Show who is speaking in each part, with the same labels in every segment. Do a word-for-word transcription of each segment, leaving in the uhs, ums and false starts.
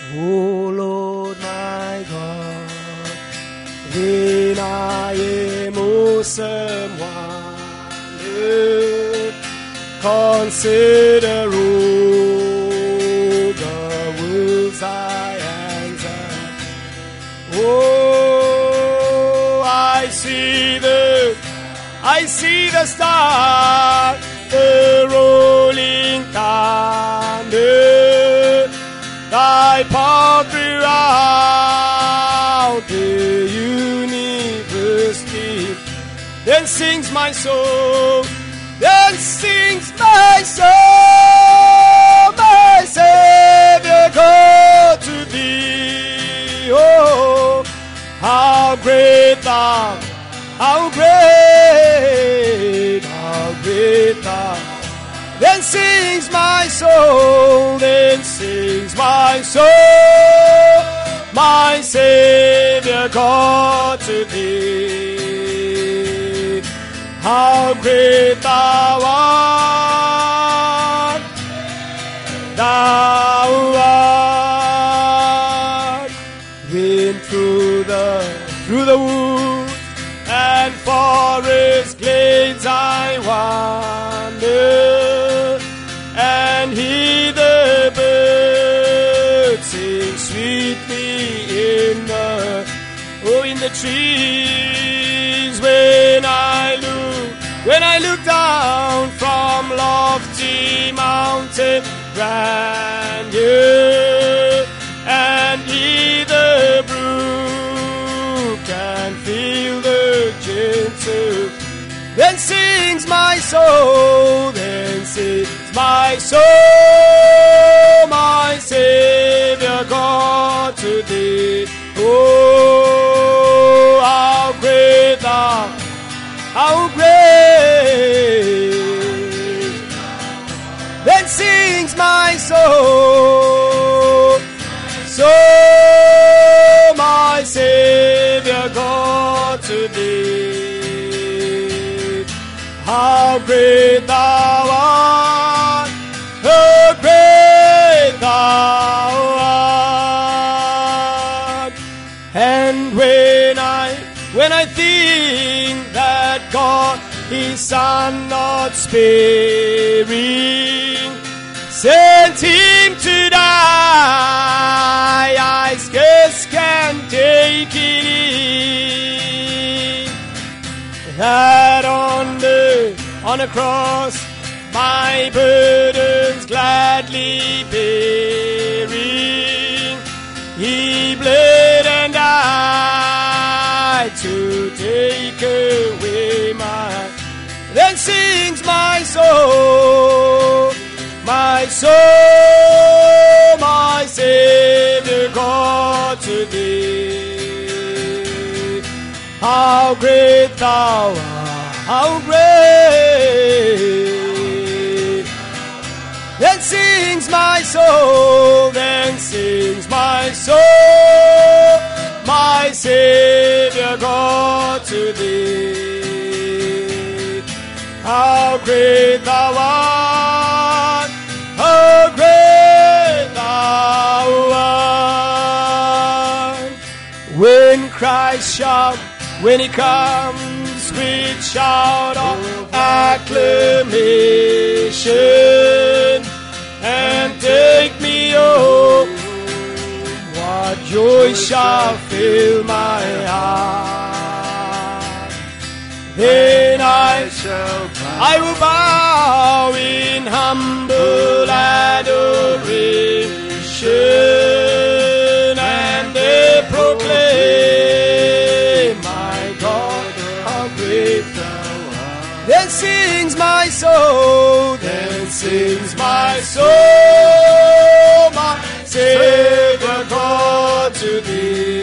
Speaker 1: O Lord my God, when I am awesome wonder, consider all the worlds thy hands have. Oh, I see the, I see the stars, the rolling thunder, thy power throughout the universe. Then sings my soul, then sings my soul, my Savior God to thee. Oh, how great thou, how great, how great thou. Then sings my soul, then sings my soul, my Savior God to thee. How great thou art, thou art. When through the, through the woods and forest glades I wander, and hear the birds sing sweetly in the, oh, in the trees. When I look, when I look down from lofty mountain grandeur, and hear the brook and feel the gentle, then sings my soul, then sings my soul, my Savior God to thee. Oh, how great thou, how great. Then sings my soul, so my Savior God to thee. How great thou art, how great thou art. And when I, when I think that God His Son not sparing sent Him to die, I scarce can take it in. That on the, on a cross my burdens gladly bearing, He bled and died to take away my. Then sings my soul, my soul, my Savior God to thee. How great thou art, how great. Then sings my soul, then sings my soul, my Savior God to thee. How great thou art, how great thou art. When Christ shall, when He comes with shout of acclamation, and take me home, what joy shall fill my heart. Then I shall bow, I will bow in humble adoration, and they proclaim, my God, how great thou art. Then sings my soul, then sings my soul, my Savior God to thee.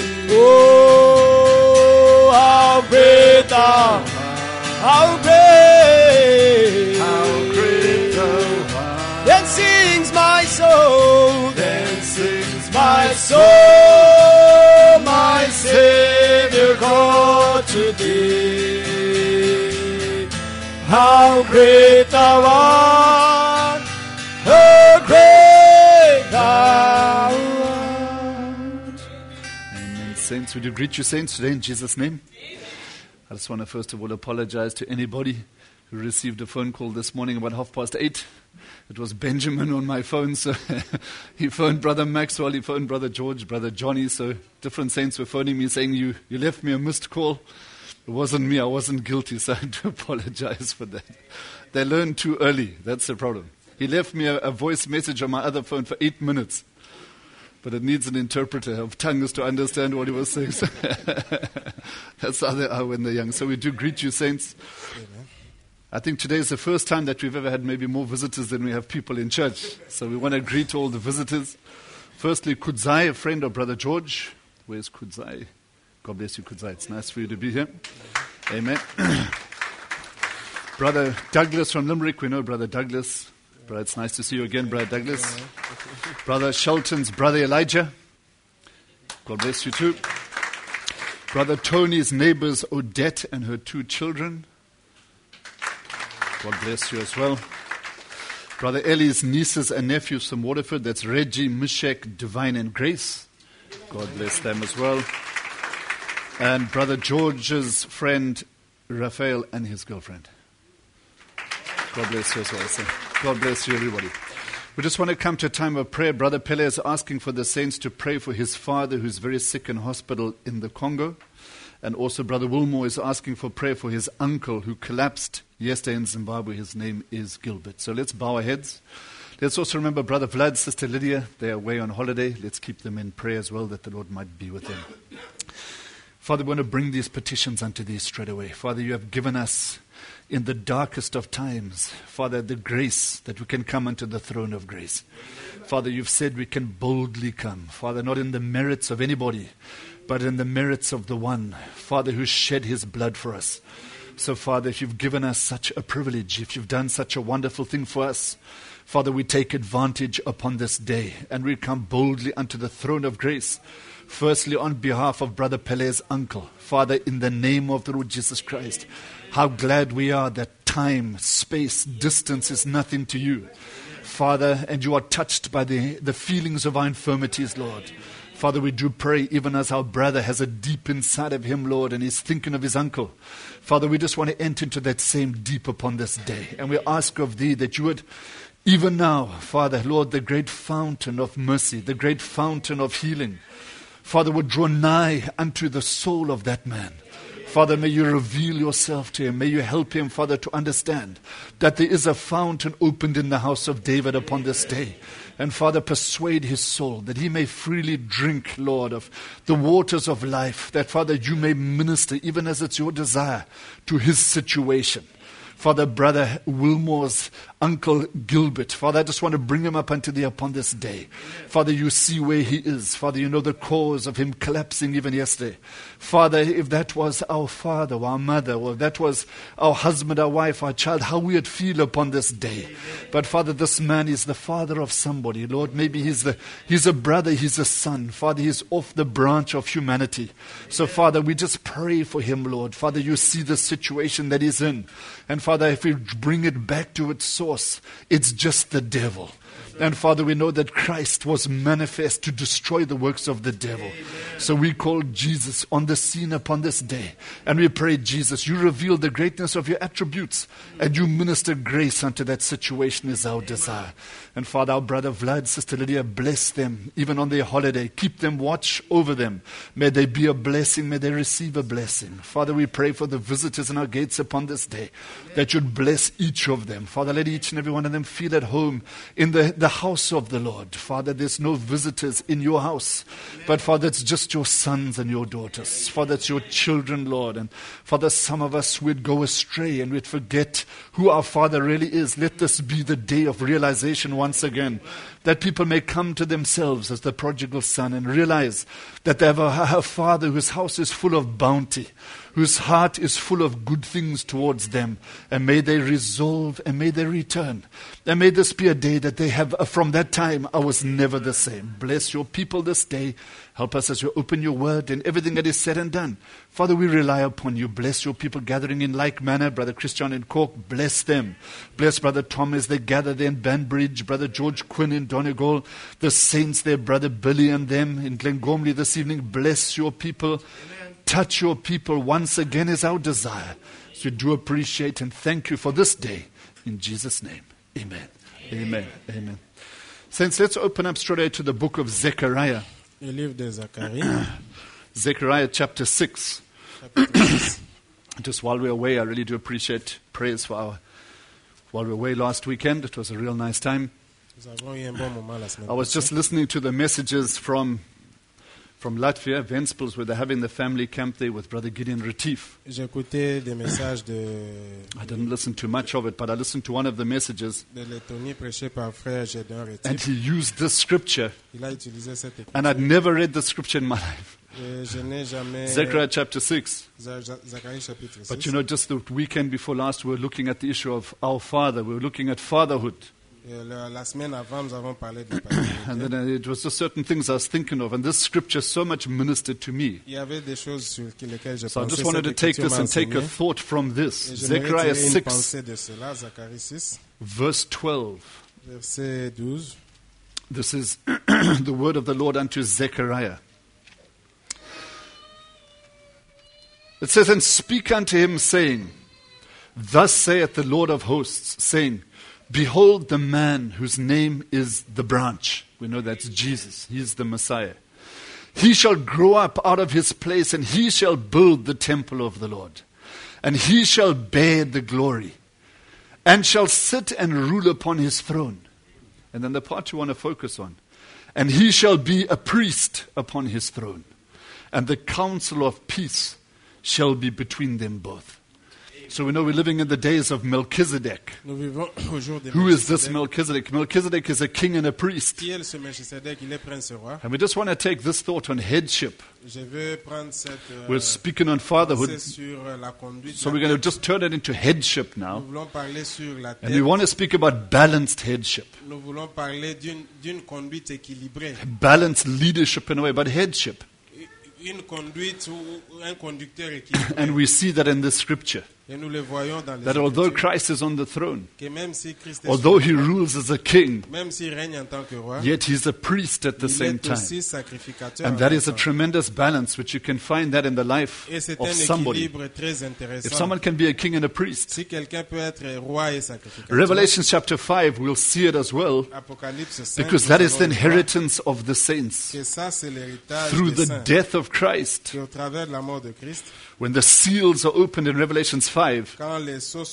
Speaker 1: Oh, how great thou art, how great, how great thou art. Then sings my soul, then sings my soul, my Savior God to thee. How great thou art, how great thou art.
Speaker 2: Saints, we do greet you, Saints, today in Jesus' name. I just want to first of all apologize to anybody who received a phone call this morning about half past eight. It was Benjamin on my phone, so he phoned Brother Maxwell, he phoned Brother George, Brother Johnny, so different saints were phoning me saying, you, you left me a missed call. It wasn't me, I wasn't guilty, so I do apologize for that. They learned too early, that's the problem. He left me a, a voice message on my other phone for eight minutes. But it needs an interpreter of tongues to understand what he was saying. So that's how they are when they're young. So we do greet you, saints. Amen. I think today is the first time that we've ever had maybe more visitors than we have people in church. So we want to greet all the visitors. Firstly, Kudzai, a friend of Brother George. Where's Kudzai? God bless you, Kudzai. It's nice for you to be here. Amen. Brother Douglas from Limerick. We know Brother Douglas. Brother, it's nice to see you again, Brother Douglas. Brother Shelton's brother Elijah. God bless you too. Brother Tony's neighbors Odette and her two children. God bless you as well. Brother Ellie's nieces and nephews from Waterford. That's Reggie, Mishek, Divine and Grace. God bless them as well. And Brother George's friend Raphael and his girlfriend. God bless you as well, sir. God bless you, everybody. We just want to come to a time of prayer. Brother Pele is asking for the saints to pray for his father who's very sick in hospital in the Congo. And also Brother Wilmore is asking for prayer for his uncle who collapsed yesterday in Zimbabwe. His name is Gilbert. So let's bow our heads. Let's also remember Brother Vlad, Sister Lydia. They are away on holiday. Let's keep them in prayer as well, that the Lord might be with them. Father, we want to bring these petitions unto thee straight away. Father, you have given us in the darkest of times, Father, the grace that we can come unto the throne of grace. Father, you've said we can boldly come. Father, not in the merits of anybody, but in the merits of the one, Father, who shed his blood for us. So, Father, if you've given us such a privilege, if you've done such a wonderful thing for us, Father, we take advantage upon this day and we come boldly unto the throne of grace. Firstly, on behalf of Brother Pele's uncle, Father, in the name of the Lord Jesus Christ, how glad we are that time, space, distance is nothing to you. Father, and you are touched by the, the feelings of our infirmities, Lord. Father, we do pray, even as our brother has a deep inside of him, Lord, and he's thinking of his uncle. Father, we just want to enter into that same deep upon this day. And we ask of thee that you would, even now, Father, Lord, the great fountain of mercy, the great fountain of healing, Father, would draw nigh unto the soul of that man. Father, may you reveal yourself to him. May you help him, Father, to understand that there is a fountain opened in the house of David upon this day. And Father, persuade his soul that he may freely drink, Lord, of the waters of life, that, Father, you may minister, even as it's your desire, to his situation. Father, Brother Wilmore's uncle Gilbert, Father, I just want to bring him up unto thee upon this day. Father, you see where he is. Father, you know the cause of him collapsing even yesterday. Father, if that was our father or our mother, or that was our husband, our wife, our child, how we would feel upon this day. But Father, this man is the father of somebody. Lord, maybe he's the he's a brother, he's a son. Father, he's off the branch of humanity. So Father, we just pray for him, Lord. Father, you see the situation that he's in. And Father, if we bring it back to its source, it's just the devil. And Father, we know that Christ was manifest to destroy the works of the devil. Amen. So we call Jesus on the scene upon this day. And we pray, Jesus, you reveal the greatness of your attributes and you minister grace unto that situation is our desire. And Father, our brother Vlad, Sister Lydia, bless them even on their holiday. Keep them, watch over them. May they be a blessing. May they receive a blessing. Father, we pray for the visitors in our gates upon this day, that you'd bless each of them. Father, let each and every one of them feel at home in the, the house of the Lord. Father, there's no visitors in your house, but Father, it's just your sons and your daughters. Father, it's your children, Lord. And Father, some of us would go astray and we'd forget who our Father really is. Let this be the day of realization once again, that people may come to themselves as the prodigal son and realize that they have a, a Father whose house is full of bounty, whose heart is full of good things towards them. And may they resolve and may they return. And may this be a day that they have have, uh, from that time, I was never the same. Bless your people this day. Help us as you open your word and everything that is said and done. Father, we rely upon you. Bless your people gathering in like manner. Brother Christian in Cork, bless them. Bless Brother Tom as they gather there in Banbridge. Brother George Quinn in Donegal. The saints there, Brother Billy and them in Glengormley this evening. Bless your people. Amen. Touch your people once again is our desire. So we do appreciate and thank you for this day. In Jesus' name, amen. Amen. Amen. Saints, let's open up straight away to the book of Zechariah.
Speaker 1: Le livre de Zacharie.
Speaker 2: Zechariah chapter six. Just while we're away, I really do appreciate prayers for our... While we were away last weekend, it was a real nice time. I was just listening to the messages from... From Latvia, Ventspils, where they're having the family camp there with Brother Gideon Retief.
Speaker 1: J'écoutais des messages de...
Speaker 2: I didn't listen to much of it, but I listened to one of the messages.
Speaker 1: De Lettonie prêché par frère Gédéon Retief.
Speaker 2: And he used this scripture.
Speaker 1: Il a utilisé cette écriture.
Speaker 2: And I'd never read the scripture in my life.
Speaker 1: Et je n'ai jamais...
Speaker 2: Zechariah chapter six.
Speaker 1: Zacharie chapitre six.
Speaker 2: But you know, just the weekend before last, we were looking at the issue of our Father. We were looking at fatherhood.
Speaker 1: La semaine avant, nous avons parlé de paternité.
Speaker 2: And then uh, it was just certain things I was thinking of, and this scripture so much ministered to me.
Speaker 1: Il y avait des choses sur lesquelles je
Speaker 2: So I
Speaker 1: pensais.
Speaker 2: just wanted to take this and take a thought from this. Zechariah six, verse twelve.
Speaker 1: Verset douze.
Speaker 2: This is the word of the Lord unto Zechariah. It says, and speak unto him, saying, thus saith the Lord of hosts, saying, behold the man whose name is the branch. We know that's Jesus. He is the Messiah. He shall grow up out of his place, and he shall build the temple of the Lord. And he shall bear the glory, and shall sit and rule upon his throne. And then the part you want to focus on. And he shall be a priest upon his throne. And the counsel of peace shall be between them both. So we know we're living in the days of Melchizedek. Who is this Melchizedek? Melchizedek is a king and a priest. And we just want to take this thought on headship. We're speaking on fatherhood. So we're going to just turn it into headship now. And we want to speak about balanced headship. Balanced leadership in a way, but headship. And we see that in the scripture. That although Christ is on the throne, although he rules as a king, yet he's a priest at the same time. And that is a tremendous balance, which you can find that in the life of somebody. If someone can be a king and a priest. Revelation chapter five, we'll see it as well, because that is the inheritance of the saints through the death of Christ. When the seals are opened in Revelation five, and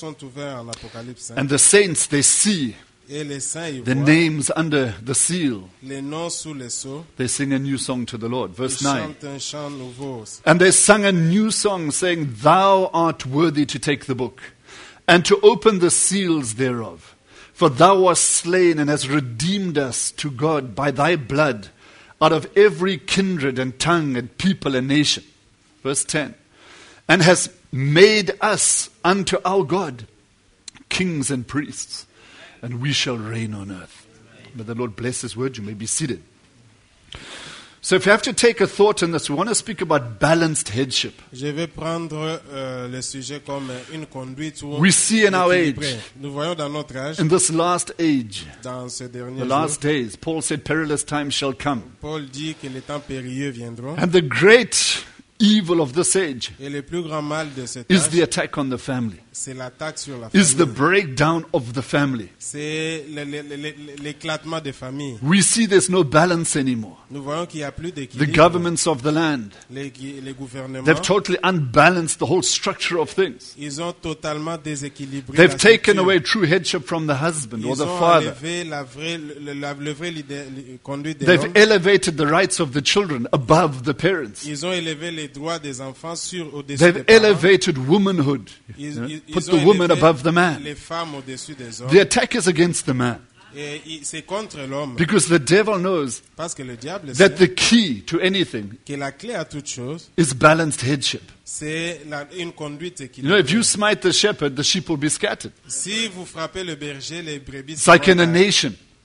Speaker 2: the saints, they see the names under the seal, they sing a new song to the Lord. Verse nine. And they sang a new song, saying, thou art worthy to take the book, and to open the seals thereof. For thou wast slain, and hast redeemed us to God by thy blood, out of every kindred and tongue and people and nation. Verse ten. And has made us unto our God kings and priests, and we shall reign on earth. May the Lord bless his word. You may be seated. So if you have to take a thought on this, we want to speak about balanced headship.
Speaker 1: Je vais prendre euh, le sujet comme une conduite ou
Speaker 2: we see in our age,
Speaker 1: nous voyons dans notre âge,
Speaker 2: in this last age,
Speaker 1: dans ce dernier
Speaker 2: the last days, Paul said perilous times shall come.
Speaker 1: Paul dit que les temps périlleux viendront.
Speaker 2: And the great evil of this age
Speaker 1: Et le plus grand mal de cet
Speaker 2: is
Speaker 1: âge,
Speaker 2: the attack on the family,
Speaker 1: c'est l'attaque sur la famille.
Speaker 2: is the breakdown of the family.
Speaker 1: C'est le- le- le- l'éclatement des familles.
Speaker 2: We see there's no balance anymore.
Speaker 1: Nous voyons qu'il n'y a plus
Speaker 2: The
Speaker 1: d'équilibre.
Speaker 2: governments of the land,
Speaker 1: Les, les gouvernements,
Speaker 2: they've totally unbalanced the whole structure of things.
Speaker 1: ils ont totalement déséquilibré
Speaker 2: They've
Speaker 1: la
Speaker 2: taken
Speaker 1: structure.
Speaker 2: away true headship from the husband or
Speaker 1: Ils
Speaker 2: the
Speaker 1: ont
Speaker 2: father.
Speaker 1: enlevé la vraie, le, la, le vrai leader- le- conduite de
Speaker 2: They've
Speaker 1: l'homme.
Speaker 2: elevated the rights of the children above the parents.
Speaker 1: Ils ont élevé les droits des enfants sur au-dessus
Speaker 2: They've
Speaker 1: des parents.
Speaker 2: elevated womanhood.
Speaker 1: Ils,
Speaker 2: You know,
Speaker 1: ils-
Speaker 2: put
Speaker 1: ils
Speaker 2: the
Speaker 1: ont
Speaker 2: woman
Speaker 1: élevé
Speaker 2: above the man.
Speaker 1: les femmes au-dessus des hommes.
Speaker 2: The attack is against the man
Speaker 1: Et il- c'est contre l'homme.
Speaker 2: because the devil knows
Speaker 1: Parce que le diable
Speaker 2: that
Speaker 1: sait
Speaker 2: the key to anything
Speaker 1: que la clé à toute chose,
Speaker 2: is balanced headship.
Speaker 1: c'est la- une conduite
Speaker 2: You know,
Speaker 1: équilibrée.
Speaker 2: if you smite the shepherd, the sheep will be scattered.
Speaker 1: Si vous frappez le berger, les brebis
Speaker 2: It's like in a
Speaker 1: seront
Speaker 2: nation.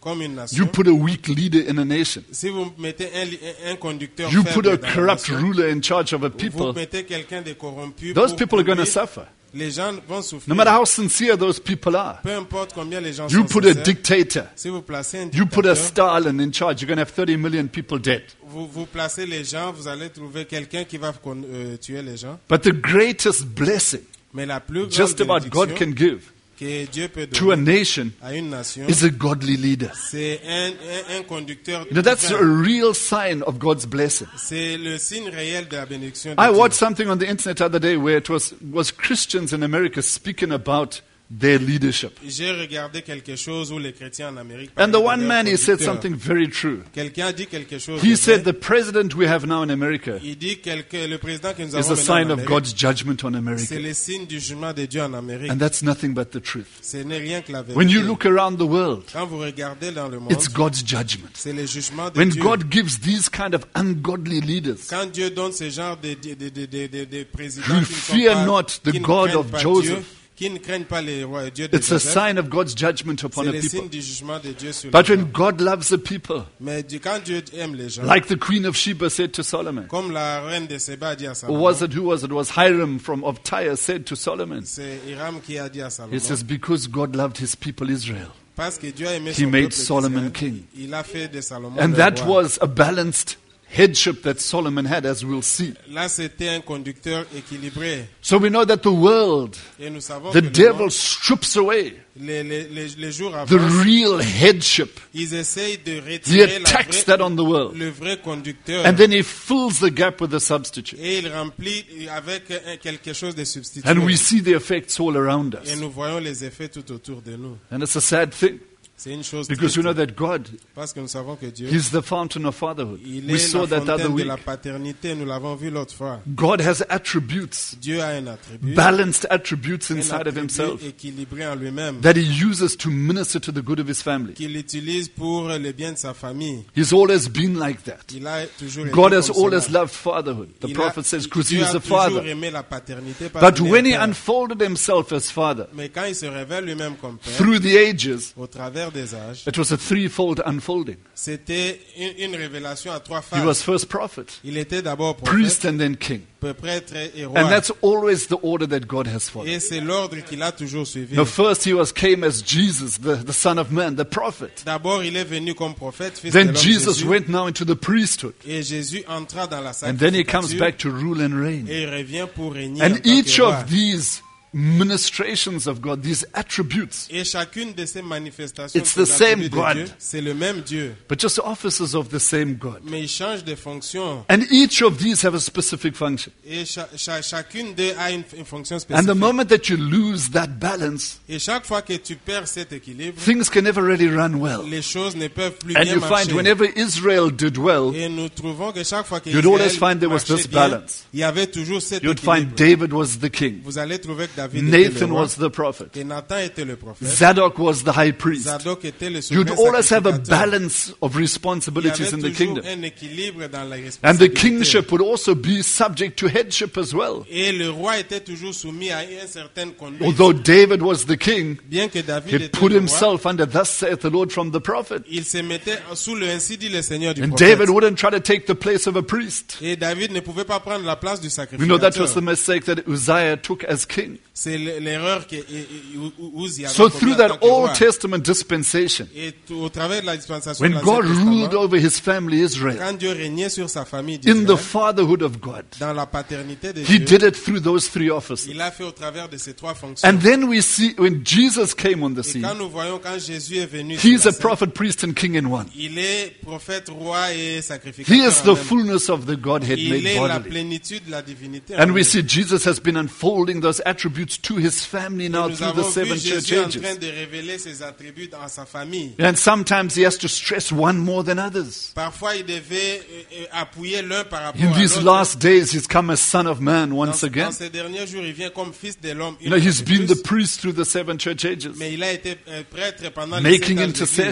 Speaker 1: comme une nation,
Speaker 2: You put a weak leader in a nation.
Speaker 1: si vous mettez un, li- un conducteur
Speaker 2: You put
Speaker 1: faible
Speaker 2: a
Speaker 1: dans la
Speaker 2: corrupt
Speaker 1: nation,
Speaker 2: ruler in charge of a
Speaker 1: vous
Speaker 2: people.
Speaker 1: mettez quelqu'un de corrompu,
Speaker 2: Those
Speaker 1: pour
Speaker 2: people are going to
Speaker 1: conduire,
Speaker 2: suffer.
Speaker 1: les gens vont
Speaker 2: No
Speaker 1: souffrir.
Speaker 2: matter how sincere those people are.
Speaker 1: Peu importe combien les gens
Speaker 2: You
Speaker 1: sont
Speaker 2: put a
Speaker 1: sincères,
Speaker 2: dictator.
Speaker 1: si vous placez un
Speaker 2: You put a
Speaker 1: dictateur,
Speaker 2: Stalin in charge. You're going to have thirty million people dead.
Speaker 1: vous, vous placez les gens, vous allez trouver quelqu'un qui va con- euh, tuer les gens.
Speaker 2: But the greatest blessing
Speaker 1: Mais la plus grande
Speaker 2: just about God
Speaker 1: bénédiction
Speaker 2: can give
Speaker 1: que Dieu peut
Speaker 2: to a
Speaker 1: donner
Speaker 2: nation
Speaker 1: à une nation,
Speaker 2: is a godly leader.
Speaker 1: c'est un, un, un conducteur.
Speaker 2: You know, that's a
Speaker 1: divin.
Speaker 2: real sign of God's blessing.
Speaker 1: C'est le signe réel de la bénédiction de
Speaker 2: I
Speaker 1: Dieu.
Speaker 2: watched something on the internet the other day where it was, was Christians in America speaking about their leadership.
Speaker 1: J'ai regardé quelque chose où les chrétiens en Amérique
Speaker 2: And the
Speaker 1: parlaient de
Speaker 2: one
Speaker 1: leur
Speaker 2: man, he said
Speaker 1: conducteur.
Speaker 2: something very true.
Speaker 1: Quelqu'un a dit quelque chose.
Speaker 2: He
Speaker 1: de
Speaker 2: said
Speaker 1: vrai.
Speaker 2: the president we have now in America
Speaker 1: Il dit que le président que nous
Speaker 2: is
Speaker 1: avons
Speaker 2: a sign
Speaker 1: maintenant en
Speaker 2: of
Speaker 1: Amérique,
Speaker 2: God's judgment on
Speaker 1: c'est
Speaker 2: America.
Speaker 1: le signe du jugement de Dieu en Amérique.
Speaker 2: And that's nothing but the truth.
Speaker 1: Ce n'est rien que la vérité.
Speaker 2: When you look around the world,
Speaker 1: Quand vous regardez dans le monde,
Speaker 2: it's God's judgment.
Speaker 1: c'est le jugement de
Speaker 2: When
Speaker 1: Dieu.
Speaker 2: God gives these kind of ungodly leaders,
Speaker 1: Quand Dieu donne ce genre de, de, de, de, de, de, de présidents
Speaker 2: Who
Speaker 1: qui ne sont
Speaker 2: fear
Speaker 1: pas,
Speaker 2: not the
Speaker 1: qui ne
Speaker 2: God
Speaker 1: craignent
Speaker 2: of
Speaker 1: pas
Speaker 2: Joseph.
Speaker 1: Dieu, qui ne craignent pas les rois, Dieu de
Speaker 2: it's a
Speaker 1: Joseph,
Speaker 2: sign of God's judgment upon
Speaker 1: c'est
Speaker 2: a
Speaker 1: le
Speaker 2: people.
Speaker 1: signe du jugement de Dieu sur
Speaker 2: But
Speaker 1: les
Speaker 2: when
Speaker 1: gens.
Speaker 2: God loves a people,
Speaker 1: Mais Dieu- quand Dieu aime les gens,
Speaker 2: like the Queen of Sheba said to Solomon,
Speaker 1: comme la reine de Séba a dit à
Speaker 2: or
Speaker 1: Salomon,
Speaker 2: was it who was it? It was Hiram from of Tyre said to Solomon,
Speaker 1: c'est Hiram qui a dit à Salomon,
Speaker 2: he says, because God loved his people Israel.
Speaker 1: parce que Dieu a aimé
Speaker 2: He
Speaker 1: son
Speaker 2: made
Speaker 1: peuple
Speaker 2: Solomon
Speaker 1: d'Israël,
Speaker 2: king.
Speaker 1: il a fait de Salomon
Speaker 2: And
Speaker 1: le
Speaker 2: that
Speaker 1: roi.
Speaker 2: was a balanced headship that Solomon had, as we'll see.
Speaker 1: Là, c'était un conducteur équilibré.
Speaker 2: So we know that the world,
Speaker 1: Et nous savons
Speaker 2: the
Speaker 1: que le
Speaker 2: devil
Speaker 1: monde,
Speaker 2: strips away
Speaker 1: les, les, les, les jours
Speaker 2: the
Speaker 1: avancent,
Speaker 2: real headship.
Speaker 1: ils essayent de
Speaker 2: He
Speaker 1: retirer la
Speaker 2: attacks
Speaker 1: vraie-
Speaker 2: that on the world.
Speaker 1: le vrai conducteur.
Speaker 2: And then he fills the gap with a substitute.
Speaker 1: Et il remplit avec un- quelque chose de substitué.
Speaker 2: And we see the effects all around
Speaker 1: Et
Speaker 2: us.
Speaker 1: nous voyons les effets tout autour de nous.
Speaker 2: And it's a sad thing
Speaker 1: C'est une chose
Speaker 2: because we
Speaker 1: triste,
Speaker 2: know that God,
Speaker 1: parce que nous savons que Dieu,
Speaker 2: He's the fountain of fatherhood.
Speaker 1: il
Speaker 2: We
Speaker 1: est
Speaker 2: saw
Speaker 1: la
Speaker 2: that the other
Speaker 1: fontaine de
Speaker 2: week.
Speaker 1: la paternité. Nous l'avons vu l'autre fois.
Speaker 2: God has attributes,
Speaker 1: Dieu a un attribut,
Speaker 2: balanced attributes
Speaker 1: un
Speaker 2: inside of
Speaker 1: attribut
Speaker 2: Himself
Speaker 1: équilibré en lui-même,
Speaker 2: that He uses to minister to the good of His family.
Speaker 1: qu'il utilise pour le bien de sa famille.
Speaker 2: He's always been like that.
Speaker 1: Il a toujours été
Speaker 2: God has
Speaker 1: comme
Speaker 2: always
Speaker 1: cela.
Speaker 2: loved fatherhood. The
Speaker 1: Il a-
Speaker 2: prophet says, because He
Speaker 1: Dieu
Speaker 2: is
Speaker 1: a
Speaker 2: the
Speaker 1: toujours
Speaker 2: Father.
Speaker 1: aimé la paternité parce
Speaker 2: But
Speaker 1: qu'il est
Speaker 2: when He
Speaker 1: un père.
Speaker 2: unfolded Himself as Father
Speaker 1: Mais quand il se révèle lui-même comme père,
Speaker 2: through the ages,
Speaker 1: au travers des âges,
Speaker 2: it was a threefold unfolding.
Speaker 1: c'était une, une révélation à trois
Speaker 2: He was
Speaker 1: phases.
Speaker 2: first prophet,
Speaker 1: Il était d'abord prophète,
Speaker 2: priest, and then king.
Speaker 1: peu prêtre et roi.
Speaker 2: And that's always the order that God has for us.
Speaker 1: Et c'est l'ordre qu'il a toujours suivi.
Speaker 2: Now, first he was came as Jesus, the, the Son of Man, the prophet.
Speaker 1: D'abord, il est venu comme prophète, fils de
Speaker 2: Then
Speaker 1: l'homme
Speaker 2: Jesus
Speaker 1: Jésus.
Speaker 2: went now into the priesthood.
Speaker 1: Et Jésus entra dans la
Speaker 2: And then he comes
Speaker 1: sacrificature
Speaker 2: back to rule and reign.
Speaker 1: et il revient pour régner en
Speaker 2: And
Speaker 1: tant
Speaker 2: each
Speaker 1: que roi.
Speaker 2: of these ministrations of God, these attributes,
Speaker 1: Et chacune de ces manifestations,
Speaker 2: It's
Speaker 1: ces
Speaker 2: the same
Speaker 1: attributs de
Speaker 2: God.
Speaker 1: Dieu, c'est le même Dieu.
Speaker 2: but just offices of the same God.
Speaker 1: Mais il change de fonction.
Speaker 2: And each of these have a specific function.
Speaker 1: Et cha- cha- chacune d'eux a une, une fonction
Speaker 2: And
Speaker 1: spécifique.
Speaker 2: the moment that you lose that balance,
Speaker 1: Et chaque fois que tu perds cet équilibre,
Speaker 2: things can never really run well.
Speaker 1: les choses ne peuvent plus
Speaker 2: And
Speaker 1: bien
Speaker 2: you
Speaker 1: marcher.
Speaker 2: find whenever Israel did well,
Speaker 1: Et nous trouvons que chaque fois que
Speaker 2: You'd
Speaker 1: Israël
Speaker 2: always find there was
Speaker 1: marchait
Speaker 2: this
Speaker 1: bien,
Speaker 2: balance.
Speaker 1: il y avait toujours cet
Speaker 2: you'd
Speaker 1: équilibre.
Speaker 2: find David was the king.
Speaker 1: Vous allez trouver que David était le
Speaker 2: Nathan
Speaker 1: roi,
Speaker 2: was the prophet.
Speaker 1: et Nathan était le prophète,
Speaker 2: Zadok was the high priest.
Speaker 1: Zadok était le
Speaker 2: You'd
Speaker 1: souverain
Speaker 2: always have a
Speaker 1: sacrificateur.
Speaker 2: balance of
Speaker 1: Il y
Speaker 2: responsibilities
Speaker 1: avait
Speaker 2: in the
Speaker 1: toujours
Speaker 2: kingdom.
Speaker 1: un équilibre dans la
Speaker 2: And the
Speaker 1: responsabilité.
Speaker 2: kingship would also be subject to headship as well.
Speaker 1: Et le roi était toujours soumis à une certaine conduite.
Speaker 2: Although David was the king,
Speaker 1: Bien que David
Speaker 2: he
Speaker 1: était
Speaker 2: put
Speaker 1: le roi,
Speaker 2: himself under thus saith the Lord from the prophet.
Speaker 1: il se mettait sous le ainsi dit le Seigneur du
Speaker 2: And
Speaker 1: prophète.
Speaker 2: David wouldn't try to take the place of a priest.
Speaker 1: Et David ne pouvait pas prendre la place du
Speaker 2: We know that was the
Speaker 1: sacrificateur.
Speaker 2: mistake that Uzziah took as king.
Speaker 1: C'est l'erreur que Uzi avait
Speaker 2: So
Speaker 1: commis
Speaker 2: through
Speaker 1: en tant
Speaker 2: that
Speaker 1: que roi.
Speaker 2: Old Testament dispensation,
Speaker 1: Et tout- au travers de la dispensation
Speaker 2: when
Speaker 1: de l'Ancien
Speaker 2: God ruled
Speaker 1: Testament,
Speaker 2: over his family Israel,
Speaker 1: quand Dieu régnait sur sa famille
Speaker 2: in the
Speaker 1: d'Israël,
Speaker 2: fatherhood of God,
Speaker 1: dans la paternité de
Speaker 2: he
Speaker 1: Dieu,
Speaker 2: did it through those three offices.
Speaker 1: il a fait au travers de ces trois fonctions.
Speaker 2: And then we see when Jesus came on the
Speaker 1: Et
Speaker 2: scene,
Speaker 1: quand nous voyons quand Jésus est venu sur
Speaker 2: he's
Speaker 1: la
Speaker 2: a
Speaker 1: scène,
Speaker 2: prophet, priest, and king in one.
Speaker 1: il est prophète, roi et sacrificateur.
Speaker 2: He is
Speaker 1: en
Speaker 2: the
Speaker 1: même.
Speaker 2: fullness of the Godhead
Speaker 1: Il
Speaker 2: made
Speaker 1: est la
Speaker 2: bodily.
Speaker 1: plénitude de la divinité. en
Speaker 2: And we
Speaker 1: lui.
Speaker 2: see Jesus has been unfolding those attributes to his family
Speaker 1: Et
Speaker 2: now
Speaker 1: nous
Speaker 2: through the
Speaker 1: avons vu
Speaker 2: seven church
Speaker 1: Jésus en train
Speaker 2: ages.
Speaker 1: de révéler ses attributs dans sa famille.
Speaker 2: And sometimes he has to stress one more than others.
Speaker 1: Parfois, il devait euh, euh, appuyer l'un par rapport
Speaker 2: In
Speaker 1: à
Speaker 2: these
Speaker 1: l'autre.
Speaker 2: last days, he's come as Son of Man
Speaker 1: Dans,
Speaker 2: once
Speaker 1: dans
Speaker 2: again.
Speaker 1: ces derniers jours, il vient comme fils de l'homme.
Speaker 2: You know,
Speaker 1: une
Speaker 2: he's
Speaker 1: fois de
Speaker 2: been
Speaker 1: plus.
Speaker 2: the priest through the seven church ages,
Speaker 1: Mais il a été euh, prêtre pendant les
Speaker 2: making
Speaker 1: sept ans de l'Église,
Speaker 2: intercession.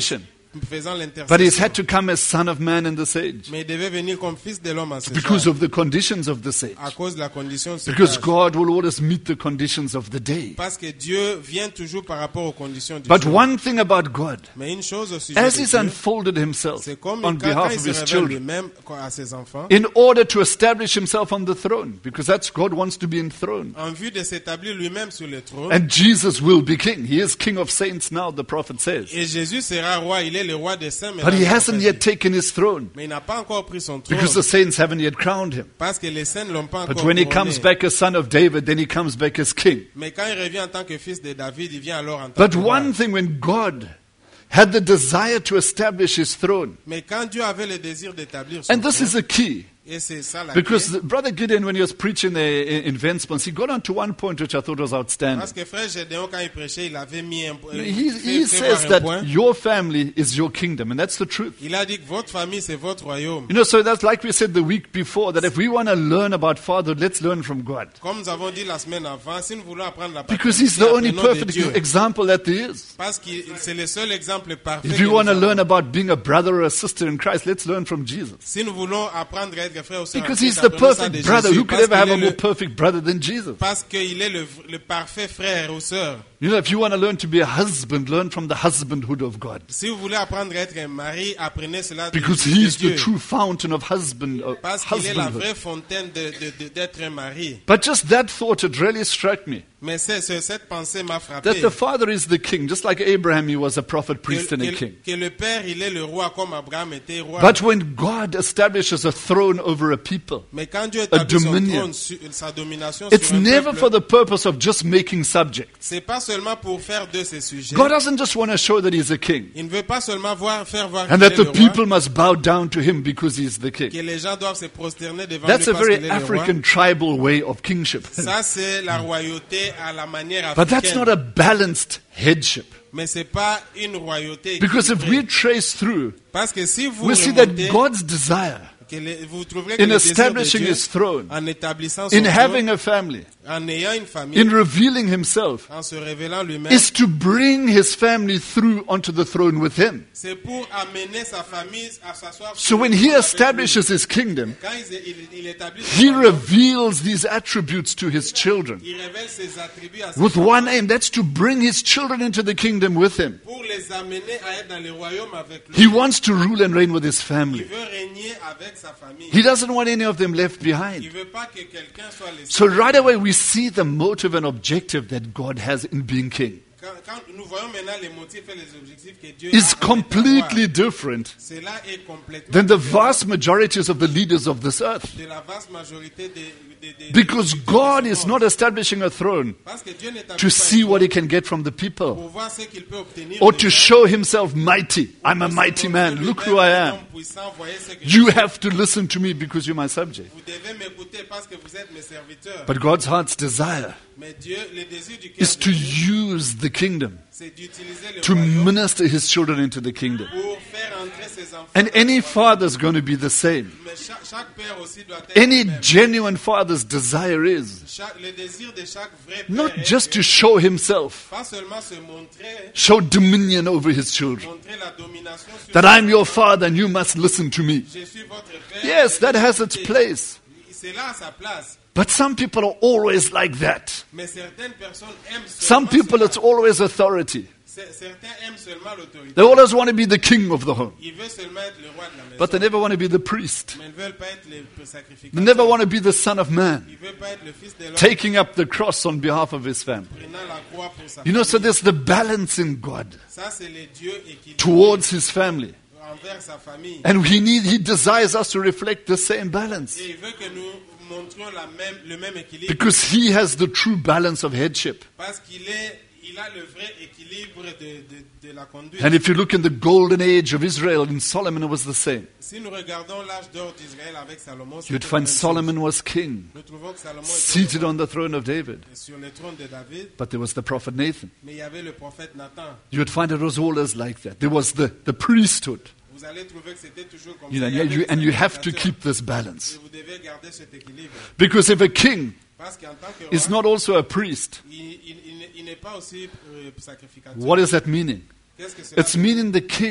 Speaker 1: faisant
Speaker 2: But he's
Speaker 1: l'intercession.
Speaker 2: had to come as Son of Man in this age
Speaker 1: Mais il devait venir comme fils de l'homme en ce
Speaker 2: because
Speaker 1: âge,
Speaker 2: of the conditions of this age.
Speaker 1: à cause de la condition de ce
Speaker 2: Because
Speaker 1: âge.
Speaker 2: God will always meet the conditions of the day.
Speaker 1: Parce que Dieu vient toujours par rapport aux conditions du
Speaker 2: But
Speaker 1: jour.
Speaker 2: one thing about God,
Speaker 1: Mais une chose au sujet
Speaker 2: as
Speaker 1: de
Speaker 2: he's
Speaker 1: Dieu,
Speaker 2: unfolded himself
Speaker 1: c'est comme
Speaker 2: on
Speaker 1: quand, quand
Speaker 2: behalf
Speaker 1: il
Speaker 2: of
Speaker 1: se
Speaker 2: his
Speaker 1: révèle
Speaker 2: children,
Speaker 1: lui-même à ses enfants,
Speaker 2: in order to establish himself on the throne, because that's God wants to be enthroned.
Speaker 1: en vue de s'établir lui-même sur le trône.
Speaker 2: And Jesus will be king. He is king of saints now, the prophet says.
Speaker 1: Et Jésus sera roi, il est le roi des saints.
Speaker 2: But
Speaker 1: maintenant,
Speaker 2: he
Speaker 1: le
Speaker 2: hasn't
Speaker 1: prophète
Speaker 2: yet
Speaker 1: dit.
Speaker 2: taken his throne
Speaker 1: Mais il n'a pas encore pris son trône.
Speaker 2: because the saints haven't yet crowned him.
Speaker 1: Parce que les saints ne l'ont pas
Speaker 2: But
Speaker 1: encore
Speaker 2: when he
Speaker 1: couronné.
Speaker 2: comes back as son of David, then he comes back as king.
Speaker 1: Mais quand il revient en tant que fils de David, il vient alors en tant
Speaker 2: But
Speaker 1: que roi.
Speaker 2: one thing, when God had the desire to establish his throne,
Speaker 1: Mais quand Dieu avait le désir d'établir son
Speaker 2: and this
Speaker 1: trône,
Speaker 2: is a key,
Speaker 1: et c'est ça la
Speaker 2: because
Speaker 1: clé,
Speaker 2: Brother Gideon, when he was preaching there in Ventspils, he got on to one point which I thought was outstanding.
Speaker 1: parce que frère Gédéon, quand il prêchait, il avait mis un point.
Speaker 2: He, he says that your family is your kingdom, and that's the truth.
Speaker 1: Il a dit que votre famille, c'est votre royaume.
Speaker 2: You know, so that's like we said the week before, that if we want to learn about fatherhood, let's learn from God.
Speaker 1: Comme nous avons dit la semaine avant, si nous voulons apprendre la
Speaker 2: Because he's the
Speaker 1: paternité,
Speaker 2: only
Speaker 1: apprenons de
Speaker 2: perfect
Speaker 1: Dieu.
Speaker 2: example that there is.
Speaker 1: Parce que c'est le seul exemple parfait.
Speaker 2: If
Speaker 1: que
Speaker 2: you
Speaker 1: nous
Speaker 2: want to
Speaker 1: avons.
Speaker 2: learn about being a brother or a sister in Christ, let's learn from Jesus.
Speaker 1: Si nous voulons apprendre à être frère ou sœur, en
Speaker 2: Because
Speaker 1: Christ,
Speaker 2: he's the
Speaker 1: apprenons ça de
Speaker 2: perfect brother.
Speaker 1: Jésus,
Speaker 2: Who could
Speaker 1: parce
Speaker 2: ever have
Speaker 1: qu'il
Speaker 2: a
Speaker 1: est
Speaker 2: more
Speaker 1: le-
Speaker 2: perfect brother than Jesus?
Speaker 1: Parce qu'il est le, le parfait frère ou sœur.
Speaker 2: You know, if you want to learn to be a husband, learn from the husbandhood of God.
Speaker 1: Si vous voulez apprendre à être un mari, apprenez cela de,
Speaker 2: Because
Speaker 1: de
Speaker 2: he's
Speaker 1: Dieu.
Speaker 2: the true fountain of husband, uh,
Speaker 1: Parce qu'il est la
Speaker 2: husbandhood.
Speaker 1: vraie fontaine de- de- de- d'être un mari.
Speaker 2: But just that thought, it really struck me.
Speaker 1: Mais c'est, c'est- cette pensée m'a frappé.
Speaker 2: That the father is the king, just like Abraham, he was a prophet, priest,
Speaker 1: que,
Speaker 2: and a
Speaker 1: que-
Speaker 2: king.
Speaker 1: que le père, il est le roi comme Abraham était roi.
Speaker 2: But when God establishes a throne over a people,
Speaker 1: Mais quand Dieu établit son
Speaker 2: dominion.
Speaker 1: trône, sur- sa domination
Speaker 2: it's
Speaker 1: sur un
Speaker 2: never
Speaker 1: peuple,
Speaker 2: for the purpose of just making subjects.
Speaker 1: c'est pas seulement pour faire de ces sujets.
Speaker 2: God doesn't just want to show that he's a king
Speaker 1: Il ne veut pas seulement voir, faire voir
Speaker 2: and
Speaker 1: qu'il
Speaker 2: that
Speaker 1: est
Speaker 2: the
Speaker 1: le roi,
Speaker 2: people must bow down to him because he's the king.
Speaker 1: que les gens doivent se prosterner devant
Speaker 2: That's
Speaker 1: lui
Speaker 2: a
Speaker 1: parce
Speaker 2: very
Speaker 1: qu'il est le roi.
Speaker 2: African tribal way of kingship.
Speaker 1: Ça, c'est la royauté à la manière
Speaker 2: But that's
Speaker 1: africaine.
Speaker 2: not a balanced headship.
Speaker 1: Mais c'est pas une royauté
Speaker 2: Because if
Speaker 1: équilibrée.
Speaker 2: we trace through,
Speaker 1: Parce que si vous
Speaker 2: we see that
Speaker 1: remontez,
Speaker 2: God's desire
Speaker 1: que les- vous trouverez que
Speaker 2: in
Speaker 1: le désir de
Speaker 2: establishing
Speaker 1: Dieu,
Speaker 2: his throne,
Speaker 1: en établissant son
Speaker 2: in
Speaker 1: trône,
Speaker 2: having a family,
Speaker 1: en ayant une famille,
Speaker 2: in revealing himself,
Speaker 1: en se révélant lui-même,
Speaker 2: is to bring his family through onto the throne with him.
Speaker 1: c'est pour amener sa famille à s'asseoir.
Speaker 2: So when he establishes his kingdom,
Speaker 1: Quand il, il, il établit son
Speaker 2: he
Speaker 1: royaume,
Speaker 2: reveals these attributes to his children
Speaker 1: il révèle ses attributs à ses
Speaker 2: with
Speaker 1: enfants
Speaker 2: one aim, that's to bring his children into the kingdom with him.
Speaker 1: pour les amener à être dans le royaume avec
Speaker 2: He
Speaker 1: lui.
Speaker 2: wants to rule and reign with his
Speaker 1: Il
Speaker 2: family.
Speaker 1: veut régner avec sa famille.
Speaker 2: He doesn't want any of them left
Speaker 1: Il
Speaker 2: behind.
Speaker 1: veut pas que quelqu'un soit laissé.
Speaker 2: So right away we see the motive and objective that God has in being king.
Speaker 1: Quand, quand nous voyons maintenant les motifs et les objectifs que Dieu
Speaker 2: Is
Speaker 1: a en étant
Speaker 2: completely
Speaker 1: roi,
Speaker 2: different
Speaker 1: cela est complètement
Speaker 2: than the
Speaker 1: différent
Speaker 2: vast majorities of the leaders of this earth.
Speaker 1: de la vaste majorité des, des, des-
Speaker 2: Because
Speaker 1: des-
Speaker 2: God
Speaker 1: des-
Speaker 2: is not establishing a throne
Speaker 1: Parce que Dieu n'établit
Speaker 2: to
Speaker 1: pas
Speaker 2: see
Speaker 1: un
Speaker 2: what
Speaker 1: trône
Speaker 2: he can get from the people
Speaker 1: pour voir ce qu'il peut obtenir
Speaker 2: or
Speaker 1: des
Speaker 2: to
Speaker 1: gens.
Speaker 2: show himself mighty. I'm a
Speaker 1: Pour se
Speaker 2: mighty
Speaker 1: montrer
Speaker 2: man.
Speaker 1: lui-même
Speaker 2: Look who I
Speaker 1: un
Speaker 2: am.
Speaker 1: homme puissant, voyez ce que
Speaker 2: You
Speaker 1: je fais.
Speaker 2: have to listen to me because you're my subject.
Speaker 1: Vous devez m'écouter parce que vous êtes mes serviteurs.
Speaker 2: But God's heart's desire
Speaker 1: Mais Dieu, le désir du cœur
Speaker 2: is
Speaker 1: de
Speaker 2: to
Speaker 1: Dieu,
Speaker 2: use the kingdom
Speaker 1: c'est d'utiliser le
Speaker 2: to
Speaker 1: royaume
Speaker 2: minister his children into the kingdom.
Speaker 1: pour faire entrer ses enfants.
Speaker 2: And
Speaker 1: dans
Speaker 2: any
Speaker 1: le royaume.
Speaker 2: father's going to be the same.
Speaker 1: Mais chaque, chaque père aussi doit être
Speaker 2: Any
Speaker 1: le même.
Speaker 2: genuine father's desire is
Speaker 1: Chaque- le désir de chaque vrai père
Speaker 2: not
Speaker 1: est
Speaker 2: just
Speaker 1: que
Speaker 2: to show himself,
Speaker 1: pas seulement se montrer,
Speaker 2: show dominion over his children.
Speaker 1: montrer la domination sur
Speaker 2: That I'm your father and you must listen to me.
Speaker 1: je suis votre père.
Speaker 2: Yes, that has its place.
Speaker 1: C'est là à sa place.
Speaker 2: But some people are always like that.
Speaker 1: Mais certaines personnes aiment
Speaker 2: Some
Speaker 1: seulement
Speaker 2: people,
Speaker 1: cela.
Speaker 2: it's always authority.
Speaker 1: C'est- Certains aiment seulement l'autorité.
Speaker 2: They always want to be the king of the home.
Speaker 1: Ils veulent seulement être le roi de la maison.
Speaker 2: But they never want to be the priest.
Speaker 1: Mais ils ne veulent pas être le sacrificateur.
Speaker 2: They never want to be the son of man,
Speaker 1: Ils ne veulent pas être le fils de l'homme
Speaker 2: taking up the cross on behalf of his family.
Speaker 1: prenant la croix pour sa
Speaker 2: You know, so
Speaker 1: famille.
Speaker 2: there's the balance in God
Speaker 1: Ça, c'est le Dieu équilibré
Speaker 2: towards his family.
Speaker 1: envers sa famille.
Speaker 2: And he need, he desires us to reflect the same balance.
Speaker 1: Et il veut que nous montrions la même, le même équilibre.
Speaker 2: Because he has the true balance of headship.
Speaker 1: Parce qu'il est, il a le vrai équilibre de, de, de la conduite.
Speaker 2: And if you look in the golden age of Israel, in Solomon it was the same.
Speaker 1: Si nous regardons l'âge d'or d'Israël avec Salomon,
Speaker 2: You'd
Speaker 1: c'était la
Speaker 2: find
Speaker 1: même chose.
Speaker 2: Solomon was king,
Speaker 1: Nous trouvons que Salomon
Speaker 2: seated
Speaker 1: était
Speaker 2: on the throne of David.
Speaker 1: sur le trône de David,
Speaker 2: But there was the prophet Nathan.
Speaker 1: mais il y avait le prophète Nathan.
Speaker 2: You would find it was always like that. There was the, the priesthood.
Speaker 1: Vous allez trouver que c'était toujours comme
Speaker 2: You know,
Speaker 1: ça. Il y
Speaker 2: and
Speaker 1: avait
Speaker 2: you,
Speaker 1: des
Speaker 2: and you have to
Speaker 1: sacrificateurs.
Speaker 2: keep this
Speaker 1: Et
Speaker 2: balance.
Speaker 1: vous devez garder cet équilibre.
Speaker 2: Because if a king
Speaker 1: Parce qu'en tant que
Speaker 2: is
Speaker 1: roi,
Speaker 2: not also a priest,
Speaker 1: il, il- il n'est- il n'est pas aussi euh, sacrificateur.
Speaker 2: what is that meaning?
Speaker 1: Qu'est-ce que cela
Speaker 2: It's
Speaker 1: veut dire?
Speaker 2: meaning the king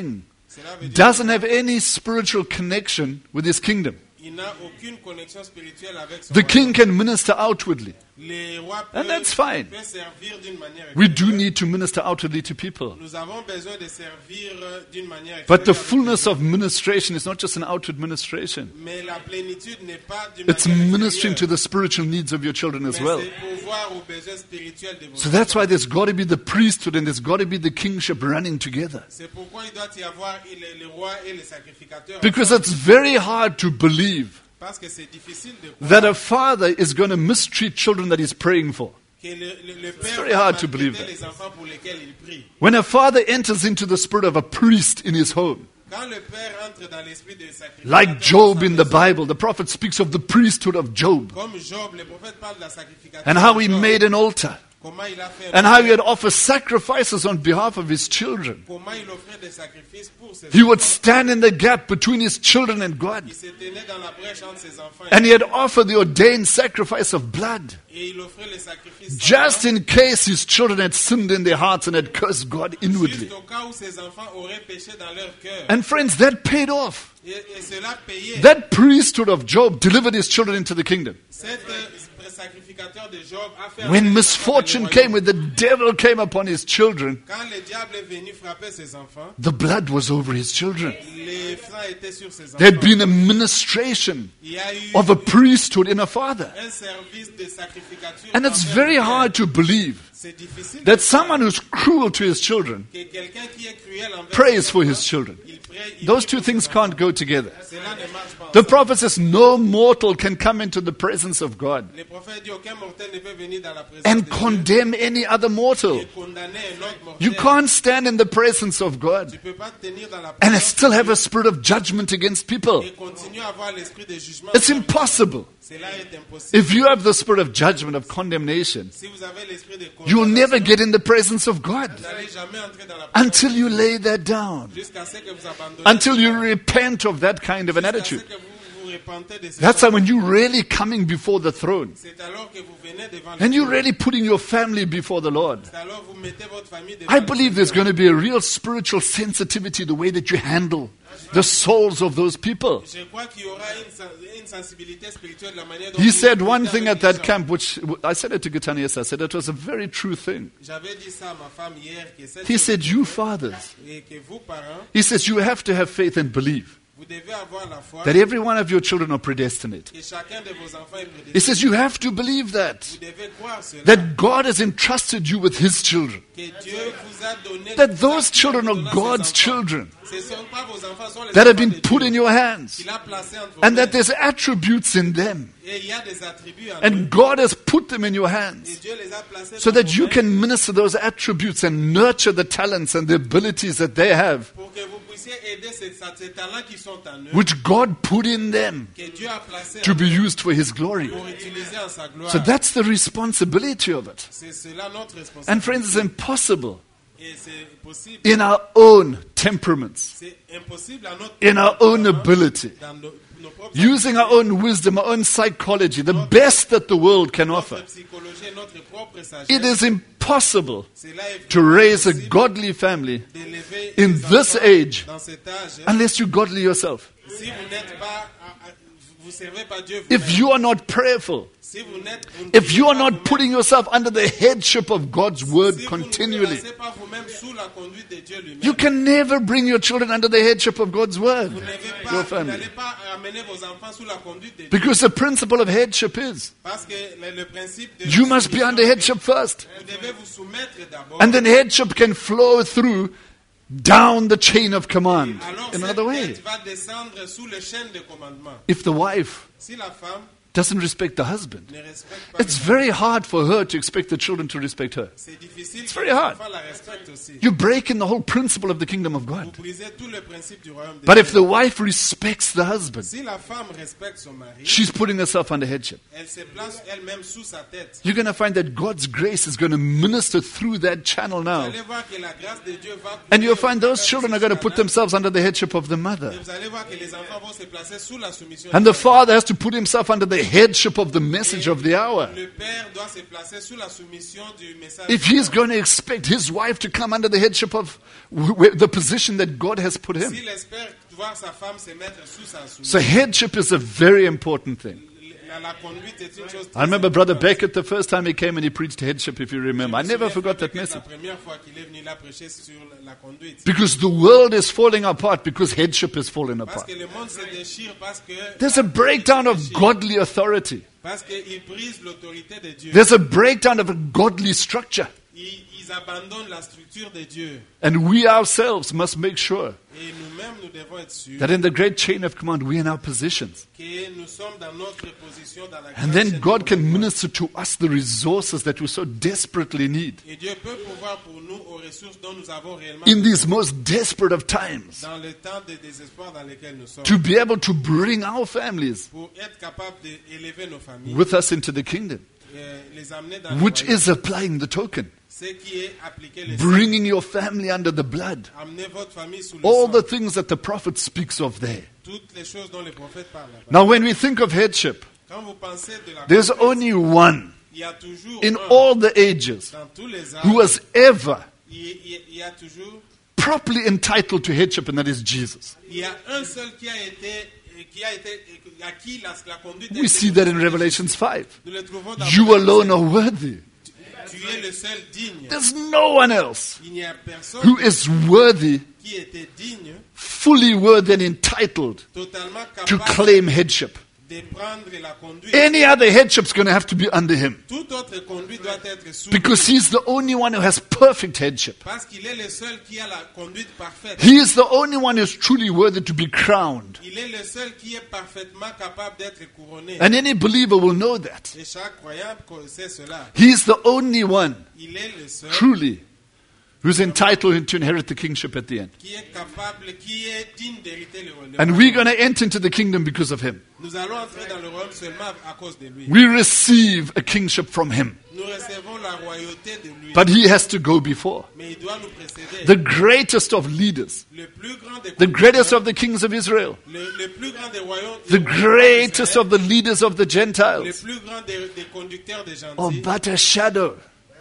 Speaker 2: doesn't have any spiritual connection with his kingdom.
Speaker 1: Il n'a aucune connexion spirituelle avec son
Speaker 2: The
Speaker 1: royaume.
Speaker 2: king can minister outwardly.
Speaker 1: Les rois
Speaker 2: And
Speaker 1: peuvent,
Speaker 2: that's fine.
Speaker 1: peuvent servir d'une manière
Speaker 2: We do
Speaker 1: extérieure.
Speaker 2: need to minister outwardly to people.
Speaker 1: Nous avons besoin de servir euh, d'une manière
Speaker 2: But the
Speaker 1: extérieure.
Speaker 2: fullness of ministration is not just an outward ministration.
Speaker 1: Mais la plénitude n'est pas d'une
Speaker 2: It's
Speaker 1: manière
Speaker 2: ministering to
Speaker 1: extérieure.
Speaker 2: the spiritual needs of your children as
Speaker 1: Mais
Speaker 2: well.
Speaker 1: c'est pourvoir aux besoins spirituels de vos
Speaker 2: So that's
Speaker 1: enfants.
Speaker 2: why there's got to be the priesthood and there's got to be the kingship running together.
Speaker 1: C'est pourquoi il doit y avoir les, les rois et les sacrificateurs.
Speaker 2: Because
Speaker 1: ensemble.
Speaker 2: it's very hard to believe
Speaker 1: Parce que c'est difficile de croire
Speaker 2: that a father is going to mistreat children that he's praying for.
Speaker 1: que le, le, le père
Speaker 2: very
Speaker 1: va
Speaker 2: hard to believe
Speaker 1: maltraiter
Speaker 2: that.
Speaker 1: les enfants pour lesquels il prie.
Speaker 2: When a father enters into the spirit of a priest in his home,
Speaker 1: Quand le père entre dans l'esprit de sacrificateur,
Speaker 2: like Job in the Bible, the prophet speaks of the priesthood of Job
Speaker 1: comme Job, le prophète parle de la sacrificature
Speaker 2: and how he
Speaker 1: de Job.
Speaker 2: made an altar
Speaker 1: Comment il a fait
Speaker 2: and how he had offered sacrifices on behalf of his children.
Speaker 1: comment il offrait des sacrifices pour ses
Speaker 2: He would
Speaker 1: enfants.
Speaker 2: stand in the gap between his children and God.
Speaker 1: Il se tenait dans la brèche entre ses enfants
Speaker 2: And he had offered the ordained sacrifice of blood,
Speaker 1: et il offrait les sacrifices
Speaker 2: just
Speaker 1: sanglants,
Speaker 2: in case his children had sinned in their hearts and had cursed God inwardly.
Speaker 1: juste au cas où ses enfants auraient péché dans leur cœur.
Speaker 2: And friends, that paid off.
Speaker 1: Et, et cela payait.
Speaker 2: That priesthood of Job delivered his children into the kingdom.
Speaker 1: Cet euh, sacrificateur de Job a fait
Speaker 2: When
Speaker 1: entrer
Speaker 2: misfortune
Speaker 1: les enfants
Speaker 2: came,
Speaker 1: dans
Speaker 2: when
Speaker 1: le
Speaker 2: the
Speaker 1: royaume.
Speaker 2: devil came upon his children,
Speaker 1: Quand le diable est venu frapper ses enfants,
Speaker 2: the blood was over his children.
Speaker 1: les francs étaient sur ses
Speaker 2: There had
Speaker 1: enfants.
Speaker 2: been a ministration
Speaker 1: Il y a eu
Speaker 2: of a priesthood in a father.
Speaker 1: un service de sacrificature.
Speaker 2: And it's
Speaker 1: envers
Speaker 2: very
Speaker 1: le père.
Speaker 2: hard to believe
Speaker 1: C'est difficile
Speaker 2: that
Speaker 1: de
Speaker 2: someone who's cruel to his children
Speaker 1: que quelqu'un qui est cruel envers
Speaker 2: prays
Speaker 1: ses
Speaker 2: for
Speaker 1: enfants,
Speaker 2: his children.
Speaker 1: il prie- il
Speaker 2: Those
Speaker 1: prie
Speaker 2: two
Speaker 1: pour
Speaker 2: things
Speaker 1: ses enfants.
Speaker 2: can't go together.
Speaker 1: Cela ne marche pas
Speaker 2: The
Speaker 1: ensemble.
Speaker 2: prophet says, no mortal can come into the presence of God
Speaker 1: Le prophète dit aucun mortel ne peut venir dans la présence
Speaker 2: and
Speaker 1: de Dieu
Speaker 2: condemn any other mortal.
Speaker 1: et condamner un autre mortel.
Speaker 2: You can't stand in the presence of God
Speaker 1: Tu peux pas te tenir dans la
Speaker 2: and
Speaker 1: présence
Speaker 2: still
Speaker 1: de
Speaker 2: have
Speaker 1: Dieu
Speaker 2: a spirit of judgment against people.
Speaker 1: et continuer à avoir l'esprit de jugement.
Speaker 2: It's impossible.
Speaker 1: Cela est impossible.
Speaker 2: If you have the spirit of judgment, of condemnation,
Speaker 1: Si vous avez l'esprit de
Speaker 2: you'll never
Speaker 1: condamnation,
Speaker 2: get in the presence of God
Speaker 1: vous n'allez jamais entrer dans la présence
Speaker 2: until you lay that down,
Speaker 1: jusqu'à ce que vous abandonnez.
Speaker 2: until you repent of that kind of an
Speaker 1: Jusqu'à ce
Speaker 2: attitude.
Speaker 1: que vous vous repentez de ces
Speaker 2: That's
Speaker 1: choses.
Speaker 2: how when you're really coming before the throne
Speaker 1: C'est alors que vous venez devant le
Speaker 2: and you're
Speaker 1: trône.
Speaker 2: really putting your family before the Lord.
Speaker 1: C'est alors vous mettez votre famille devant
Speaker 2: I
Speaker 1: le
Speaker 2: believe there's
Speaker 1: Seigneur.
Speaker 2: going to be a real spiritual sensitivity the way that you handle the souls of those people.
Speaker 1: Je crois qu'il y aura une, sen- une sensibilité spirituelle de la manière dont
Speaker 2: He
Speaker 1: vous
Speaker 2: said one
Speaker 1: traitez
Speaker 2: thing
Speaker 1: avec
Speaker 2: at
Speaker 1: les
Speaker 2: that
Speaker 1: gens.
Speaker 2: camp, which I said it to Gitani yesterday. I said it was a very true thing.
Speaker 1: J'avais dit ça à ma femme hier que cette
Speaker 2: He
Speaker 1: chose-
Speaker 2: said, you fathers,
Speaker 1: et que vous parents,
Speaker 2: he says, you have to have faith and believe
Speaker 1: vous devez avoir la foi
Speaker 2: that every one of your children are predestinate.
Speaker 1: que chacun de vos enfants est prédestiné.
Speaker 2: He says, you have to believe that,
Speaker 1: Vous devez croire cela.
Speaker 2: that God has entrusted you with his children,
Speaker 1: Que Dieu vous a donné
Speaker 2: that
Speaker 1: vous a
Speaker 2: those children
Speaker 1: donné
Speaker 2: are
Speaker 1: ses
Speaker 2: God's
Speaker 1: enfants.
Speaker 2: children
Speaker 1: Ce ne sont pas vos enfants, ce sont les
Speaker 2: that have
Speaker 1: enfants
Speaker 2: been
Speaker 1: de
Speaker 2: put
Speaker 1: Dieu
Speaker 2: in your hands,
Speaker 1: qu'il a placés entre vos
Speaker 2: and that
Speaker 1: mains.
Speaker 2: there's attributes in them,
Speaker 1: Et il y a des attributs en eux.
Speaker 2: and God has put them in your
Speaker 1: Et
Speaker 2: hands
Speaker 1: Dieu les a placés
Speaker 2: so
Speaker 1: dans
Speaker 2: that
Speaker 1: vos
Speaker 2: you
Speaker 1: mains
Speaker 2: can minister those attributes and nurture the talents and the abilities that they have,
Speaker 1: pour que vous puissiez aider ces, ces talents qui sont en eux,
Speaker 2: which God put in them
Speaker 1: que Dieu a placés
Speaker 2: to
Speaker 1: en
Speaker 2: be
Speaker 1: eux
Speaker 2: used for his glory.
Speaker 1: pour utiliser en sa gloire.
Speaker 2: So that's the responsibility of it.
Speaker 1: C'est cela notre responsabilité.
Speaker 2: And friends, it's impossible
Speaker 1: Et c'est possible.
Speaker 2: in our own temperaments,
Speaker 1: C'est impossible à notre
Speaker 2: in our own ability,
Speaker 1: dans nos, nos propres
Speaker 2: using our own wisdom, our own psychology, the best that the world can offer.
Speaker 1: notre psychologie et notre propre sagesse.
Speaker 2: It is impossible
Speaker 1: Cela est
Speaker 2: to
Speaker 1: vraiment
Speaker 2: raise a
Speaker 1: possible
Speaker 2: godly family
Speaker 1: d'élever
Speaker 2: in
Speaker 1: des
Speaker 2: this
Speaker 1: enfants
Speaker 2: age
Speaker 1: dans cet âge.
Speaker 2: unless you're godly yourself.
Speaker 1: Si vous n'êtes pas, à- à- vous servez pas Dieu
Speaker 2: If
Speaker 1: vous-même.
Speaker 2: you are not prayerful,
Speaker 1: Si vous n'êtes, vous ne
Speaker 2: if
Speaker 1: priez
Speaker 2: you are
Speaker 1: pas
Speaker 2: not
Speaker 1: vous-même,
Speaker 2: putting yourself under the headship of God's word
Speaker 1: si vous ne
Speaker 2: continually,
Speaker 1: vous placez pas vous-même sous la conduite de Dieu lui-même,
Speaker 2: you can never bring your children under the headship of God's word,
Speaker 1: vous n'avez pas-
Speaker 2: your
Speaker 1: vous
Speaker 2: family.
Speaker 1: n'allez pas amener vos enfants sous la conduite de Dieu.
Speaker 2: Because the principle of headship is
Speaker 1: Parce que le, le principe de
Speaker 2: you must be under headship first.
Speaker 1: vous devez vous soumettre d'abord.
Speaker 2: And then headship can flow through down the chain of command.
Speaker 1: Alors
Speaker 2: In
Speaker 1: cette
Speaker 2: another way,
Speaker 1: tête va descendre sous le chaîne de commandement.
Speaker 2: if the wife
Speaker 1: Si la femme
Speaker 2: doesn't respect the husband,
Speaker 1: ne respecte pas
Speaker 2: it's
Speaker 1: le
Speaker 2: very hard for her to expect the children to respect her.
Speaker 1: c'est difficile que
Speaker 2: very
Speaker 1: les
Speaker 2: hard.
Speaker 1: enfants la respectent aussi.
Speaker 2: You break in the whole principle of the kingdom of
Speaker 1: Vous
Speaker 2: God.
Speaker 1: brisez tout le principe du royaume de
Speaker 2: But
Speaker 1: Dieu.
Speaker 2: if the wife respects the husband,
Speaker 1: Si la femme respecte son mari,
Speaker 2: she's putting herself under headship.
Speaker 1: elle se place elle-même sous sa tête.
Speaker 2: You're going to find that God's grace is going to minister through that channel
Speaker 1: Vous
Speaker 2: now.
Speaker 1: allez voir que la grâce de Dieu va
Speaker 2: And you'll
Speaker 1: couler
Speaker 2: find
Speaker 1: au
Speaker 2: those
Speaker 1: travers
Speaker 2: children
Speaker 1: de
Speaker 2: are
Speaker 1: ce
Speaker 2: going to put
Speaker 1: canal.
Speaker 2: themselves under the headship of the mother.
Speaker 1: Et vous allez voir que les enfants vont se placer sous la soumission
Speaker 2: And
Speaker 1: de
Speaker 2: the father has to put himself under the the headship of the message of the hour.
Speaker 1: Le père doit se placer sous la soumission du message.
Speaker 2: If he's going to expect his wife to come under the headship of w- w- the position that God has put him.
Speaker 1: S'il espère voir sa femme se mettre sous sa soumission.
Speaker 2: So headship is a very important thing.
Speaker 1: La, la conduite est une chose très
Speaker 2: I remember Brother
Speaker 1: importante.
Speaker 2: Beckett, the first time he came and he preached headship, if you remember. I never forgot that
Speaker 1: La
Speaker 2: message.
Speaker 1: première fois qu'il est venu, il a prêché sur la conduite.
Speaker 2: Because the world is falling apart because headship is falling
Speaker 1: Parce
Speaker 2: apart.
Speaker 1: que le monde se déchire parce que
Speaker 2: There's a breakdown of godly authority.
Speaker 1: parce qu'il brise l'autorité de Dieu.
Speaker 2: There's a breakdown of a godly structure.
Speaker 1: Ils, ils abandonnent la structure de Dieu.
Speaker 2: And we ourselves must make sure
Speaker 1: Et nous-mêmes, nous devons être sûrs
Speaker 2: that in the great chain of command, we're in our positions.
Speaker 1: que nous sommes dans notre position dans la
Speaker 2: And
Speaker 1: grande
Speaker 2: then
Speaker 1: chaîne
Speaker 2: God
Speaker 1: de
Speaker 2: can
Speaker 1: commandement.
Speaker 2: minister to us the resources that we so desperately need
Speaker 1: Et Dieu peut pouvoir pour nous aux ressources dont nous avons réellement
Speaker 2: in these most desperate of times
Speaker 1: dans le temps de désespoir dans lequel nous sommes.
Speaker 2: to be able to bring our families
Speaker 1: Pour être capable d'élever nos familles,
Speaker 2: with us into the kingdom,
Speaker 1: euh, les amener dans le
Speaker 2: which
Speaker 1: royaume.
Speaker 2: is applying the token,
Speaker 1: Ce qui est appliquer les
Speaker 2: bringing your family under the blood.
Speaker 1: amener votre famille sous le
Speaker 2: All
Speaker 1: sang.
Speaker 2: the things that the prophet speaks of there.
Speaker 1: Toutes les choses dont le prophète parle. là-bas.
Speaker 2: Now, when we think of headship,
Speaker 1: Quand vous pensez de la
Speaker 2: there's
Speaker 1: conduite,
Speaker 2: only one
Speaker 1: il y a toujours
Speaker 2: in
Speaker 1: un,
Speaker 2: all the ages
Speaker 1: dans tous les âges,
Speaker 2: who was ever
Speaker 1: il, il- il y a toujours,
Speaker 2: properly entitled to headship, and that is Jesus.
Speaker 1: il y a un seul qui a été, qui a été, à qui la, la conduite. a
Speaker 2: We
Speaker 1: été
Speaker 2: see that in
Speaker 1: donnée.
Speaker 2: Revelations five.
Speaker 1: Nous le trouvons dans
Speaker 2: You
Speaker 1: Apocalypse
Speaker 2: alone
Speaker 1: sept.
Speaker 2: are worthy.
Speaker 1: Tu es le seul digne.
Speaker 2: There's no one else
Speaker 1: Il n'y a personne
Speaker 2: who is worthy,
Speaker 1: qui était digne,
Speaker 2: fully worthy and entitled
Speaker 1: totalement
Speaker 2: to
Speaker 1: capable
Speaker 2: claim headship.
Speaker 1: de prendre la conduite.
Speaker 2: Any other headship's going to have to be under him
Speaker 1: Toute autre conduite doit être sous
Speaker 2: because
Speaker 1: lui,
Speaker 2: he's the only one who has perfect headship.
Speaker 1: parce qu'il est le seul qui a la conduite parfaite.
Speaker 2: He is the only one who's truly worthy to be crowned.
Speaker 1: Il est le seul qui est parfaitement capable d'être couronné.
Speaker 2: And any believer will know that.
Speaker 1: Et chaque croyant sait cela.
Speaker 2: He's the only one
Speaker 1: Il est le seul
Speaker 2: truly who's entitled to inherit the kingship at the end.
Speaker 1: qui est capable, qui est digne d'hériter le royaume.
Speaker 2: And we're going to enter into the kingdom because of him.
Speaker 1: Nous allons entrer dans le royaume seulement à cause de lui.
Speaker 2: We receive a kingship from him.
Speaker 1: Nous recevons la royauté de lui.
Speaker 2: But he has to go before.
Speaker 1: Mais il doit nous précéder.
Speaker 2: The greatest of leaders,
Speaker 1: Le plus grand des
Speaker 2: the greatest of the kings of Israel,
Speaker 1: le, le plus grand des royaumes,
Speaker 2: the greatest of the leaders of the
Speaker 1: le
Speaker 2: Gentiles,
Speaker 1: plus grand des, des conducteurs des
Speaker 2: are
Speaker 1: gentils,
Speaker 2: but a shadow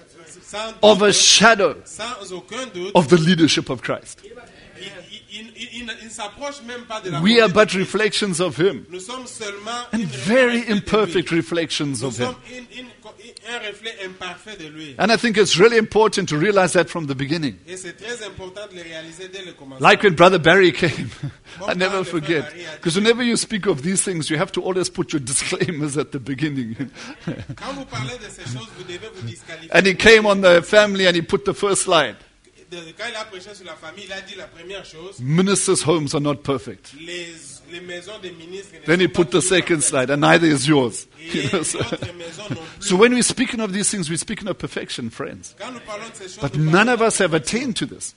Speaker 1: sans,
Speaker 2: of a
Speaker 1: doute,
Speaker 2: shadow
Speaker 1: sans aucun doute,
Speaker 2: of the leadership of Christ.
Speaker 1: il, il, il, il, il ne s'approche même pas de la
Speaker 2: We are
Speaker 1: conduite
Speaker 2: but
Speaker 1: de Christ.
Speaker 2: reflections of him,
Speaker 1: Nous sommes seulement
Speaker 2: and
Speaker 1: une
Speaker 2: very
Speaker 1: reflet de lui.
Speaker 2: imperfect reflections
Speaker 1: Nous
Speaker 2: of him.
Speaker 1: sommes une- une- un reflet imparfait de lui.
Speaker 2: And I think it's really important to realize that from the beginning.
Speaker 1: Et c'est très important de le réaliser dès le commencement.
Speaker 2: Like when Brother Barry came, I never forget. Because whenever you speak of these things, you have to always put your disclaimers at the beginning.
Speaker 1: Quand vous parlez de ces choses, vous devez vous disqualifier.
Speaker 2: And he came on the family and he put the first line.
Speaker 1: De- Quand il a prêché sur la famille, il a dit la première chose,
Speaker 2: Ministers' homes are not perfect.
Speaker 1: les, les maisons des ministres ne
Speaker 2: Then he
Speaker 1: sont pas
Speaker 2: put the
Speaker 1: toujours
Speaker 2: second
Speaker 1: parfaites.
Speaker 2: slide, and neither is yours.
Speaker 1: Et
Speaker 2: You know, so,
Speaker 1: d'autres maisons non plus.
Speaker 2: so when we're speaking of these things, we're speaking of perfection, friends.
Speaker 1: Quand nous parlons de ces choses,
Speaker 2: But
Speaker 1: nous
Speaker 2: none
Speaker 1: parlons-
Speaker 2: of us have attained to this.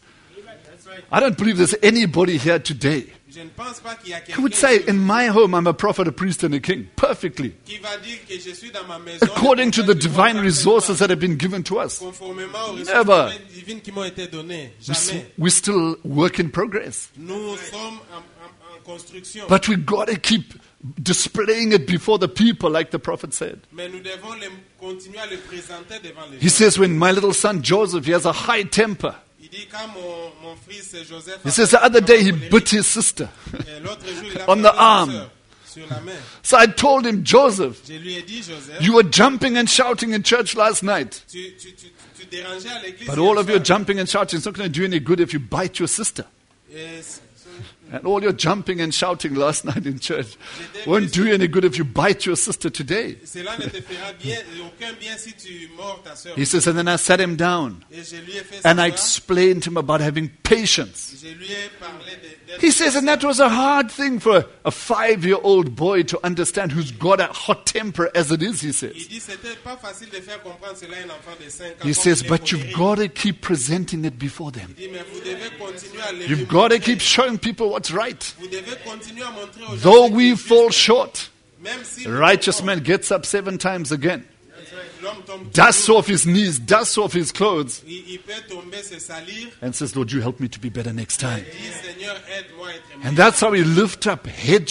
Speaker 2: I don't believe there's anybody here today
Speaker 1: Je ne pense pas qu'il y a
Speaker 2: who would
Speaker 1: quelqu'un
Speaker 2: say,
Speaker 1: ici
Speaker 2: in my home, I'm a prophet, a priest, and a king. Perfectly.
Speaker 1: qui va dire que je suis dans ma maison
Speaker 2: According to the
Speaker 1: et
Speaker 2: divine
Speaker 1: parfaitement,
Speaker 2: resources that have been given to us.
Speaker 1: conformément aux
Speaker 2: Never.
Speaker 1: ressources divines qui m'ont été données.
Speaker 2: We s-
Speaker 1: Jamais.
Speaker 2: We're still work in progress.
Speaker 1: Nous sommes en, en- en construction.
Speaker 2: But we got to keep displaying it before the people, like the prophet said.
Speaker 1: Mais nous devons le- continuer à le présenter devant les
Speaker 2: He
Speaker 1: gens.
Speaker 2: says, when my little son Joseph, he has a high temper.
Speaker 1: Il dit quand mon, mon fils Joseph
Speaker 2: He
Speaker 1: a
Speaker 2: says
Speaker 1: fait
Speaker 2: the other day he
Speaker 1: colérique,
Speaker 2: bit his sister.
Speaker 1: et l'autre jour, il a
Speaker 2: on
Speaker 1: fait
Speaker 2: the
Speaker 1: sa
Speaker 2: arm.
Speaker 1: sœur sur la main.
Speaker 2: So I told him, Joseph,
Speaker 1: Je lui ai dit, Joseph,
Speaker 2: you were jumping and shouting in church last night.
Speaker 1: tu, tu, tu, tu dérangeais à l'église.
Speaker 2: But
Speaker 1: hier
Speaker 2: all of your
Speaker 1: soir.
Speaker 2: jumping and shouting is not going to do any good if you bite your sister.
Speaker 1: Et c-
Speaker 2: And all your jumping and shouting last night in church won't do any good if you bite your sister today.
Speaker 1: Cela ne te fera bien, aucun bien si tu mords ta sœur.
Speaker 2: He says, and then I sat him down
Speaker 1: Et je lui ai fait
Speaker 2: and I
Speaker 1: savoir,
Speaker 2: explained to him about having patience.
Speaker 1: je lui ai parlé de, d'être
Speaker 2: He says, and that was a hard thing for a, a five-year-old boy to understand who's got a hot temper as it is, he
Speaker 1: Il
Speaker 2: says.
Speaker 1: dit c'était pas facile de faire comprendre cela à un enfant de cinq ans.
Speaker 2: He
Speaker 1: comme
Speaker 2: says,
Speaker 1: il est
Speaker 2: but you've
Speaker 1: colérique.
Speaker 2: got to keep presenting it before them.
Speaker 1: Il dit mais vous devez continuer à le
Speaker 2: You've
Speaker 1: lui
Speaker 2: got to
Speaker 1: montrer.
Speaker 2: keep showing people what's right.
Speaker 1: Vous devez continuer à montrer aux gens
Speaker 2: Though
Speaker 1: ce qui
Speaker 2: we
Speaker 1: est
Speaker 2: fall
Speaker 1: juste.
Speaker 2: short,
Speaker 1: Même si
Speaker 2: the
Speaker 1: nous
Speaker 2: righteous
Speaker 1: tombons,
Speaker 2: man gets up seven times again,
Speaker 1: l'homme tombe
Speaker 2: dusts
Speaker 1: toujours.
Speaker 2: off his knees, dusts off his clothes,
Speaker 1: Il, il peut tomber, se salir.
Speaker 2: and says, Lord, you help me to be better next time.
Speaker 1: Dit Seigneur, aide-moi à être
Speaker 2: And
Speaker 1: meilleur.
Speaker 2: that's how we lift up headship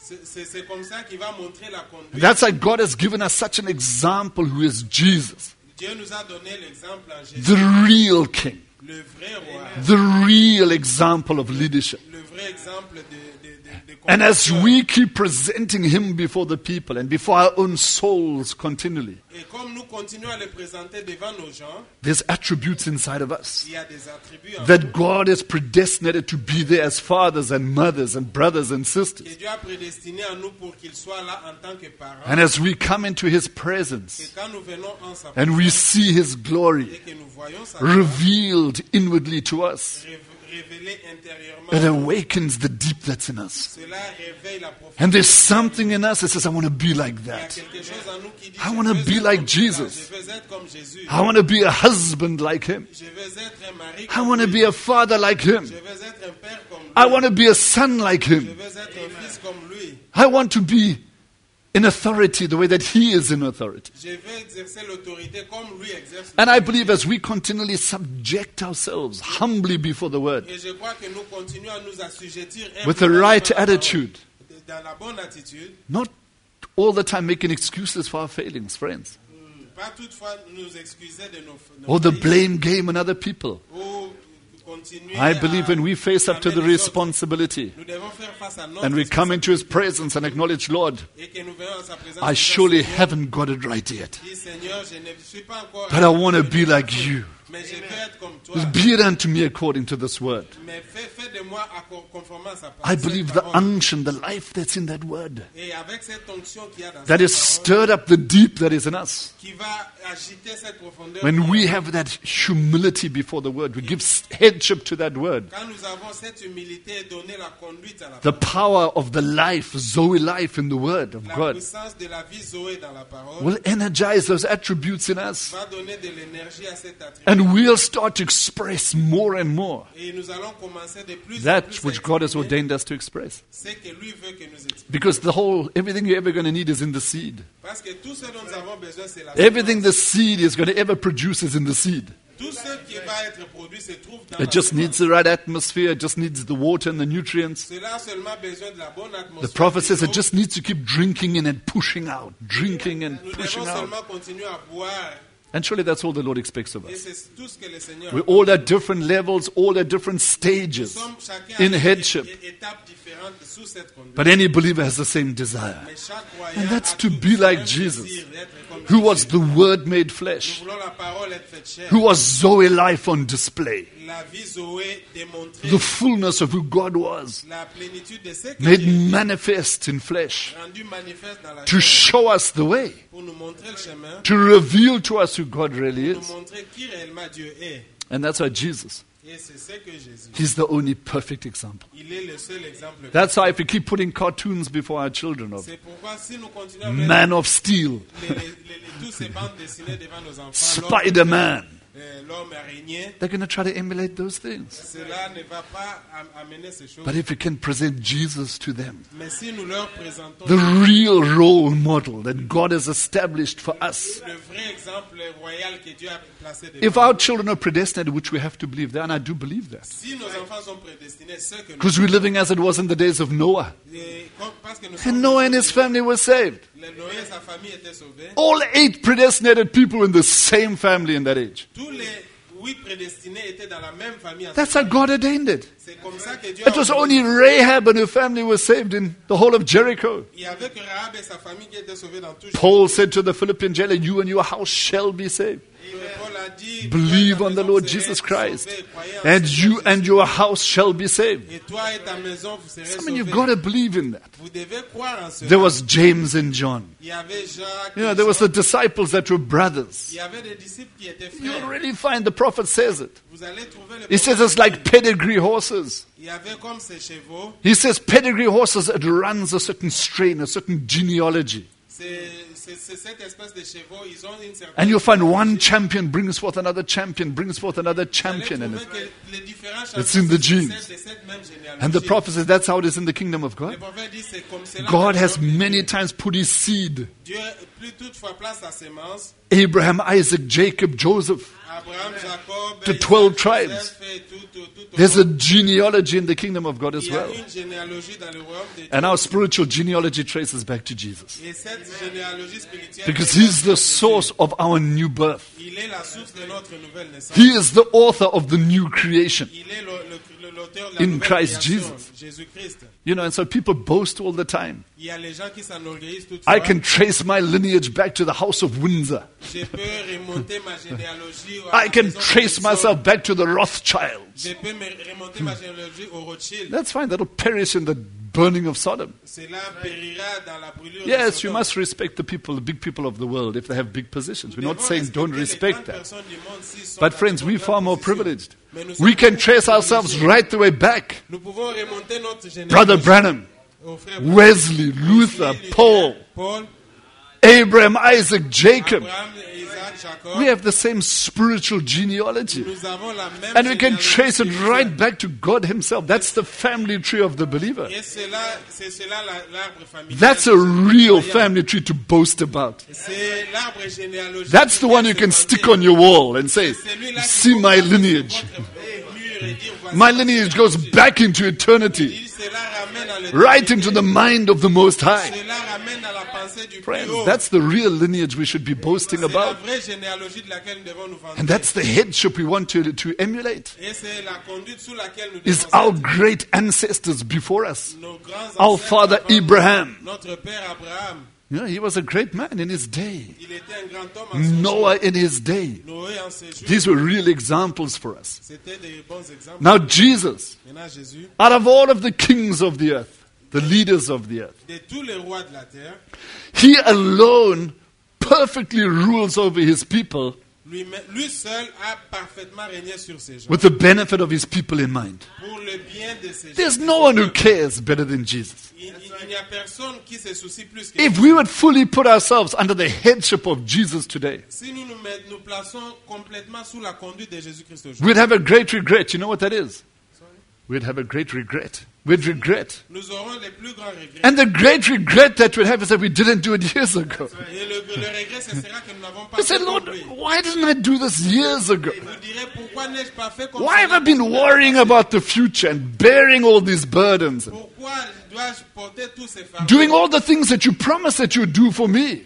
Speaker 1: C'est, c'est, c'est comme ça qu'il va montrer la conduite.
Speaker 2: That's why God has given us such an example who is Jesus,
Speaker 1: Dieu nous a donné l'exemple en Jésus,
Speaker 2: the real king,
Speaker 1: le vrai roi,
Speaker 2: the real example of leadership.
Speaker 1: le vrai exemple de, de, de, de
Speaker 2: And as
Speaker 1: conducteur.
Speaker 2: we keep presenting him before the people and before our own souls continually,
Speaker 1: Et comme nous continuons à le présenter devant nos gens,
Speaker 2: there's attributes inside of us
Speaker 1: il y a des attributs en nous
Speaker 2: that God has predestinated to be there as fathers and mothers and brothers and
Speaker 1: que
Speaker 2: sisters.
Speaker 1: Dieu a prédestinés à nous pour qu'ils soient là en tant que parents.
Speaker 2: And as we come into his
Speaker 1: Et
Speaker 2: presence
Speaker 1: quand nous venons en sa
Speaker 2: and we see his
Speaker 1: et
Speaker 2: glory
Speaker 1: que nous voyons sa gloire
Speaker 2: revealed inwardly to us,
Speaker 1: rév- révélée intérieurement,
Speaker 2: it awakens the deep that's in us.
Speaker 1: cela réveille la profondeur.
Speaker 2: And there's something in us that says, I want to be like
Speaker 1: Il y a
Speaker 2: that.
Speaker 1: quelque chose en nous qui dit,
Speaker 2: I
Speaker 1: je
Speaker 2: wanna
Speaker 1: veux
Speaker 2: be
Speaker 1: être
Speaker 2: like
Speaker 1: comme
Speaker 2: Jesus.
Speaker 1: ça, je veux être comme Jésus.
Speaker 2: I want to be a husband like him.
Speaker 1: Je veux être un mari
Speaker 2: I
Speaker 1: comme
Speaker 2: want to
Speaker 1: lui.
Speaker 2: be a father like him.
Speaker 1: Je veux être un père comme lui.
Speaker 2: I want to be a son like
Speaker 1: Je
Speaker 2: him.
Speaker 1: veux être un fils comme lui.
Speaker 2: I want to be in authority the way that he is in authority.
Speaker 1: Je veux exercer l'autorité comme lui exerce.
Speaker 2: And I believe as we continually subject ourselves humbly before the word,
Speaker 1: Et je crois que nous continuons à nous assujettir
Speaker 2: with the
Speaker 1: humblement
Speaker 2: right
Speaker 1: devant la parole,
Speaker 2: attitude,
Speaker 1: dans la bonne attitude,
Speaker 2: not all the time making excuses for our failings, friends,
Speaker 1: pas toutefois nous excuser de nos, nos
Speaker 2: or the
Speaker 1: failles,
Speaker 2: blame game on other people.
Speaker 1: ou continuer
Speaker 2: I
Speaker 1: à
Speaker 2: believe when we face up to the
Speaker 1: blâmer les autres.
Speaker 2: responsibility
Speaker 1: Nous devons faire face à notre
Speaker 2: and we come into his presence and acknowledge, Lord,
Speaker 1: et que nous venons à sa présence.
Speaker 2: I
Speaker 1: disons,
Speaker 2: surely
Speaker 1: Seigneur,
Speaker 2: haven't got it right yet,
Speaker 1: dis, Seigneur, je ne suis pas encore
Speaker 2: but I want to be like you.
Speaker 1: mais je veux être comme toi.
Speaker 2: Be it unto me according to this word.
Speaker 1: Mais fais, fais de moi acco- conformément à sa
Speaker 2: I
Speaker 1: parole.
Speaker 2: believe the unction, the life that's in that word,
Speaker 1: Et avec cette onction qu'il y a dans
Speaker 2: that
Speaker 1: cette
Speaker 2: has
Speaker 1: parole,
Speaker 2: stirred up the deep that is in us.
Speaker 1: qui va agiter cette profondeur.
Speaker 2: When we have that humility before the word, we give headship to that word.
Speaker 1: Quand nous avons cette humilité et donner la conduite à la
Speaker 2: The
Speaker 1: parole,
Speaker 2: power of the life, Zoe life in the word of
Speaker 1: la
Speaker 2: God,
Speaker 1: puissance de la vie Zoé dans la parole
Speaker 2: will energize those attributes in us.
Speaker 1: va donner de l'énergie à cet attribut.
Speaker 2: And we'll start to express more and more
Speaker 1: Et nous allons commencer de plus en
Speaker 2: that
Speaker 1: plus
Speaker 2: which
Speaker 1: à
Speaker 2: God has
Speaker 1: exprimer
Speaker 2: ordained us to express.
Speaker 1: ce que lui veut que nous exprimions.
Speaker 2: Because the whole, everything you're ever going to need is in the seed.
Speaker 1: Parce que tout ce dont nous avons besoin, c'est la
Speaker 2: Everything
Speaker 1: semence.
Speaker 2: the seed is going to ever produce is in the seed.
Speaker 1: Tout ce qui va être produit se trouve dans
Speaker 2: It
Speaker 1: la
Speaker 2: just
Speaker 1: semence.
Speaker 2: needs the right atmosphere, it just needs the water and the nutrients.
Speaker 1: Cela a seulement besoin de la bonne atmosphère.
Speaker 2: The prophet
Speaker 1: de
Speaker 2: says it
Speaker 1: l'eau.
Speaker 2: just needs to keep drinking in and pushing out, drinking and
Speaker 1: Nous
Speaker 2: pushing
Speaker 1: devons
Speaker 2: out.
Speaker 1: seulement continuer à boire.
Speaker 2: And surely that's all the Lord expects of
Speaker 1: Et
Speaker 2: us.
Speaker 1: c'est tout ce que le Seigneur
Speaker 2: We're all at different levels, all at different
Speaker 1: Nous
Speaker 2: stages
Speaker 1: sommes chacun
Speaker 2: in
Speaker 1: à des
Speaker 2: headship.
Speaker 1: é- étapes différentes sous cette conduite.
Speaker 2: But any believer has the same desire.
Speaker 1: Mais chaque croyant
Speaker 2: And that's
Speaker 1: a
Speaker 2: to
Speaker 1: tout
Speaker 2: be
Speaker 1: ce
Speaker 2: like
Speaker 1: même
Speaker 2: Jesus,
Speaker 1: désir d'être comme
Speaker 2: who
Speaker 1: Jésus.
Speaker 2: was the Word made
Speaker 1: Nous
Speaker 2: flesh,
Speaker 1: voulons la parole être faite chair.
Speaker 2: who was Zoe life on display,
Speaker 1: La vie Zoé démontrée,
Speaker 2: the fullness of who God was,
Speaker 1: la plénitude de ce que
Speaker 2: made
Speaker 1: Dieu
Speaker 2: manifest in flesh,
Speaker 1: a rendu manifeste dans la
Speaker 2: to
Speaker 1: chair
Speaker 2: show us the way,
Speaker 1: pour nous montrer le chemin,
Speaker 2: to reveal to us who God really
Speaker 1: nous
Speaker 2: is.
Speaker 1: montrer qui réellement Dieu est.
Speaker 2: And that's why Jesus,
Speaker 1: Et c'est ce que Jésus.
Speaker 2: He's the only perfect example.
Speaker 1: Il est le seul exemple.
Speaker 2: That's why if we keep putting cartoons before our children of
Speaker 1: C'est pourquoi si nous continuons à mettre
Speaker 2: Man of Steel,
Speaker 1: les, les, les, les- toutes ces bandes dessinées devant nos enfants,
Speaker 2: Spider-Man,
Speaker 1: l'homme, euh, l'homme araignée,
Speaker 2: they're going to try to emulate those things.
Speaker 1: cela ne va pas am- amener ces choses.
Speaker 2: But if we can present Jesus to them,
Speaker 1: Mais si nous leur présentons
Speaker 2: the real role model that God has established for us,
Speaker 1: le vrai exemple royal que Dieu a placé devant
Speaker 2: if
Speaker 1: nous,
Speaker 2: our children are predestinated, which we have to believe that, and I do believe that,
Speaker 1: si nos enfants sont prédestinés, ceux que nous
Speaker 2: because we're living as it was in the days of Noah,
Speaker 1: et comme- parce que nous
Speaker 2: and
Speaker 1: sommes
Speaker 2: Noah and his family were saved.
Speaker 1: le- Noé et sa famille étaient sauvés,
Speaker 2: All eight predestinated people were in the same family in that age.
Speaker 1: tous les huit prédestinés étaient dans la même famille. en
Speaker 2: That's
Speaker 1: ce
Speaker 2: how
Speaker 1: moment.
Speaker 2: God ordained it.
Speaker 1: C'est comme ça que Dieu
Speaker 2: It
Speaker 1: a
Speaker 2: was
Speaker 1: ordonné.
Speaker 2: only Rahab and her family were saved in the whole of Jericho.
Speaker 1: Il y avait que Rahab et sa famille qui étaient sauvés dans tout
Speaker 2: Paul said to the Philippian jailer, you and your house shall be saved.
Speaker 1: Et Paul a dit,
Speaker 2: Believe
Speaker 1: toi
Speaker 2: on
Speaker 1: et
Speaker 2: the
Speaker 1: ta
Speaker 2: Lord
Speaker 1: maison, vous
Speaker 2: Jesus
Speaker 1: serez
Speaker 2: Christ,
Speaker 1: sauvés, croyez en
Speaker 2: and
Speaker 1: Seigneur
Speaker 2: you
Speaker 1: Jésus.
Speaker 2: and your house shall be saved.
Speaker 1: Et toi et ta maison, vous serez
Speaker 2: I mean, you've
Speaker 1: sauvés.
Speaker 2: got to believe in that.
Speaker 1: Vous devez croire en cela.
Speaker 2: There was James and John.
Speaker 1: Il y avait Jacques,
Speaker 2: You know,
Speaker 1: et
Speaker 2: there was the
Speaker 1: Jean.
Speaker 2: disciples that were brothers.
Speaker 1: Il y avait des disciples qui étaient
Speaker 2: You'll
Speaker 1: frères.
Speaker 2: really find the prophet says it.
Speaker 1: Vous allez trouver le
Speaker 2: He says it's like pedigree horses.
Speaker 1: Il y avait comme ces chevaux.
Speaker 2: He says pedigree horses, it runs a certain strain, a certain genealogy.
Speaker 1: C'est c'est- c'est cette espèce de chevaux. Ils ont une certaine.
Speaker 2: And you'll find one champion brings forth another champion, brings forth another
Speaker 1: Vous allez
Speaker 2: champion. And,
Speaker 1: trouver
Speaker 2: it.
Speaker 1: que les différents
Speaker 2: It's
Speaker 1: champions
Speaker 2: in the
Speaker 1: sont
Speaker 2: genes.
Speaker 1: de cette même généalogie.
Speaker 2: and the prophet says that's how it is in the kingdom of
Speaker 1: Le
Speaker 2: God.
Speaker 1: prophète dit c'est comme cela.
Speaker 2: God
Speaker 1: que
Speaker 2: has
Speaker 1: Dieu-
Speaker 2: many times put his seed
Speaker 1: Dieu plus toutefois place sa sémence
Speaker 2: Abraham, Isaac, Jacob, Joseph,
Speaker 1: Abraham, Jacob,
Speaker 2: the twelve
Speaker 1: Isaac,
Speaker 2: tribes.
Speaker 1: Joseph et tout, tout, tout au
Speaker 2: There's a
Speaker 1: monde.
Speaker 2: genealogy in the kingdom of God as
Speaker 1: Il y a
Speaker 2: well.
Speaker 1: une généalogie dans le royaume de Dieu.
Speaker 2: And our spiritual genealogy traces back to Jesus.
Speaker 1: Et cette généalogie spirituelle,
Speaker 2: Because he's the source of our new birth.
Speaker 1: il est la source de notre nouvelle naissance.
Speaker 2: He is the author of the new creation.
Speaker 1: Il est le- le- l'auteur de la
Speaker 2: In
Speaker 1: nouvelle
Speaker 2: Christ
Speaker 1: création,
Speaker 2: Jesus.
Speaker 1: Jésus-Christ.
Speaker 2: You know, and so people boast all the time.
Speaker 1: Il y a les gens qui s'enorgueillissent tout
Speaker 2: I
Speaker 1: fois.
Speaker 2: can trace my lineage back to the house of Windsor.
Speaker 1: Je peux remonter ma généalogie à
Speaker 2: I
Speaker 1: la
Speaker 2: can
Speaker 1: maison de
Speaker 2: trace
Speaker 1: Windsor.
Speaker 2: myself back to the Rothschilds.
Speaker 1: Je peux me remonter ma généalogie au Rothschild.
Speaker 2: That's fine. That'll perish in the burning of Sodom.
Speaker 1: Cela périra dans la brûlure de
Speaker 2: Yes, you
Speaker 1: Sodome.
Speaker 2: must respect the people, the big people of the world, if they have big positions. We're
Speaker 1: Nous
Speaker 2: not
Speaker 1: devons
Speaker 2: saying don't
Speaker 1: respecter les
Speaker 2: respect
Speaker 1: grandes
Speaker 2: that.
Speaker 1: personnes du monde s'ils sont
Speaker 2: But
Speaker 1: dans
Speaker 2: friends,
Speaker 1: une
Speaker 2: we're
Speaker 1: grande
Speaker 2: far more
Speaker 1: position.
Speaker 2: privileged.
Speaker 1: Mais nous
Speaker 2: We
Speaker 1: sommes
Speaker 2: can
Speaker 1: beaucoup
Speaker 2: trace
Speaker 1: plus
Speaker 2: ourselves
Speaker 1: privilégiés.
Speaker 2: right the way back.
Speaker 1: Nous pouvons remonter notre généalogie
Speaker 2: Brother Branham,
Speaker 1: au frère
Speaker 2: Wesley, Luther,
Speaker 1: Luther,
Speaker 2: Paul,
Speaker 1: Paul,
Speaker 2: Abraham, Isaac, Jacob.
Speaker 1: Abraham, Isaac, Jacob.
Speaker 2: We have the same spiritual genealogy.
Speaker 1: Nous avons la même
Speaker 2: And we can
Speaker 1: généalogie
Speaker 2: trace it
Speaker 1: spirituelle.
Speaker 2: right back to God Himself. That's the family tree of the believer.
Speaker 1: Et cela, c'est cela la- l'arbre familial.
Speaker 2: That's a real family tree to boast about.
Speaker 1: C'est l'arbre généalogique.
Speaker 2: That's the one you can stick on your wall and say,
Speaker 1: Celui-là qui
Speaker 2: see
Speaker 1: faut
Speaker 2: my
Speaker 1: mettre sur
Speaker 2: lineage.
Speaker 1: votre mur et dire, voici
Speaker 2: My
Speaker 1: mon
Speaker 2: lineage goes
Speaker 1: généalogie.
Speaker 2: back into eternity,
Speaker 1: Il- Cela ramène à l'éternité.
Speaker 2: right into the mind of the Most High.
Speaker 1: Cela ramène à la pensée du plus
Speaker 2: Friends,
Speaker 1: haut.
Speaker 2: that's the real lineage we should be boasting
Speaker 1: C'est la
Speaker 2: about.
Speaker 1: vraie généalogie de laquelle nous devons nous vanter.
Speaker 2: And that's the headship we want to, to emulate.
Speaker 1: Et c'est la conduite sous laquelle nous
Speaker 2: Is
Speaker 1: devons
Speaker 2: our
Speaker 1: être.
Speaker 2: great ancestors before us.
Speaker 1: Nos grands
Speaker 2: Our
Speaker 1: ancêtres
Speaker 2: father
Speaker 1: avant nous.
Speaker 2: Abraham.
Speaker 1: Notre père Abraham,
Speaker 2: You know, he was a great man in his day.
Speaker 1: il était un grand homme en son
Speaker 2: Noah
Speaker 1: jour.
Speaker 2: in his day.
Speaker 1: Noé en ses jours.
Speaker 2: These were real examples for us.
Speaker 1: C'était des bons exemples.
Speaker 2: Now Jesus,
Speaker 1: Maintenant Jésus,
Speaker 2: out of all of the kings of the earth, the leaders of the earth,
Speaker 1: de tous les rois de la terre,
Speaker 2: he alone perfectly rules over his people
Speaker 1: lui, lui seul a parfaitement régné sur ses gens.
Speaker 2: with the benefit of his people in mind.
Speaker 1: Pour le bien de ses gens.
Speaker 2: There's no one who cares better than Jesus.
Speaker 1: Il, il- il n'y a personne qui se soucie plus que
Speaker 2: If we would fully put ourselves under the headship of Jesus today,
Speaker 1: Si nous nous, met- nous plaçons complètement sous la conduite de Jésus-Christ aujourd'hui,
Speaker 2: we'd have a great regret. You know what that is? We'd have a great regret. We'd regret.
Speaker 1: nous aurons les plus grands regrets.
Speaker 2: And the great regret that we'd have is that we didn't do it years ago.
Speaker 1: Et le, le regret, ce sera que nous n'avons pas
Speaker 2: We
Speaker 1: fait
Speaker 2: said, Lord,
Speaker 1: comme lui.
Speaker 2: why didn't I do this years ago?
Speaker 1: Vous direz, pourquoi n'ai-je pas fait comme
Speaker 2: Why have
Speaker 1: cela?
Speaker 2: I been worrying about the future and bearing all these burdens?
Speaker 1: Pourquoi dois-je porter tous ces fardeaux?
Speaker 2: Doing all the things that you promised that you would do for me.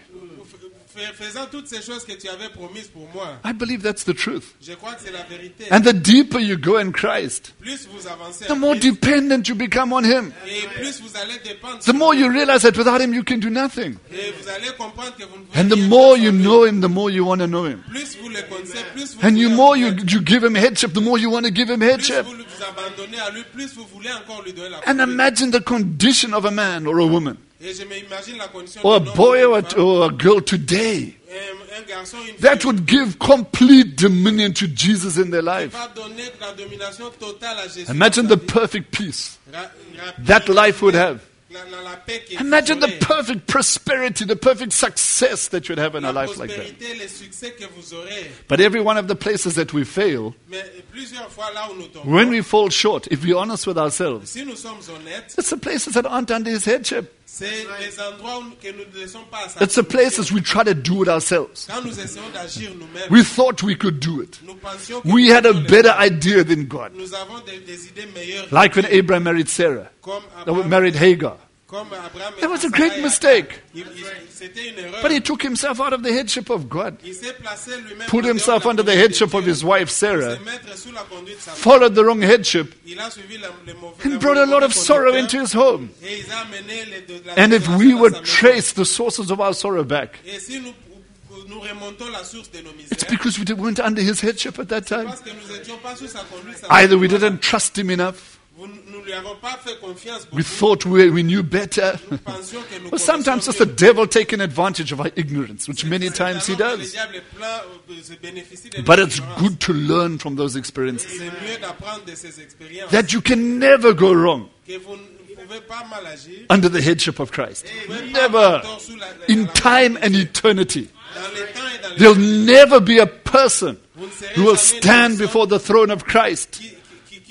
Speaker 1: F- Faisant toutes ces choses que tu avais promises pour moi.
Speaker 2: I believe that's the truth.
Speaker 1: Je crois que c'est la vérité.
Speaker 2: And the deeper you go in Christ,
Speaker 1: Plus vous avancez,
Speaker 2: the
Speaker 1: en
Speaker 2: more
Speaker 1: Christ,
Speaker 2: dependent you become on Him.
Speaker 1: et plus vous allez dépendre.
Speaker 2: The
Speaker 1: sur
Speaker 2: more
Speaker 1: lui.
Speaker 2: you realize that without Him you can do nothing.
Speaker 1: Et vous allez comprendre que vous ne pouvez
Speaker 2: And the
Speaker 1: rien
Speaker 2: more
Speaker 1: faire
Speaker 2: you
Speaker 1: sans lui.
Speaker 2: know Him, the more you want to know Him.
Speaker 1: Plus vous le connaissez, plus vous
Speaker 2: And the
Speaker 1: voulez
Speaker 2: more
Speaker 1: en
Speaker 2: you,
Speaker 1: connaître.
Speaker 2: you give Him headship, the more you want to give Him
Speaker 1: Plus
Speaker 2: headship.
Speaker 1: vous vous abandonnez à lui, plus vous voulez encore lui donner la
Speaker 2: And
Speaker 1: conduite.
Speaker 2: imagine the condition of a man or a woman,
Speaker 1: Et je m'imagine la condition
Speaker 2: or a
Speaker 1: d'un homme
Speaker 2: boy
Speaker 1: ou
Speaker 2: or
Speaker 1: d'une
Speaker 2: a,
Speaker 1: femme,
Speaker 2: or a girl today
Speaker 1: un, un garçon, une
Speaker 2: that
Speaker 1: fille,
Speaker 2: would give complete dominion to Jesus in their
Speaker 1: qui
Speaker 2: life.
Speaker 1: va donner la domination totale à Jésus.
Speaker 2: Imagine
Speaker 1: dans
Speaker 2: the
Speaker 1: sa vie.
Speaker 2: perfect peace
Speaker 1: Ra- ra-
Speaker 2: that life would have.
Speaker 1: La, la, la paix qui
Speaker 2: Imagine the
Speaker 1: vous aurez,
Speaker 2: perfect prosperity, the perfect success that you'd have in
Speaker 1: la
Speaker 2: a life like that.
Speaker 1: prospérité, les succès que vous aurez.
Speaker 2: But every one of the places that we fail,
Speaker 1: Mais plusieurs fois là où nous tombons,
Speaker 2: when we fall short, if we're honest with ourselves,
Speaker 1: si nous sommes honnêtes,
Speaker 2: it's the places that aren't under His headship.
Speaker 1: c'est les endroits où, que nous ne laissons pas à sa
Speaker 2: It's the
Speaker 1: soumission.
Speaker 2: places we try to do it ourselves.
Speaker 1: Quand nous essayons d'agir nous-mêmes,
Speaker 2: We thought we could do it.
Speaker 1: nous pensions que
Speaker 2: We
Speaker 1: nous
Speaker 2: had a
Speaker 1: pouvons le
Speaker 2: better
Speaker 1: faire.
Speaker 2: idea than God.
Speaker 1: Nous avons des, des idées meilleures.
Speaker 2: Like when Abraham married Sarah,
Speaker 1: comme
Speaker 2: that
Speaker 1: Abraham,
Speaker 2: married Hagar.
Speaker 1: comme Abraham et
Speaker 2: That was a
Speaker 1: Sarah
Speaker 2: great
Speaker 1: et
Speaker 2: mistake.
Speaker 1: Il- il- C'était une erreur.
Speaker 2: But he took himself out of the headship of God,
Speaker 1: Il s'est placé lui-même
Speaker 2: put
Speaker 1: en dehors
Speaker 2: himself
Speaker 1: de la
Speaker 2: under the
Speaker 1: conduite de
Speaker 2: headship of
Speaker 1: Dieu,
Speaker 2: his wife
Speaker 1: pour
Speaker 2: Sarah,
Speaker 1: se mettre sous la conduite de sa femme.
Speaker 2: followed the wrong headship,
Speaker 1: Il a suivi la- le mauvais-
Speaker 2: and
Speaker 1: le
Speaker 2: brought a lot
Speaker 1: mauvais
Speaker 2: of sorrow
Speaker 1: conducteur,
Speaker 2: into his home.
Speaker 1: et il a amené les deux- la
Speaker 2: And if
Speaker 1: désolation
Speaker 2: we
Speaker 1: dans
Speaker 2: would
Speaker 1: sa maison.
Speaker 2: trace the sources of our sorrow back,
Speaker 1: Et si nous, nous remontons la source de nos
Speaker 2: it's
Speaker 1: misères,
Speaker 2: because we weren't under his headship at that time.
Speaker 1: parce que nous n'étions pas sous sa conduite. sa
Speaker 2: Either we
Speaker 1: maison.
Speaker 2: didn't trust him enough,
Speaker 1: Vous- Nous ne lui avons pas fait confiance.
Speaker 2: we
Speaker 1: beaucoup.
Speaker 2: thought we, we knew better.
Speaker 1: Nous pensions que nous
Speaker 2: Or sometimes
Speaker 1: connaissions
Speaker 2: it's the
Speaker 1: mieux.
Speaker 2: devil taking advantage of our ignorance, which many
Speaker 1: C'est
Speaker 2: times he
Speaker 1: alors que le
Speaker 2: does.
Speaker 1: diable est plein, euh, se bénéficie de
Speaker 2: But
Speaker 1: notre
Speaker 2: it's
Speaker 1: ignorance.
Speaker 2: good to learn from those experiences.
Speaker 1: C'est mieux d'apprendre de ces expériences
Speaker 2: That you can never go wrong
Speaker 1: que vous ne pouvez pas mal agir.
Speaker 2: under the headship of Christ.
Speaker 1: Vous ne pouvez pas
Speaker 2: Never.
Speaker 1: avoir tort sous la- la-
Speaker 2: In
Speaker 1: la-
Speaker 2: time and eternity,
Speaker 1: Dans les temps et dans les
Speaker 2: there'll never be a person
Speaker 1: vous ne serez
Speaker 2: who will
Speaker 1: jamais une
Speaker 2: stand
Speaker 1: personne
Speaker 2: before the throne of Christ
Speaker 1: qui, qui- qui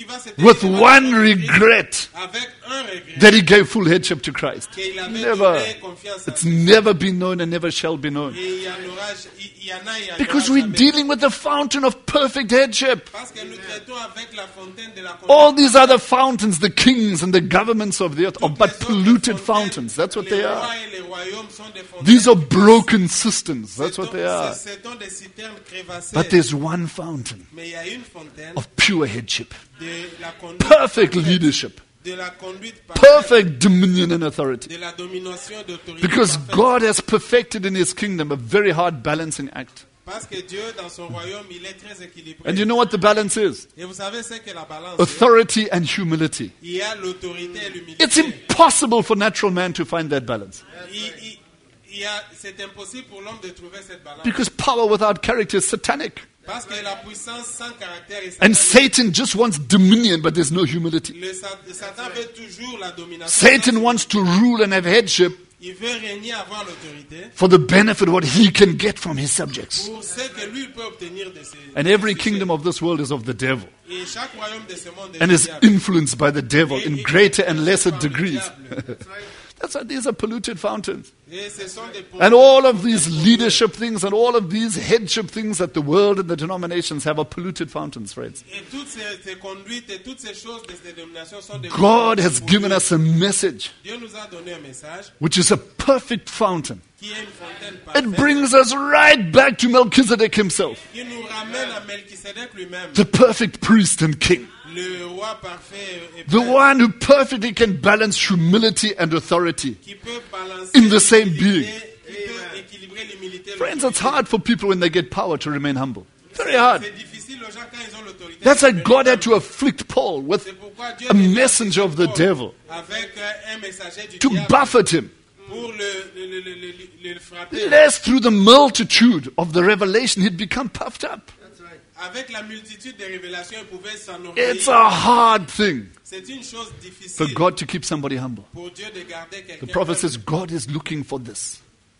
Speaker 1: va se
Speaker 2: with
Speaker 1: tenir
Speaker 2: one regret
Speaker 1: avec un regret
Speaker 2: that he gave full headship to Christ.
Speaker 1: qu'il avait
Speaker 2: Never.
Speaker 1: donné confiance à
Speaker 2: It's
Speaker 1: Christ.
Speaker 2: never been known and never shall be known.
Speaker 1: Et il y en aura, il y en a, il y en
Speaker 2: Because
Speaker 1: aura
Speaker 2: we're
Speaker 1: jamais.
Speaker 2: dealing with the fountain of perfect headship.
Speaker 1: Parce que nous traitons avec la fontaine de la
Speaker 2: All
Speaker 1: confiance.
Speaker 2: these other fountains, the kings and the governments of the earth, are but polluted fountains. That's what
Speaker 1: Les
Speaker 2: they
Speaker 1: rois
Speaker 2: are.
Speaker 1: et les royaumes sont des fontaines.
Speaker 2: These are broken systems. That's what
Speaker 1: Ce
Speaker 2: they
Speaker 1: sont-
Speaker 2: are.
Speaker 1: ce sont des citernes crévassées.
Speaker 2: But there's one fountain
Speaker 1: Mais il y a une fontaine
Speaker 2: of pure headship,
Speaker 1: de la conduite
Speaker 2: perfect
Speaker 1: parfaite,
Speaker 2: leadership,
Speaker 1: de la conduite parfaite,
Speaker 2: perfect dominion and authority.
Speaker 1: de la domination d'autorité
Speaker 2: Because
Speaker 1: parfaite.
Speaker 2: God has perfected in his kingdom a very hard balancing act.
Speaker 1: Parce que Dieu, dans son royaume, il est très équilibré.
Speaker 2: And you know what the balance is?
Speaker 1: Et vous savez ce que la balance est?
Speaker 2: Authority and humility.
Speaker 1: Il y a l'autorité et l'humilité.
Speaker 2: It's impossible for natural man to find that balance.
Speaker 1: Il- il- il y a- C'est impossible pour l'homme de trouver cette balance.
Speaker 2: Because power without character is satanic.
Speaker 1: Parce que la puissance sans caractère est
Speaker 2: And
Speaker 1: satanique.
Speaker 2: Satan just wants dominion, but there's no humility.
Speaker 1: Le Sa- le Satan veut toujours la domination.
Speaker 2: Satan wants to rule and have headship
Speaker 1: Il veut régner, avoir l'autorité
Speaker 2: for the benefit of what he can get from his subjects.
Speaker 1: pour ce que lui il peut obtenir de ses.
Speaker 2: And every kingdom of this world is of the devil
Speaker 1: Et chaque royaume de ce monde est
Speaker 2: and
Speaker 1: du
Speaker 2: is
Speaker 1: diable.
Speaker 2: influenced by the devil in greater and lesser
Speaker 1: Par le
Speaker 2: degrees.
Speaker 1: diable.
Speaker 2: That's why these are polluted fountains.
Speaker 1: Et ce sont des
Speaker 2: And all of these leadership things and all of these headship things that the world and the denominations have are polluted fountains, friends.
Speaker 1: Et toutes ces, ces conduites et toutes ces choses de ces dénominations sont des.
Speaker 2: God has given us a message
Speaker 1: Dieu nous a donné un message
Speaker 2: which is a perfect fountain.
Speaker 1: qui est une fontaine
Speaker 2: It
Speaker 1: parfaite
Speaker 2: brings us right back to Melchizedek himself,
Speaker 1: qui nous ramène à Melchisedec lui-même,
Speaker 2: the perfect priest and king,
Speaker 1: le roi parfait et
Speaker 2: the
Speaker 1: prêtre,
Speaker 2: one who perfectly can balance humility and authority.
Speaker 1: qui peut balancer
Speaker 2: in the same
Speaker 1: l'humilité,
Speaker 2: being.
Speaker 1: qui peut équilibrer l'humilité.
Speaker 2: Friends,
Speaker 1: l'autorité.
Speaker 2: it's hard for people when they get power to remain humble. Very hard.
Speaker 1: C'est difficile aux gens quand ils ont l'autorité.
Speaker 2: That's why
Speaker 1: de
Speaker 2: God had
Speaker 1: demeurer
Speaker 2: to afflict Paul with
Speaker 1: C'est pourquoi Dieu
Speaker 2: a
Speaker 1: les a
Speaker 2: messenger of the
Speaker 1: Paul
Speaker 2: devil
Speaker 1: avec euh, un messager du
Speaker 2: to
Speaker 1: diable
Speaker 2: buffet him,
Speaker 1: pour le, le, le, le, le- le frapper.
Speaker 2: lest through the multitude of the revelation he'd become puffed up.
Speaker 1: Avec la multitude des révélations, il pouvait
Speaker 2: It's
Speaker 1: s'enorgueillir.
Speaker 2: a hard thing
Speaker 1: C'est une chose
Speaker 2: for
Speaker 1: difficile
Speaker 2: God to keep somebody humble.
Speaker 1: pour Dieu de garder
Speaker 2: The
Speaker 1: quelqu'un.
Speaker 2: prophet
Speaker 1: humble.
Speaker 2: says God is looking for this.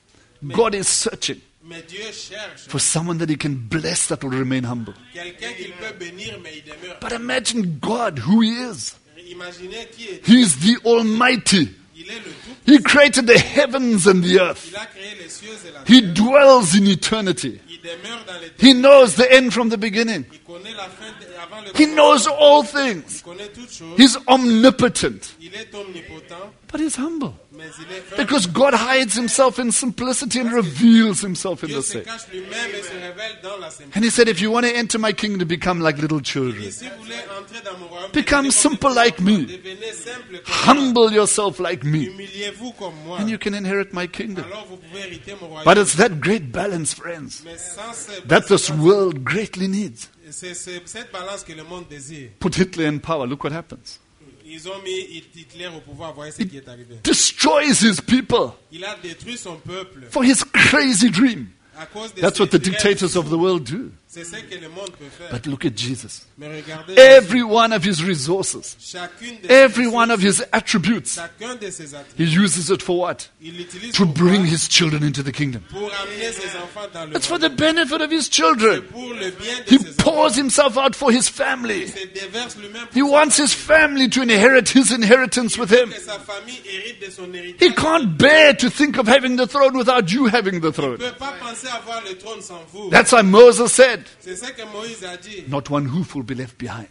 Speaker 2: God is searching
Speaker 1: Mais Dieu cherche
Speaker 2: for someone that he can bless that will remain humble.
Speaker 1: quelqu'un qu'il peut bénir, mais il demeure.
Speaker 2: But imagine God, who he is.
Speaker 1: Imaginez qui est.
Speaker 2: He is the Almighty.
Speaker 1: Il est le tout.
Speaker 2: He created the heavens and the earth.
Speaker 1: Il a créé les cieux et la
Speaker 2: He
Speaker 1: terre.
Speaker 2: dwells in eternity.
Speaker 1: Il demeure dans les
Speaker 2: He knows the end from the beginning.
Speaker 1: Il connaît la fin de- avant le
Speaker 2: He knows all things.
Speaker 1: Il connaît toutes choses.
Speaker 2: He's omnipotent.
Speaker 1: Il est omnipotent,
Speaker 2: But he's humble.
Speaker 1: mais il est humble.
Speaker 2: Because God hides himself in simplicity and reveals himself in
Speaker 1: Dieu
Speaker 2: the
Speaker 1: se
Speaker 2: same.
Speaker 1: cache lui-même et se révèle dans la simplicité.
Speaker 2: And he said, if you want to enter my kingdom, become like little
Speaker 1: Et
Speaker 2: children.
Speaker 1: si vous voulez entrer dans mon royaume,
Speaker 2: Become
Speaker 1: devenez
Speaker 2: simple
Speaker 1: comme des
Speaker 2: like
Speaker 1: enfants,
Speaker 2: me.
Speaker 1: devenez simple comme moi.
Speaker 2: Humble yourself like me.
Speaker 1: Humiliez-vous comme moi.
Speaker 2: And you can inherit my kingdom.
Speaker 1: Alors vous pouvez hériter mon royaume.
Speaker 2: But it's that great balance, friends,
Speaker 1: Mais sans ce-
Speaker 2: that this world greatly needs.
Speaker 1: c'est c'est cette balance que le monde désire.
Speaker 2: Put Hitler in power. Look what happens.
Speaker 1: Ils ont mis Hitler au pouvoir. Voyez ce qui est arrivé.
Speaker 2: Destroys his people
Speaker 1: Il a détruit son peuple
Speaker 2: for his crazy dream.
Speaker 1: à cause de
Speaker 2: That's
Speaker 1: ses
Speaker 2: what the
Speaker 1: rêves.
Speaker 2: dictators of the world do.
Speaker 1: C'est ce que le monde peut faire.
Speaker 2: But look at Jesus.
Speaker 1: Mais regardez,
Speaker 2: Every one of his resources,
Speaker 1: chacune de
Speaker 2: every
Speaker 1: ses
Speaker 2: one of
Speaker 1: ressources,
Speaker 2: his attributes,
Speaker 1: chacun de ses attributs,
Speaker 2: he uses it for what?
Speaker 1: il l'utilise
Speaker 2: To
Speaker 1: pour,
Speaker 2: bring
Speaker 1: quoi?
Speaker 2: his children into the kingdom.
Speaker 1: Pour amener ses enfants dans le
Speaker 2: It's for
Speaker 1: royaume.
Speaker 2: the benefit of his children.
Speaker 1: Pour le bien de
Speaker 2: He
Speaker 1: ses enfants.
Speaker 2: pours himself out for his family.
Speaker 1: Il se déverse lui-même
Speaker 2: He
Speaker 1: pour
Speaker 2: wants his family to inherit his inheritance with him.
Speaker 1: que sa famille hérite de son héritage.
Speaker 2: He can't bear to think of having the throne without you having the
Speaker 1: Il ne
Speaker 2: throne.
Speaker 1: peut pas penser avoir le trône sans vous.
Speaker 2: That's why Moses said,
Speaker 1: C'est ce que Moïse a dit.
Speaker 2: not one hoof will be left behind.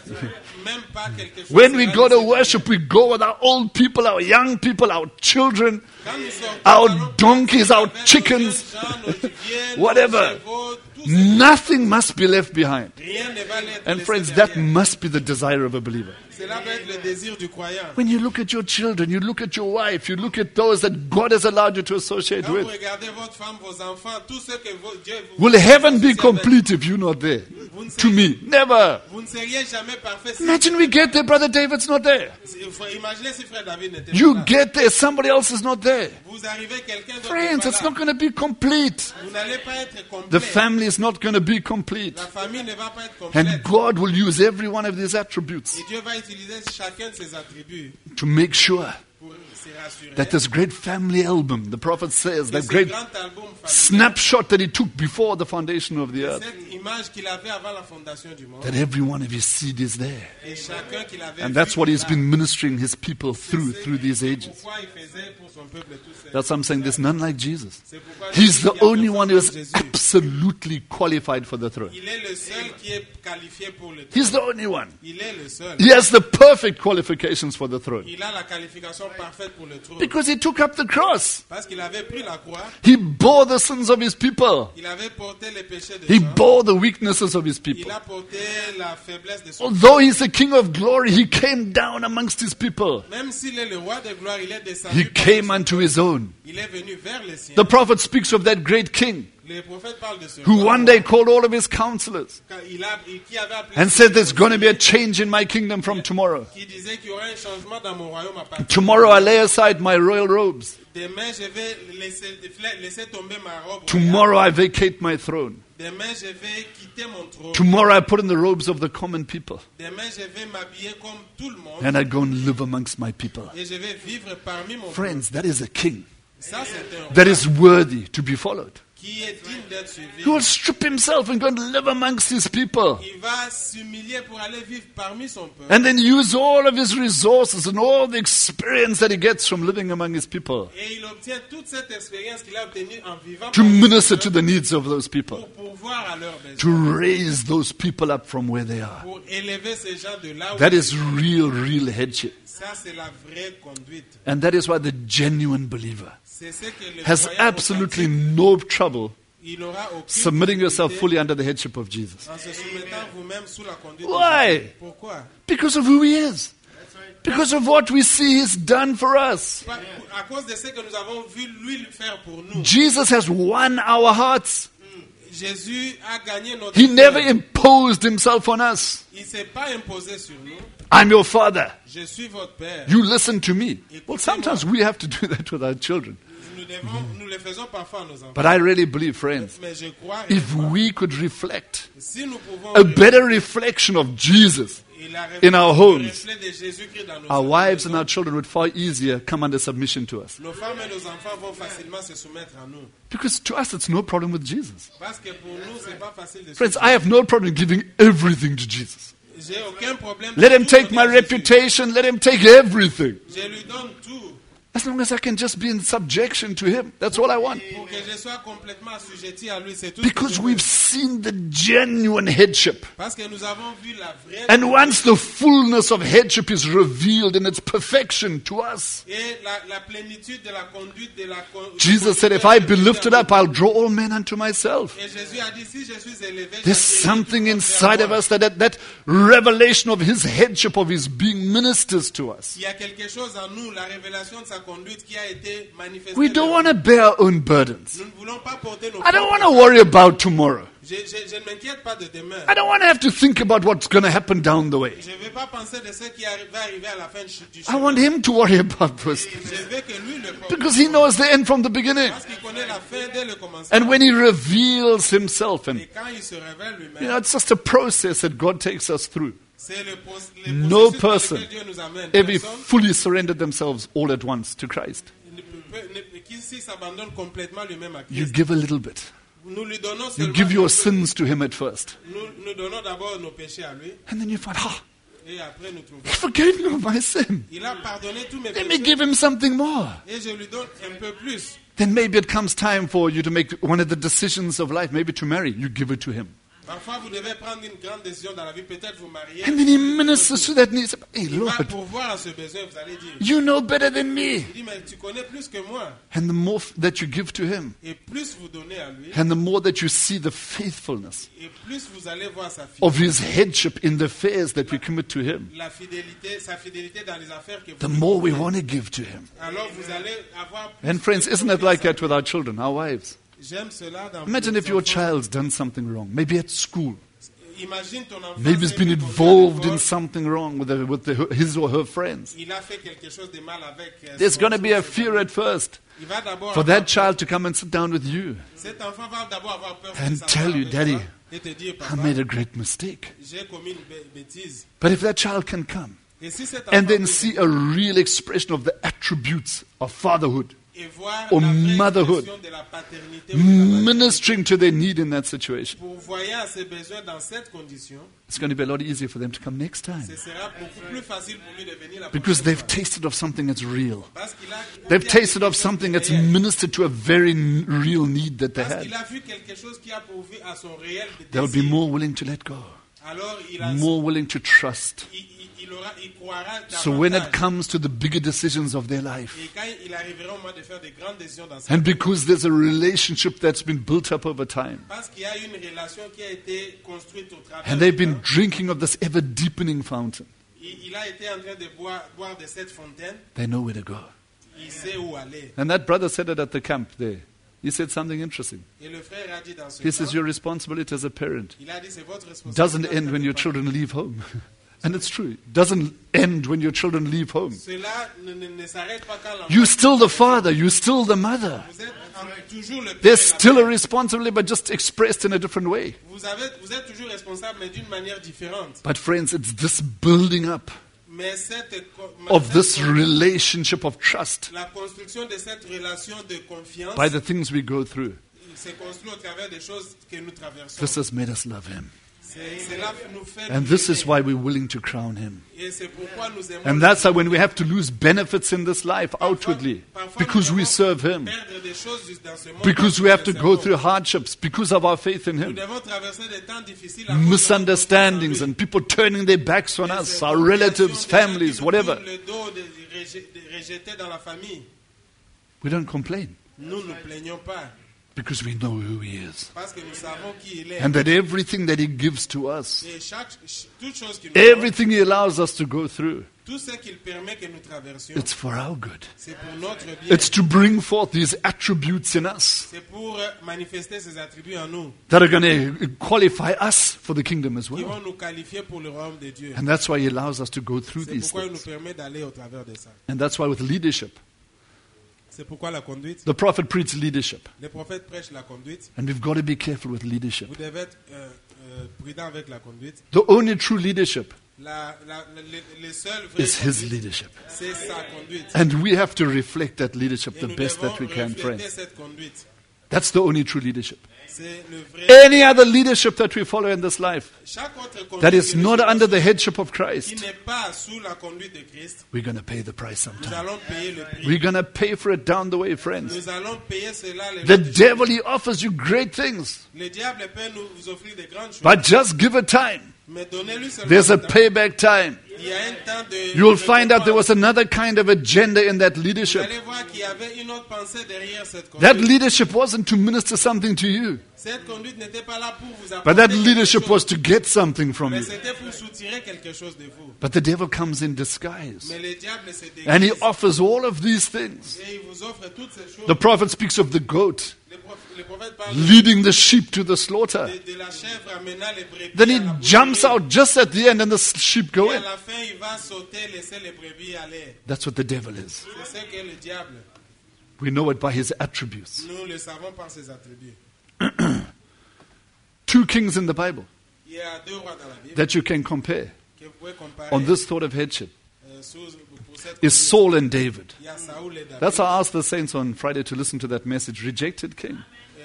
Speaker 1: Même pas quelque chose.
Speaker 2: When we
Speaker 1: sera
Speaker 2: go to
Speaker 1: laissé.
Speaker 2: worship, we go with our old people, our young people, our children,
Speaker 1: Quand nous sortons,
Speaker 2: our
Speaker 1: nous allons
Speaker 2: donkeys, our
Speaker 1: avec nos
Speaker 2: chickens,
Speaker 1: jeunes gens, nos chiens, nos
Speaker 2: whatever.
Speaker 1: chevaux, tout ce-
Speaker 2: Nothing must be left behind.
Speaker 1: Rien ne va l'être
Speaker 2: And
Speaker 1: laissé
Speaker 2: friends, that
Speaker 1: derrière.
Speaker 2: must be the desire of a believer.
Speaker 1: Cela va être le désir du croyant.
Speaker 2: When you look at your children, you look at your wife, you look at those that God has allowed you to associate
Speaker 1: Quand vous
Speaker 2: with.
Speaker 1: regardez votre femme, vos enfants, tout ce que vo- Dieu vous...
Speaker 2: Will heaven be
Speaker 1: vous-
Speaker 2: complete if you're not there?
Speaker 1: Vous ne
Speaker 2: To
Speaker 1: seriez-
Speaker 2: me, never.
Speaker 1: Vous ne seriez jamais parfait si...
Speaker 2: Imagine we get there, Brother David's not there.
Speaker 1: si- faut- Imaginez si frère David n'était
Speaker 2: You
Speaker 1: pas là.
Speaker 2: get there, somebody else is not there.
Speaker 1: Vous arrivez, quelqu'un d'autre
Speaker 2: Friends,
Speaker 1: n'est pas
Speaker 2: it's
Speaker 1: là.
Speaker 2: not going to be complete.
Speaker 1: Vous n'allez pas être
Speaker 2: The
Speaker 1: complet.
Speaker 2: family is not going to be complete.
Speaker 1: La famille ne va pas être
Speaker 2: And
Speaker 1: complète.
Speaker 2: God will use every one of these attributes
Speaker 1: Et Dieu va utiliser chacun de ses attributs
Speaker 2: to make sure
Speaker 1: pour se rassurer.
Speaker 2: that this great family album, the prophet says,
Speaker 1: que
Speaker 2: that
Speaker 1: ce
Speaker 2: great
Speaker 1: grand album familial,
Speaker 2: snapshot that he took before the foundation of the earth,
Speaker 1: cette Image qu'il avait avant la fondation du monde.
Speaker 2: That every one of his seed is there.
Speaker 1: Et chacun qu'il avait
Speaker 2: And
Speaker 1: vu
Speaker 2: that's what he's
Speaker 1: là.
Speaker 2: been ministering his people through, through these ages.
Speaker 1: Pourquoi il faisait pour son peuple tous ces-
Speaker 2: That's why I'm saying there's none like Jesus.
Speaker 1: C'est pourquoi
Speaker 2: He's
Speaker 1: il
Speaker 2: the
Speaker 1: y a
Speaker 2: only
Speaker 1: personne
Speaker 2: one who is
Speaker 1: comme Jésus.
Speaker 2: absolutely qualified for the throne.
Speaker 1: Il est le seul qui est qualifié pour le trône.
Speaker 2: He's the only one.
Speaker 1: Il est le seul.
Speaker 2: He has the perfect qualifications for the throne.
Speaker 1: Il a la qualification parfaite pour le trône.
Speaker 2: Because he took up the cross.
Speaker 1: Parce qu'il avait pris la croix,
Speaker 2: He bore the sins of his people.
Speaker 1: il avait porté les péchés de
Speaker 2: He
Speaker 1: gens,
Speaker 2: bore the weaknesses of his
Speaker 1: il
Speaker 2: people.
Speaker 1: a porté la faiblesse de son
Speaker 2: Although he's the King of glory, he came down amongst his people.
Speaker 1: Même s'il est le roi de gloire, il est descendu.
Speaker 2: He
Speaker 1: par
Speaker 2: came
Speaker 1: son
Speaker 2: unto
Speaker 1: peuple.
Speaker 2: his own.
Speaker 1: Il est venu vers les siens.
Speaker 2: The prophet speaks of that great king
Speaker 1: Les prophètes parlent de ce
Speaker 2: who
Speaker 1: roi
Speaker 2: one day called all of his counselors
Speaker 1: quand il a, il- qui avait appelé
Speaker 2: and said, there's going to be a change in my kingdom from tomorrow.
Speaker 1: qui disait qu'il y aurait un changement dans mon royaume à partir de
Speaker 2: Tomorrow I lay aside my royal robes.
Speaker 1: demain. Je vais laisser, laisser tomber ma robe. royale.
Speaker 2: Tomorrow I vacate my throne.
Speaker 1: Demain, je vais quitter mon trône.
Speaker 2: Tomorrow I put on the robes of the common people.
Speaker 1: Demain, je vais m'habiller comme tout le monde
Speaker 2: And I go and live amongst my people.
Speaker 1: et je vais vivre parmi mon peuple.
Speaker 2: Friends, that is a king
Speaker 1: Ça, c'est un
Speaker 2: that
Speaker 1: roi
Speaker 2: is worthy to be followed.
Speaker 1: qui est digne d'être suivi.
Speaker 2: He will strip himself and go and live amongst his people.
Speaker 1: Il va s'humilier pour aller vivre parmi son peuple.
Speaker 2: And then use all of his resources and all the experience that he gets from living among his people
Speaker 1: Et il obtient toute cette expérience qu'il a obtenue en vivant
Speaker 2: to
Speaker 1: parmi son
Speaker 2: minister to
Speaker 1: peuple
Speaker 2: the needs of those people,
Speaker 1: pour pourvoir à leurs
Speaker 2: to
Speaker 1: besoins,
Speaker 2: raise those people up from where they are.
Speaker 1: pour élever ces gens de là où
Speaker 2: That is real, real headship.
Speaker 1: ça, c'est la vraie conduite.
Speaker 2: And that is why the genuine believer
Speaker 1: C'est ce que le
Speaker 2: has
Speaker 1: croyant
Speaker 2: absolutely
Speaker 1: authentique,
Speaker 2: no trouble
Speaker 1: il aura aucune
Speaker 2: submitting yourself
Speaker 1: difficulté
Speaker 2: fully under the headship of Jesus.
Speaker 1: en se soumettant vous-même sous la conduite
Speaker 2: Why?
Speaker 1: de Jésus. Pourquoi?
Speaker 2: Because of who he is. Because of what we see he's done for us.
Speaker 1: Pas- À cause de ce que nous avons vu lui faire pour nous.
Speaker 2: Jesus has won our hearts.
Speaker 1: Jésus a gagné notre
Speaker 2: He never
Speaker 1: cœur.
Speaker 2: imposed himself on us.
Speaker 1: Il ne s'est pas imposé sur nous.
Speaker 2: I'm your father.
Speaker 1: Je suis votre père.
Speaker 2: You listen to me. Well, sometimes we have to do that with our children.
Speaker 1: Nous, devons, nous le faisons parfois à nos enfants.
Speaker 2: But I really believe, friends,
Speaker 1: Mais je crois
Speaker 2: if
Speaker 1: réellement,
Speaker 2: we could reflect
Speaker 1: si nous pouvons
Speaker 2: a better reflection of Jesus,
Speaker 1: et la
Speaker 2: in our
Speaker 1: le
Speaker 2: homes,
Speaker 1: reflet de Jésus-Christ dans nos
Speaker 2: our wives and
Speaker 1: maisons,
Speaker 2: our children would far easier come under submission to us.
Speaker 1: nos femmes et nos enfants vont facilement se soumettre à nous.
Speaker 2: Because to us, it's no problem with Jesus.
Speaker 1: Parce que pour nous, c'est pas facile de
Speaker 2: Friends,
Speaker 1: suivre.
Speaker 2: I have no problem giving everything to Jesus.
Speaker 1: J'ai aucun problème. de
Speaker 2: Let him
Speaker 1: tout
Speaker 2: take
Speaker 1: donner
Speaker 2: my
Speaker 1: à Jésus.
Speaker 2: reputation. Let him take everything.
Speaker 1: Je lui donne tout
Speaker 2: As long as I can just be in subjection to him. That's all I want.
Speaker 1: pour que je sois complètement assujetti à lui. C'est tout.
Speaker 2: Because
Speaker 1: ce que je
Speaker 2: we've
Speaker 1: veux.
Speaker 2: seen the genuine headship.
Speaker 1: Parce que nous avons vu la vraie.
Speaker 2: And once the fullness of headship is revealed in its perfection to us,
Speaker 1: Et la, la plénitude de la conduite de la con-
Speaker 2: Jesus said, if I be lifted up, I'll draw all men unto myself.
Speaker 1: Et Jésus a dit, si je suis élevé,
Speaker 2: There's
Speaker 1: j'attirerai
Speaker 2: something
Speaker 1: tout le monde
Speaker 2: inside
Speaker 1: vers
Speaker 2: of
Speaker 1: moi.
Speaker 2: us that, that that revelation of his headship, of his being ministers to us.
Speaker 1: Il y a quelque chose en nous, la révélation de sa conduite qui a été manifestée.
Speaker 2: We don't
Speaker 1: vers
Speaker 2: want to bear our own burdens.
Speaker 1: nous. Nous ne voulons pas porter nos
Speaker 2: I don't want
Speaker 1: propres-
Speaker 2: to worry about tomorrow.
Speaker 1: Je, je, je ne m'inquiète pas de demain.
Speaker 2: I don't want to have to think about what's going to happen down the way.
Speaker 1: Je ne vais pas penser de ce qui arri- va arriver à la fin du du
Speaker 2: I
Speaker 1: chemin.
Speaker 2: want him to worry about those
Speaker 1: Je
Speaker 2: things.
Speaker 1: veux que lui le porte.
Speaker 2: Because he knows the end from the beginning.
Speaker 1: Parce qu'il connaît la fin dès le commencement.
Speaker 2: And when he reveals himself, and
Speaker 1: Et quand il se révèle lui-même,
Speaker 2: you know, it's just a process that God takes us through.
Speaker 1: c'est le, proc- le
Speaker 2: No
Speaker 1: processus par
Speaker 2: person
Speaker 1: lequel Dieu nous amène.
Speaker 2: ever
Speaker 1: Personne
Speaker 2: fully surrendered themselves all at once to Christ.
Speaker 1: ne peut- ne- qui s'il s'abandonne complètement lui-même à
Speaker 2: You
Speaker 1: Christ.
Speaker 2: give a little bit.
Speaker 1: Nous lui donnons
Speaker 2: You
Speaker 1: seulement
Speaker 2: give your
Speaker 1: un peu.
Speaker 2: sins to him at first.
Speaker 1: Nous, nous donnons d'abord nos péchés à lui
Speaker 2: And then you find, ah,
Speaker 1: et après nous trouvons.
Speaker 2: he forgave me of my sin.
Speaker 1: Il a pardonné tous mes
Speaker 2: Let me
Speaker 1: péchés
Speaker 2: give him something more.
Speaker 1: et je lui donne un peu plus.
Speaker 2: Then maybe it comes time for you to make one of the decisions of life, maybe to marry. You give it to him.
Speaker 1: Parfois, vous devez prendre une grande décision dans la vie. Peut-être vous marier.
Speaker 2: And then he ministers to that need. Hey,
Speaker 1: Il va
Speaker 2: Lord,
Speaker 1: pourvoir à ce besoin. Vous allez dire.
Speaker 2: you know better than me.
Speaker 1: Il dit, mais tu connais plus que moi.
Speaker 2: And the more f- that you give to him,
Speaker 1: Et plus vous donnez à lui,
Speaker 2: and the more that you see the faithfulness
Speaker 1: et plus vous allez voir sa fidélité.
Speaker 2: of his headship in the affairs that we commit to him,
Speaker 1: La fidélité, sa fidélité dans les affaires que vous
Speaker 2: the
Speaker 1: lui
Speaker 2: more we
Speaker 1: confiez.
Speaker 2: want to give to him.
Speaker 1: Alors vous allez avoir plus
Speaker 2: And friends,
Speaker 1: de
Speaker 2: isn't it like
Speaker 1: confiance
Speaker 2: that with our children, our wives?
Speaker 1: en- J'aime cela dans
Speaker 2: Imagine
Speaker 1: vos
Speaker 2: if your
Speaker 1: enfants.
Speaker 2: child's done something wrong, maybe at school.
Speaker 1: Imagine ton enfant.
Speaker 2: Maybe he's
Speaker 1: s'est
Speaker 2: been
Speaker 1: mis contre
Speaker 2: involved in
Speaker 1: l'école.
Speaker 2: something wrong with, the, with the, his or her friends.
Speaker 1: Il a fait quelque chose de mal avec. euh,
Speaker 2: There's
Speaker 1: son-
Speaker 2: going to be a
Speaker 1: son-
Speaker 2: fear at first
Speaker 1: Il va d'abord
Speaker 2: for
Speaker 1: avoir
Speaker 2: that
Speaker 1: peur.
Speaker 2: child to come and sit down with you
Speaker 1: Cet enfant va d'abord avoir peur de
Speaker 2: and
Speaker 1: s'asseoir
Speaker 2: tell you,
Speaker 1: avec
Speaker 2: Daddy,
Speaker 1: toi et te dire,
Speaker 2: I
Speaker 1: papa,
Speaker 2: made a great mistake.
Speaker 1: j'ai commis une bê- bêtise.
Speaker 2: But if that child can come
Speaker 1: Et si cet
Speaker 2: and
Speaker 1: enfant
Speaker 2: then
Speaker 1: peut
Speaker 2: see a real expression of the attributes of fatherhood, or motherhood, ministering to their need in that situation. It's going to be a lot easier for them to come next time. Because they've tasted of something that's real. They've tasted of something that's ministered to a very n- real need that they had. They'll be more willing to let go, more willing to trust. So when it comes to the bigger decisions of their life, and because there's a relationship that's been built up over time, and they've been drinking of this ever deepening fountain, they know where to go. And that brother said it at the camp there. He said something interesting. He says, your responsibility as a parent doesn't end when your children leave home. And it's true. It doesn't end when your children leave home. You're still the father. You're still the mother. There's still a responsibility, but just expressed in a different way. But friends, it's this building up of this relationship of trust by the things we go through. This has made us love Him. And this is why we're willing to crown Him. And that's why when we have to lose benefits in this life outwardly, because we serve Him, because we have to go through hardships because of our faith in Him, misunderstandings and people turning their backs on us, our relatives, families, whatever, we don't complain. Because we know who He is. And that everything that He gives to us, everything He allows us to go through, it's for our good. It's to bring forth these attributes in us that are going to qualify us for the kingdom as well. And that's why He allows us to go through these things. And that's why with leadership, the prophet preached leadership. And we've got to be careful with leadership. The only true leadership is His leadership. And we have to reflect that leadership the best that we can, friends. That's the only true leadership. Any other leadership that we follow in this life that is not under the headship of Christ, we're going to pay the price sometime. We're going to pay for it down the way, friends. The devil, he offers you great things, but just give it time. There's a payback time. You'll find out there was another kind of agenda in that leadership. That leadership wasn't to minister something to you, but that leadership was to get something from you. But the devil comes in disguise, and he offers all of these things. The prophet speaks of the goat leading the sheep to the slaughter. Then he jumps out just at the end and the sheep go in. That's what the devil is. We know it by his attributes. Two kings in the Bible that you can compare on this thought of headship is Saul and David. That's why I asked the saints on Friday to listen to that message, Rejected King.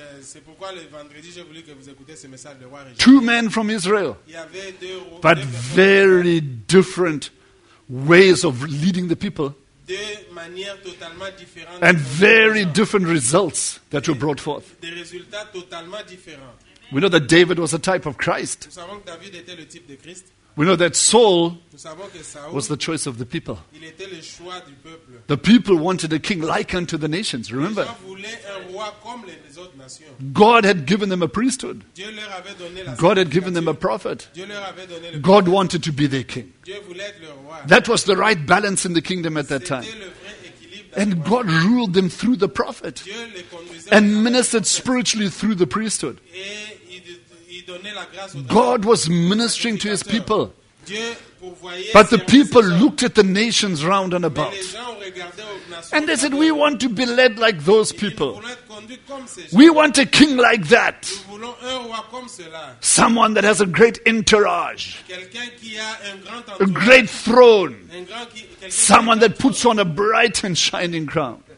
Speaker 2: Two men from Israel, but very different ways of leading the people, and very different results that were brought forth. We know that David was a type of Christ. We know that Saul was the choice of the people. The people wanted a king like unto the nations, remember? God had given them a priesthood. God had given them a prophet. God wanted to be their king. That was the right balance in the kingdom at that time. And God ruled them through the prophet and ministered spiritually through the priesthood. God was ministering to His people. But the people looked at the nations round and about. And they said, we want to be led like those people. We want a king like that. Someone that has a great entourage. A great throne. Someone that puts on a bright and shining crown.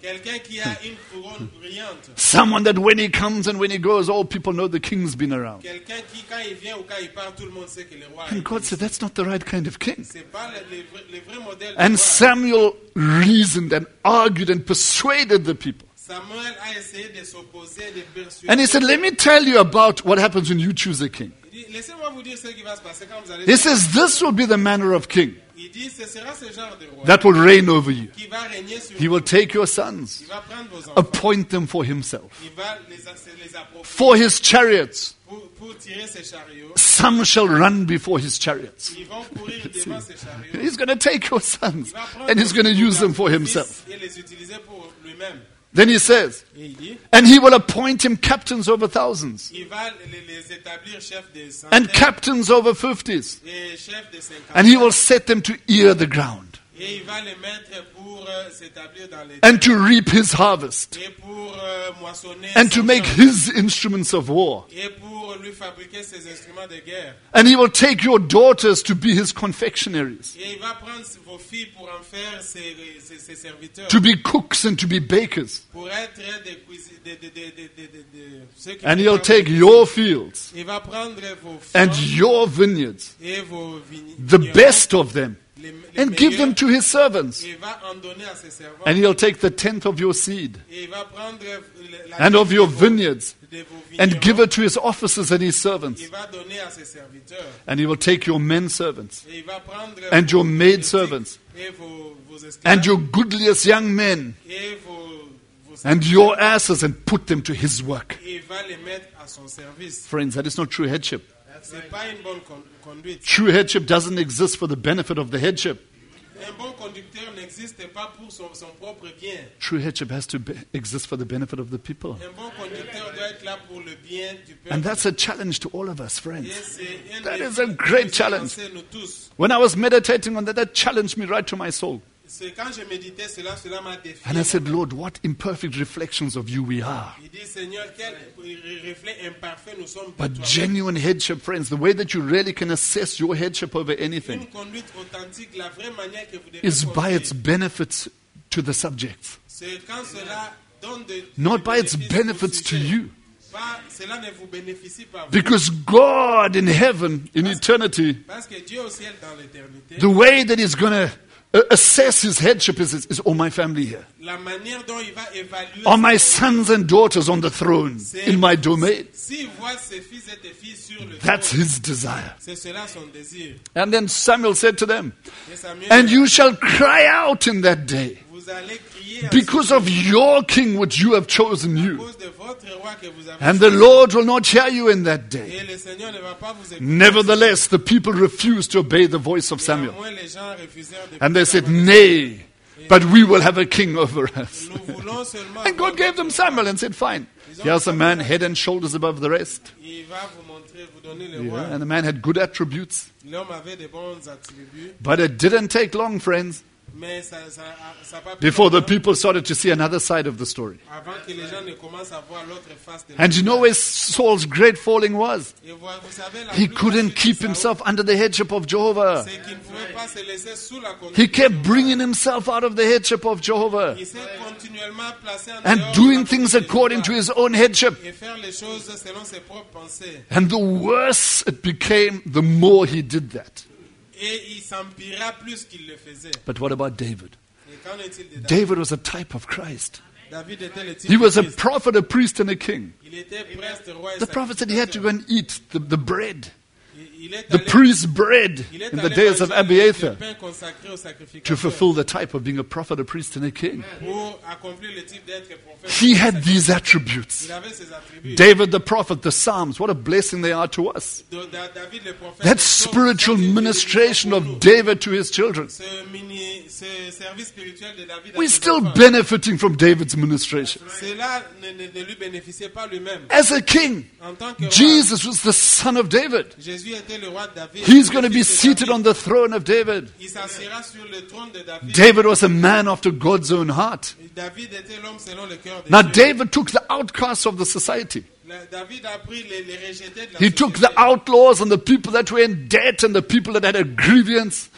Speaker 1: Quelqu'un qui a une couronne brillante.
Speaker 2: Someone that when he comes and when he goes, all people know the king's been around.
Speaker 1: Quelqu'un qui, quand il vient ou quand il part, tout le monde sait que le roi
Speaker 2: And
Speaker 1: est
Speaker 2: God said, that's not the right kind of king.
Speaker 1: C'est pas le, le, vrai- le vrai modèle du
Speaker 2: And
Speaker 1: roi.
Speaker 2: Samuel reasoned and argued and persuaded the people.
Speaker 1: Samuel a essayé de s'opposer, de persuader.
Speaker 2: And he said, let me tell you about what happens when you choose a king.
Speaker 1: Il dit, laissez-moi vous dire ce qui va se passer quand vous allez.
Speaker 2: He says, this will be the manner of king
Speaker 1: Il dit, ce sera ce genre de roi
Speaker 2: that will reign over you.
Speaker 1: qui va régner sur
Speaker 2: He
Speaker 1: vous.
Speaker 2: will take your sons,
Speaker 1: Il va prendre vos enfants.
Speaker 2: appoint them for himself,
Speaker 1: Il va les, se les approprier
Speaker 2: for his chariots.
Speaker 1: pour, pour tirer ses chariots.
Speaker 2: Some shall run before his chariots.
Speaker 1: Ils vont courir devant ses chariots.
Speaker 2: He's going to take your sons
Speaker 1: Il va prendre
Speaker 2: and he's going to
Speaker 1: vos
Speaker 2: use them for
Speaker 1: fils
Speaker 2: himself.
Speaker 1: et les utiliser pour lui-même.
Speaker 2: Then he says,
Speaker 1: Et il dit,
Speaker 2: and he will appoint him captains over thousands
Speaker 1: il va les, les établir chefs de
Speaker 2: and
Speaker 1: centaines
Speaker 2: captains over fifties.
Speaker 1: et chefs de cinquante.
Speaker 2: And he will set them to ear the ground
Speaker 1: Et il va les mettre pour euh, s'établir dans les
Speaker 2: and to reap his harvest
Speaker 1: et pour euh, moissonner
Speaker 2: and to
Speaker 1: son
Speaker 2: make
Speaker 1: champ.
Speaker 2: his instruments of war.
Speaker 1: Et pour lui fabriquer ses instruments de guerre.
Speaker 2: And he will take your daughters to be his confectionaries,
Speaker 1: Et il va prendre vos filles pour en faire ses, ses, ses serviteurs.
Speaker 2: to be cooks and to be bakers.
Speaker 1: Pour être des cuisiniers, de, de, de, de, de, de, de, ceux qui
Speaker 2: And
Speaker 1: préparent
Speaker 2: he'll
Speaker 1: vos
Speaker 2: take
Speaker 1: cuisines.
Speaker 2: your fields
Speaker 1: Il va prendre vos
Speaker 2: and
Speaker 1: champs
Speaker 2: your vineyards,
Speaker 1: et vos vignes.
Speaker 2: the best of them,
Speaker 1: les, les
Speaker 2: and give them
Speaker 1: meilleurs,
Speaker 2: to his servants.
Speaker 1: et il va en donner à ses servants.
Speaker 2: And he'll take the tenth of your seed
Speaker 1: Et il va prendre la
Speaker 2: and of your
Speaker 1: de vos-
Speaker 2: vineyards
Speaker 1: de vos
Speaker 2: and
Speaker 1: vignerons.
Speaker 2: give it to his officers and his servants.
Speaker 1: Il va donner à ses serviteurs.
Speaker 2: And he will take your men servants
Speaker 1: Et il va prendre
Speaker 2: and
Speaker 1: vos
Speaker 2: your maid
Speaker 1: domestiques
Speaker 2: servants
Speaker 1: et vos, vos esclaves
Speaker 2: and your goodliest young men
Speaker 1: et vos, vos
Speaker 2: and your asses and put them to his work.
Speaker 1: et il va les mettre à son service.
Speaker 2: Friends, that is not true headship.
Speaker 1: C'est pas une bonne con- conduite.
Speaker 2: True headship doesn't exist for the benefit of the headship.
Speaker 1: Un bon conducteur n'existe pas pour son, son propre bien.
Speaker 2: True headship has to be, exist for the benefit of the people.
Speaker 1: Un bon conducteur doit être là pour le bien du peuple.
Speaker 2: And that's a challenge to all of us,
Speaker 1: Et
Speaker 2: friends.
Speaker 1: c'est un
Speaker 2: That
Speaker 1: défi
Speaker 2: is a
Speaker 1: que
Speaker 2: great
Speaker 1: nous
Speaker 2: challenge.
Speaker 1: lancer, nous tous.
Speaker 2: When I was meditating on that, that challenged me right to my soul.
Speaker 1: C'est quand je méditais cela, cela m'a défié.
Speaker 2: And I said, Lord, what imperfect reflections of you we are.
Speaker 1: Il dit, Seigneur, quel reflet imparfait nous sommes de
Speaker 2: But
Speaker 1: toi.
Speaker 2: genuine headship, friends, the way that you really can assess your headship over
Speaker 1: Une
Speaker 2: anything
Speaker 1: conduite authentique, la vraie manière que vous devez
Speaker 2: is by
Speaker 1: conduire,
Speaker 2: its benefits to the subjects,
Speaker 1: c'est quand cela donne de,
Speaker 2: not
Speaker 1: du
Speaker 2: by its
Speaker 1: bénéfice au
Speaker 2: benefits to
Speaker 1: sujet.
Speaker 2: you.
Speaker 1: Pas- cela ne vous bénéficie pas. vous.
Speaker 2: Because God in heaven, in eternity,
Speaker 1: Parce que Dieu au ciel dans l'éternité,
Speaker 2: the way that He's going to uh, assess His headship is, is all my family here.
Speaker 1: la manière dont il va évaluer
Speaker 2: Are my
Speaker 1: ses-
Speaker 2: sons and daughters on the throne in my domain?
Speaker 1: s'il voit ses fils et tes filles sur le
Speaker 2: That's
Speaker 1: trône,
Speaker 2: His desire.
Speaker 1: c'est cela son désir.
Speaker 2: And then Samuel said to them,
Speaker 1: Et Samuel,
Speaker 2: and you shall cry out in that day
Speaker 1: vous allez crier à
Speaker 2: because of your king which you have chosen you.
Speaker 1: cause de votre roi que vous avez
Speaker 2: And the Lord will not hear you in that day.
Speaker 1: et le Seigneur ne va pas vous écouter.
Speaker 2: Nevertheless, the people refused to obey the voice of Samuel.
Speaker 1: Néanmoins, les gens refusèrent de
Speaker 2: And they said,
Speaker 1: écouter la voix de
Speaker 2: Nay, but we will have a king over us.
Speaker 1: Nous voulons seulement
Speaker 2: And God
Speaker 1: avoir
Speaker 2: gave them
Speaker 1: votre
Speaker 2: Samuel
Speaker 1: roi.
Speaker 2: and said, Fine. Here's a man head and shoulders above the rest.
Speaker 1: Il va vous montrer, vous donner le
Speaker 2: Yeah,
Speaker 1: roi.
Speaker 2: and the man had good attributes.
Speaker 1: L'homme avait de bons attributs,
Speaker 2: But it didn't take long, friends,
Speaker 1: mais ça ça, ça a pas pris
Speaker 2: before the
Speaker 1: longtemps
Speaker 2: people started to see another side of the story.
Speaker 1: avant que les gens ne commencent à voir l'autre face de
Speaker 2: And you know where Saul's great falling was?
Speaker 1: Et vous, vous savez, la
Speaker 2: He
Speaker 1: plus
Speaker 2: couldn't
Speaker 1: facile
Speaker 2: keep
Speaker 1: de Saül,
Speaker 2: himself under the headship of Jehovah.
Speaker 1: c'est qu'il ne pouvait pas se laisser sous la conduite
Speaker 2: He
Speaker 1: de
Speaker 2: kept
Speaker 1: Jéhovah.
Speaker 2: bringing himself out of the headship of Jehovah
Speaker 1: Il s'est continuellement placé en
Speaker 2: and
Speaker 1: dehors de
Speaker 2: doing
Speaker 1: la
Speaker 2: things
Speaker 1: conduite de
Speaker 2: according to
Speaker 1: Jéhovah
Speaker 2: his own headship.
Speaker 1: et faire les choses selon ses propres pensées.
Speaker 2: And the worse it became, the more he did that.
Speaker 1: Et il s'empira plus qu'il le faisait.
Speaker 2: But what about David?
Speaker 1: Et qu'en est-il de David?
Speaker 2: David was a type of Christ.
Speaker 1: David était le type
Speaker 2: He was
Speaker 1: de
Speaker 2: a
Speaker 1: Christ.
Speaker 2: prophet, a priest, and a king.
Speaker 1: Il était prêtre, roi et
Speaker 2: The prophet said he had to go
Speaker 1: sacrificateur.
Speaker 2: and eat the, the bread,
Speaker 1: Il- il est
Speaker 2: the
Speaker 1: allé-
Speaker 2: priest's bread
Speaker 1: il est
Speaker 2: in the
Speaker 1: allé
Speaker 2: days of
Speaker 1: manger le
Speaker 2: Abiathar
Speaker 1: pain consacré au sacrificateur
Speaker 2: to fulfill the type of being a prophet, a priest, and a king.
Speaker 1: pour accomplir le type d'être prophète.
Speaker 2: He had these attributes.
Speaker 1: Il avait ses attributs.
Speaker 2: David the prophet, the Psalms, what a blessing they are to us.
Speaker 1: De- da- David le prophète.
Speaker 2: That
Speaker 1: le psaume,
Speaker 2: spiritual
Speaker 1: c'est une
Speaker 2: ministration
Speaker 1: bénédiction pour
Speaker 2: of
Speaker 1: nous.
Speaker 2: David to his children.
Speaker 1: Ce, mini, ce service spirituel de David à
Speaker 2: We're
Speaker 1: ses
Speaker 2: still
Speaker 1: enfants.
Speaker 2: benefiting from David's ministration.
Speaker 1: Cela ne, ne- ne lui bénéficiait pas lui-même.
Speaker 2: As a king,
Speaker 1: En tant que roi,
Speaker 2: Jesus was the son of David.
Speaker 1: Jésus était le roi de David.
Speaker 2: He's
Speaker 1: le
Speaker 2: going to be
Speaker 1: fils de
Speaker 2: seated
Speaker 1: David.
Speaker 2: on the throne of David.
Speaker 1: Il s'assiera sur le trône de David.
Speaker 2: David was a man after God's own heart.
Speaker 1: David était l'homme selon le cœur de
Speaker 2: Now,
Speaker 1: Dieu.
Speaker 2: David took the outcasts of the society.
Speaker 1: La- David a pris les, les rejetés de la
Speaker 2: He took
Speaker 1: société.
Speaker 2: the outlaws and the people that were in debt and the people that had a grievance.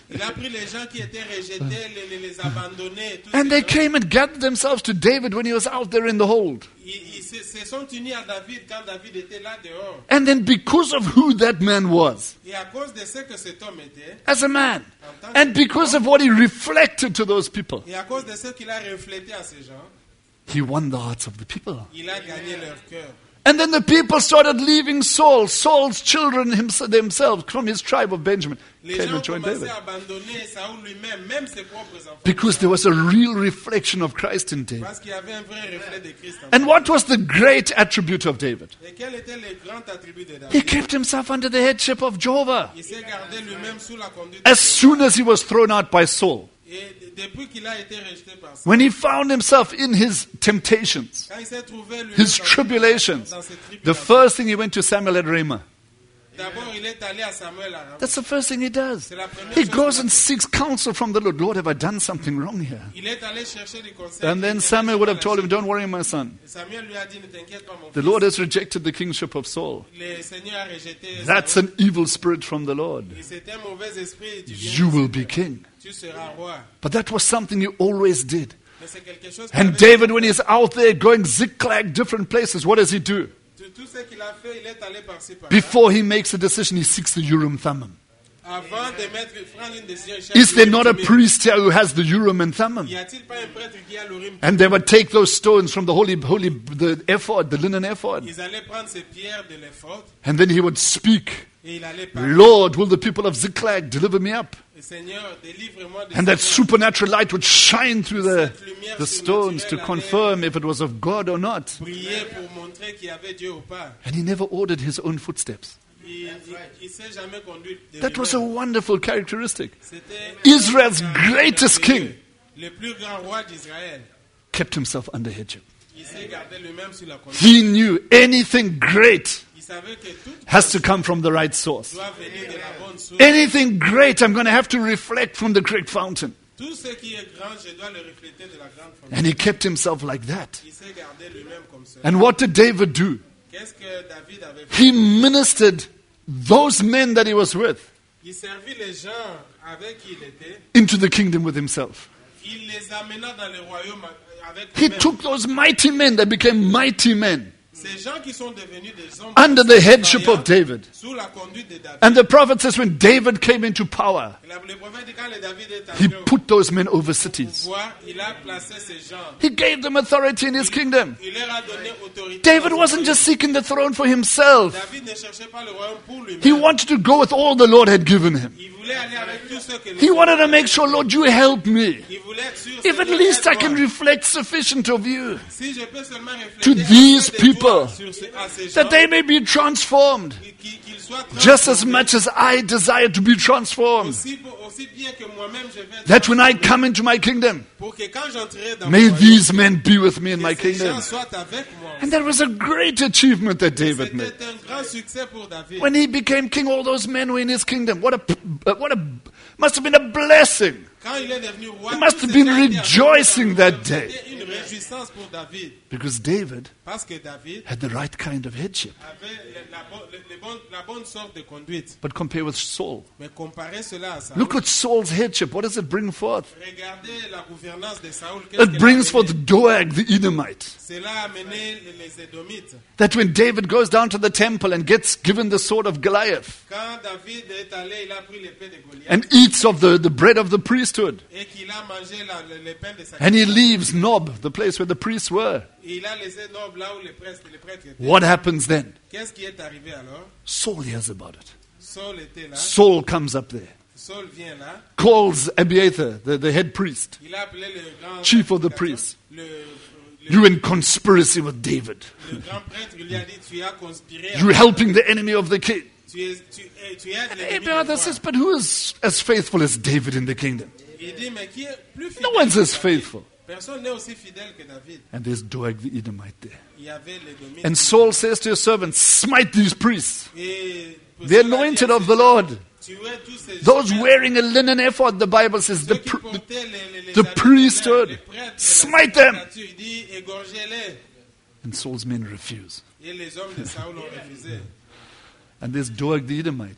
Speaker 1: Il a pris les gens qui étaient rejetés, les, les, les abandonnés.
Speaker 2: And they came and gathered themselves to David when he was out there in the hold.
Speaker 1: Ils, ils se, se sont unis à David quand David était là dehors.
Speaker 2: And then because of who that man was,
Speaker 1: Et à cause de ce que cet homme était,
Speaker 2: as a man, and because of what he reflected to those people,
Speaker 1: et à cause de ce qu'il a reflété à ces gens,
Speaker 2: he won the hearts of the people.
Speaker 1: il a gagné leur cœur.
Speaker 2: And then the people started leaving Saul, Saul's children himself, themselves from his tribe of Benjamin,
Speaker 1: Les
Speaker 2: came
Speaker 1: gens
Speaker 2: and joined David.
Speaker 1: commençaient à abandonner Saoul lui-même, même ses propres enfants.
Speaker 2: Because there was a real reflection of Christ in David.
Speaker 1: Parce qu'il y avait un vrai reflet de Christ en
Speaker 2: And
Speaker 1: lui.
Speaker 2: what was the great attribute of David?
Speaker 1: Et quel était le grand attribut de
Speaker 2: He
Speaker 1: David?
Speaker 2: kept himself under the headship of Jehovah.
Speaker 1: Il s'est gardé lui-même sous la conduite
Speaker 2: As
Speaker 1: de Dieu.
Speaker 2: soon as he was thrown out by Saul,
Speaker 1: Et de- depuis qu'il a été rejeté par Saul,
Speaker 2: when he found himself in his temptations,
Speaker 1: quand il s'est trouvé lui-même
Speaker 2: his
Speaker 1: dans-
Speaker 2: tribulations,
Speaker 1: dans ses
Speaker 2: the
Speaker 1: tribulations,
Speaker 2: first thing he went to Samuel at Ramah.
Speaker 1: d'abord il est allé à Samuel à Ramah.
Speaker 2: That's the first thing he does.
Speaker 1: C'est la première
Speaker 2: He
Speaker 1: chose
Speaker 2: goes
Speaker 1: qu'il a
Speaker 2: and
Speaker 1: fait.
Speaker 2: seeks counsel from the Lord. Lord, have I done something wrong here?
Speaker 1: Il est allé chercher des conseils.
Speaker 2: And then
Speaker 1: Il
Speaker 2: Samuel
Speaker 1: était
Speaker 2: would have
Speaker 1: allé
Speaker 2: told him,
Speaker 1: chercher-
Speaker 2: don't worry, my son.
Speaker 1: Samuel lui a dit, ne t'inquiète pas mon
Speaker 2: The
Speaker 1: fils.
Speaker 2: Lord has rejected the kingship of Saul.
Speaker 1: Le Seigneur a rejeté
Speaker 2: That's
Speaker 1: Saül.
Speaker 2: an evil spirit from the Lord.
Speaker 1: Et c'est un mauvais esprit. Tu, viens
Speaker 2: You
Speaker 1: du
Speaker 2: will
Speaker 1: Seigneur.
Speaker 2: be king.
Speaker 1: Tu seras roi.
Speaker 2: But that was something he always did.
Speaker 1: Mais c'est quelque chose qu'il
Speaker 2: And
Speaker 1: avait-
Speaker 2: David, when he's out there going zigzag different places, what does he do?
Speaker 1: Tout, tout ce qu'il a fait, il est allé par-ci par-là.
Speaker 2: Before he makes a decision, he seeks the Urim Thummim.
Speaker 1: Avant de mettre, prendre une décision, il cherche
Speaker 2: Is there not a
Speaker 1: l'Urim.
Speaker 2: priest here who has the Urim and
Speaker 1: Y
Speaker 2: Thummim?
Speaker 1: a-t-il pas un prêtre qui a l'Urim?
Speaker 2: And they would take those stones from the holy, holy, the ephod, the linen ephod,
Speaker 1: Ils allaient prendre ces pierres de l'éphod
Speaker 2: and then he would speak,
Speaker 1: et il allait parler.
Speaker 2: Lord, will the people of Ziklag deliver me up?
Speaker 1: Et Seigneur, délivre-moi de
Speaker 2: And that
Speaker 1: ces
Speaker 2: supernatural light would shine through the,
Speaker 1: Cette lumière
Speaker 2: the stones to
Speaker 1: surnaturelle
Speaker 2: confirm if it was of God or not.
Speaker 1: prier pour montrer qu'il y avait Dieu ou pas.
Speaker 2: And he never ordered his own footsteps.
Speaker 1: Il ne s'est jamais conduit de
Speaker 2: That was a
Speaker 1: lui-même.
Speaker 2: wonderful characteristic.
Speaker 1: C'était
Speaker 2: Israel's
Speaker 1: un
Speaker 2: greatest king
Speaker 1: le plus grand roi d'Israël.
Speaker 2: kept himself under headship.
Speaker 1: Il s'est gardé lui-même sur la conduite.
Speaker 2: He knew anything great
Speaker 1: Il savait que tout
Speaker 2: has to come from the right source.
Speaker 1: doit venir de la bonne source.
Speaker 2: Anything great, I'm going to have to reflect from the great fountain.
Speaker 1: Tout ce qui est grand, je dois le refléter de la grande fontaine.
Speaker 2: And he kept himself like that.
Speaker 1: Il s'est gardé lui-même comme ça.
Speaker 2: And what did David do?
Speaker 1: Qu'est-ce que David avait fait?
Speaker 2: He ministered those men that he was with
Speaker 1: Il servit les gens avec qui il était.
Speaker 2: into the kingdom with himself.
Speaker 1: Il les amena dans le royaume avec
Speaker 2: He
Speaker 1: lui-même.
Speaker 2: took those mighty men that became mighty men
Speaker 1: Ces gens qui sont devenus des hommes
Speaker 2: under the headship of David.
Speaker 1: sous la conduite de David.
Speaker 2: And the prophet says when David came into power,
Speaker 1: La- Le prophète dit quand le David est
Speaker 2: he
Speaker 1: arrivé au
Speaker 2: put those men over cities.
Speaker 1: pouvoir, il a placé ces gens.
Speaker 2: He gave them authority in his kingdom.
Speaker 1: Il leur a donné autorité.
Speaker 2: David
Speaker 1: dans son
Speaker 2: wasn't
Speaker 1: pays.
Speaker 2: just seeking the throne for himself.
Speaker 1: David ne cherchait pas le royaume pour lui-même.
Speaker 2: He wanted to go with all the Lord had given him.
Speaker 1: Il voulait aller avec tout ce que le
Speaker 2: He
Speaker 1: Seigneur
Speaker 2: wanted to
Speaker 1: avait
Speaker 2: make
Speaker 1: fait.
Speaker 2: sure, Lord, you help me.
Speaker 1: Il voulait être sûr,
Speaker 2: If at
Speaker 1: Seigneur,
Speaker 2: least I can
Speaker 1: aide-moi.
Speaker 2: reflect sufficient of you,
Speaker 1: Si je peux seulement
Speaker 2: to
Speaker 1: refléter
Speaker 2: these
Speaker 1: assez de toi
Speaker 2: people,
Speaker 1: sur ce- à ces gens,
Speaker 2: that they may be transformed,
Speaker 1: qu'ils qu'ils soient
Speaker 2: just as
Speaker 1: transformés,
Speaker 2: much as I desire to be transformed.
Speaker 1: aussi, aussi bien que moi-même je vais être
Speaker 2: That when I
Speaker 1: transformé,
Speaker 2: come into my kingdom,
Speaker 1: pour que quand j'entrerai dans
Speaker 2: may
Speaker 1: mon royaume,
Speaker 2: these men be with me in my
Speaker 1: que ces
Speaker 2: kingdom.
Speaker 1: gens soient avec moi.
Speaker 2: And that was a great achievement that David made.
Speaker 1: C'était un grand succès pour David.
Speaker 2: When he became king, all those men were in his kingdom. What a, what a, must have been a blessing.
Speaker 1: Quand il est devenu roi,
Speaker 2: He must
Speaker 1: tous
Speaker 2: have
Speaker 1: ces
Speaker 2: been
Speaker 1: gens étaient
Speaker 2: rejoicing
Speaker 1: avec
Speaker 2: that
Speaker 1: lui.
Speaker 2: day.
Speaker 1: C'était une réjouissance pour David.
Speaker 2: Because David
Speaker 1: Parce que David
Speaker 2: had the right kind of headship.
Speaker 1: avait le- la, bo- le- le bon- la bonne sorte de conduite.
Speaker 2: But compare with Saul.
Speaker 1: Mais comparez cela à Saül.
Speaker 2: Look at Saul's headship. What does it bring forth?
Speaker 1: Regardez la gouvernance de Saül. Qu'est-ce
Speaker 2: It
Speaker 1: qu'elle
Speaker 2: brings
Speaker 1: a
Speaker 2: forth
Speaker 1: amené?
Speaker 2: Doeg the Edomite.
Speaker 1: Cela a amené les les Édomites.
Speaker 2: That when David goes down to the temple and gets given the sword of Goliath
Speaker 1: Quand David est allé, il a pris l'épée de Goliath
Speaker 2: and eats of the, the bread of the priesthood,
Speaker 1: et qu'il a mangé la, le, le pain de
Speaker 2: and he
Speaker 1: sacrifice.
Speaker 2: leaves Nob, the place where the priests were,
Speaker 1: Il a laissé Nob là où les prêtres, les prêtres étaient.
Speaker 2: what happens then?
Speaker 1: Qu'est-ce qui est arrivé alors?
Speaker 2: Saul hears about it.
Speaker 1: Saul était là.
Speaker 2: Saul comes up there,
Speaker 1: Saul vient là.
Speaker 2: calls Abiathar, the, the head priest.
Speaker 1: Il a appelé le grand
Speaker 2: Chief of the
Speaker 1: sacrificateur.
Speaker 2: priests.
Speaker 1: Le, le,
Speaker 2: You're in conspiracy with David.
Speaker 1: le grand prêtre lui a dit, tu as conspiré.
Speaker 2: You're helping the enemy of the king.
Speaker 1: Tu, es, tu, eh, tu aides
Speaker 2: And
Speaker 1: l'ennemi du
Speaker 2: Abiathar
Speaker 1: roi.
Speaker 2: says, but who is as faithful as David in the kingdom?
Speaker 1: Il dit, mais qui est plus fidèle
Speaker 2: No one's
Speaker 1: que
Speaker 2: as
Speaker 1: David?
Speaker 2: faithful.
Speaker 1: Personne n'est aussi fidèle que David.
Speaker 2: And there's Doeg the Edomite there.
Speaker 1: Il y avait les Édomites.
Speaker 2: And Saul says to his servants, smite these priests,
Speaker 1: Et pour
Speaker 2: the
Speaker 1: cela,
Speaker 2: anointed
Speaker 1: il a
Speaker 2: of
Speaker 1: dit,
Speaker 2: the Lord.
Speaker 1: tu es tous ces
Speaker 2: Those
Speaker 1: gens,
Speaker 2: wearing a linen ephod, the Bible says,
Speaker 1: ceux
Speaker 2: the,
Speaker 1: qui
Speaker 2: pr-
Speaker 1: portaient les- les- les
Speaker 2: the
Speaker 1: habits
Speaker 2: priesthood,
Speaker 1: de les prêtres, la
Speaker 2: smite them.
Speaker 1: statue, il dit, égorgez-les.
Speaker 2: And Saul's men refuse.
Speaker 1: Et les hommes de Saül ont refusé.
Speaker 2: And there's Doeg the Edomite.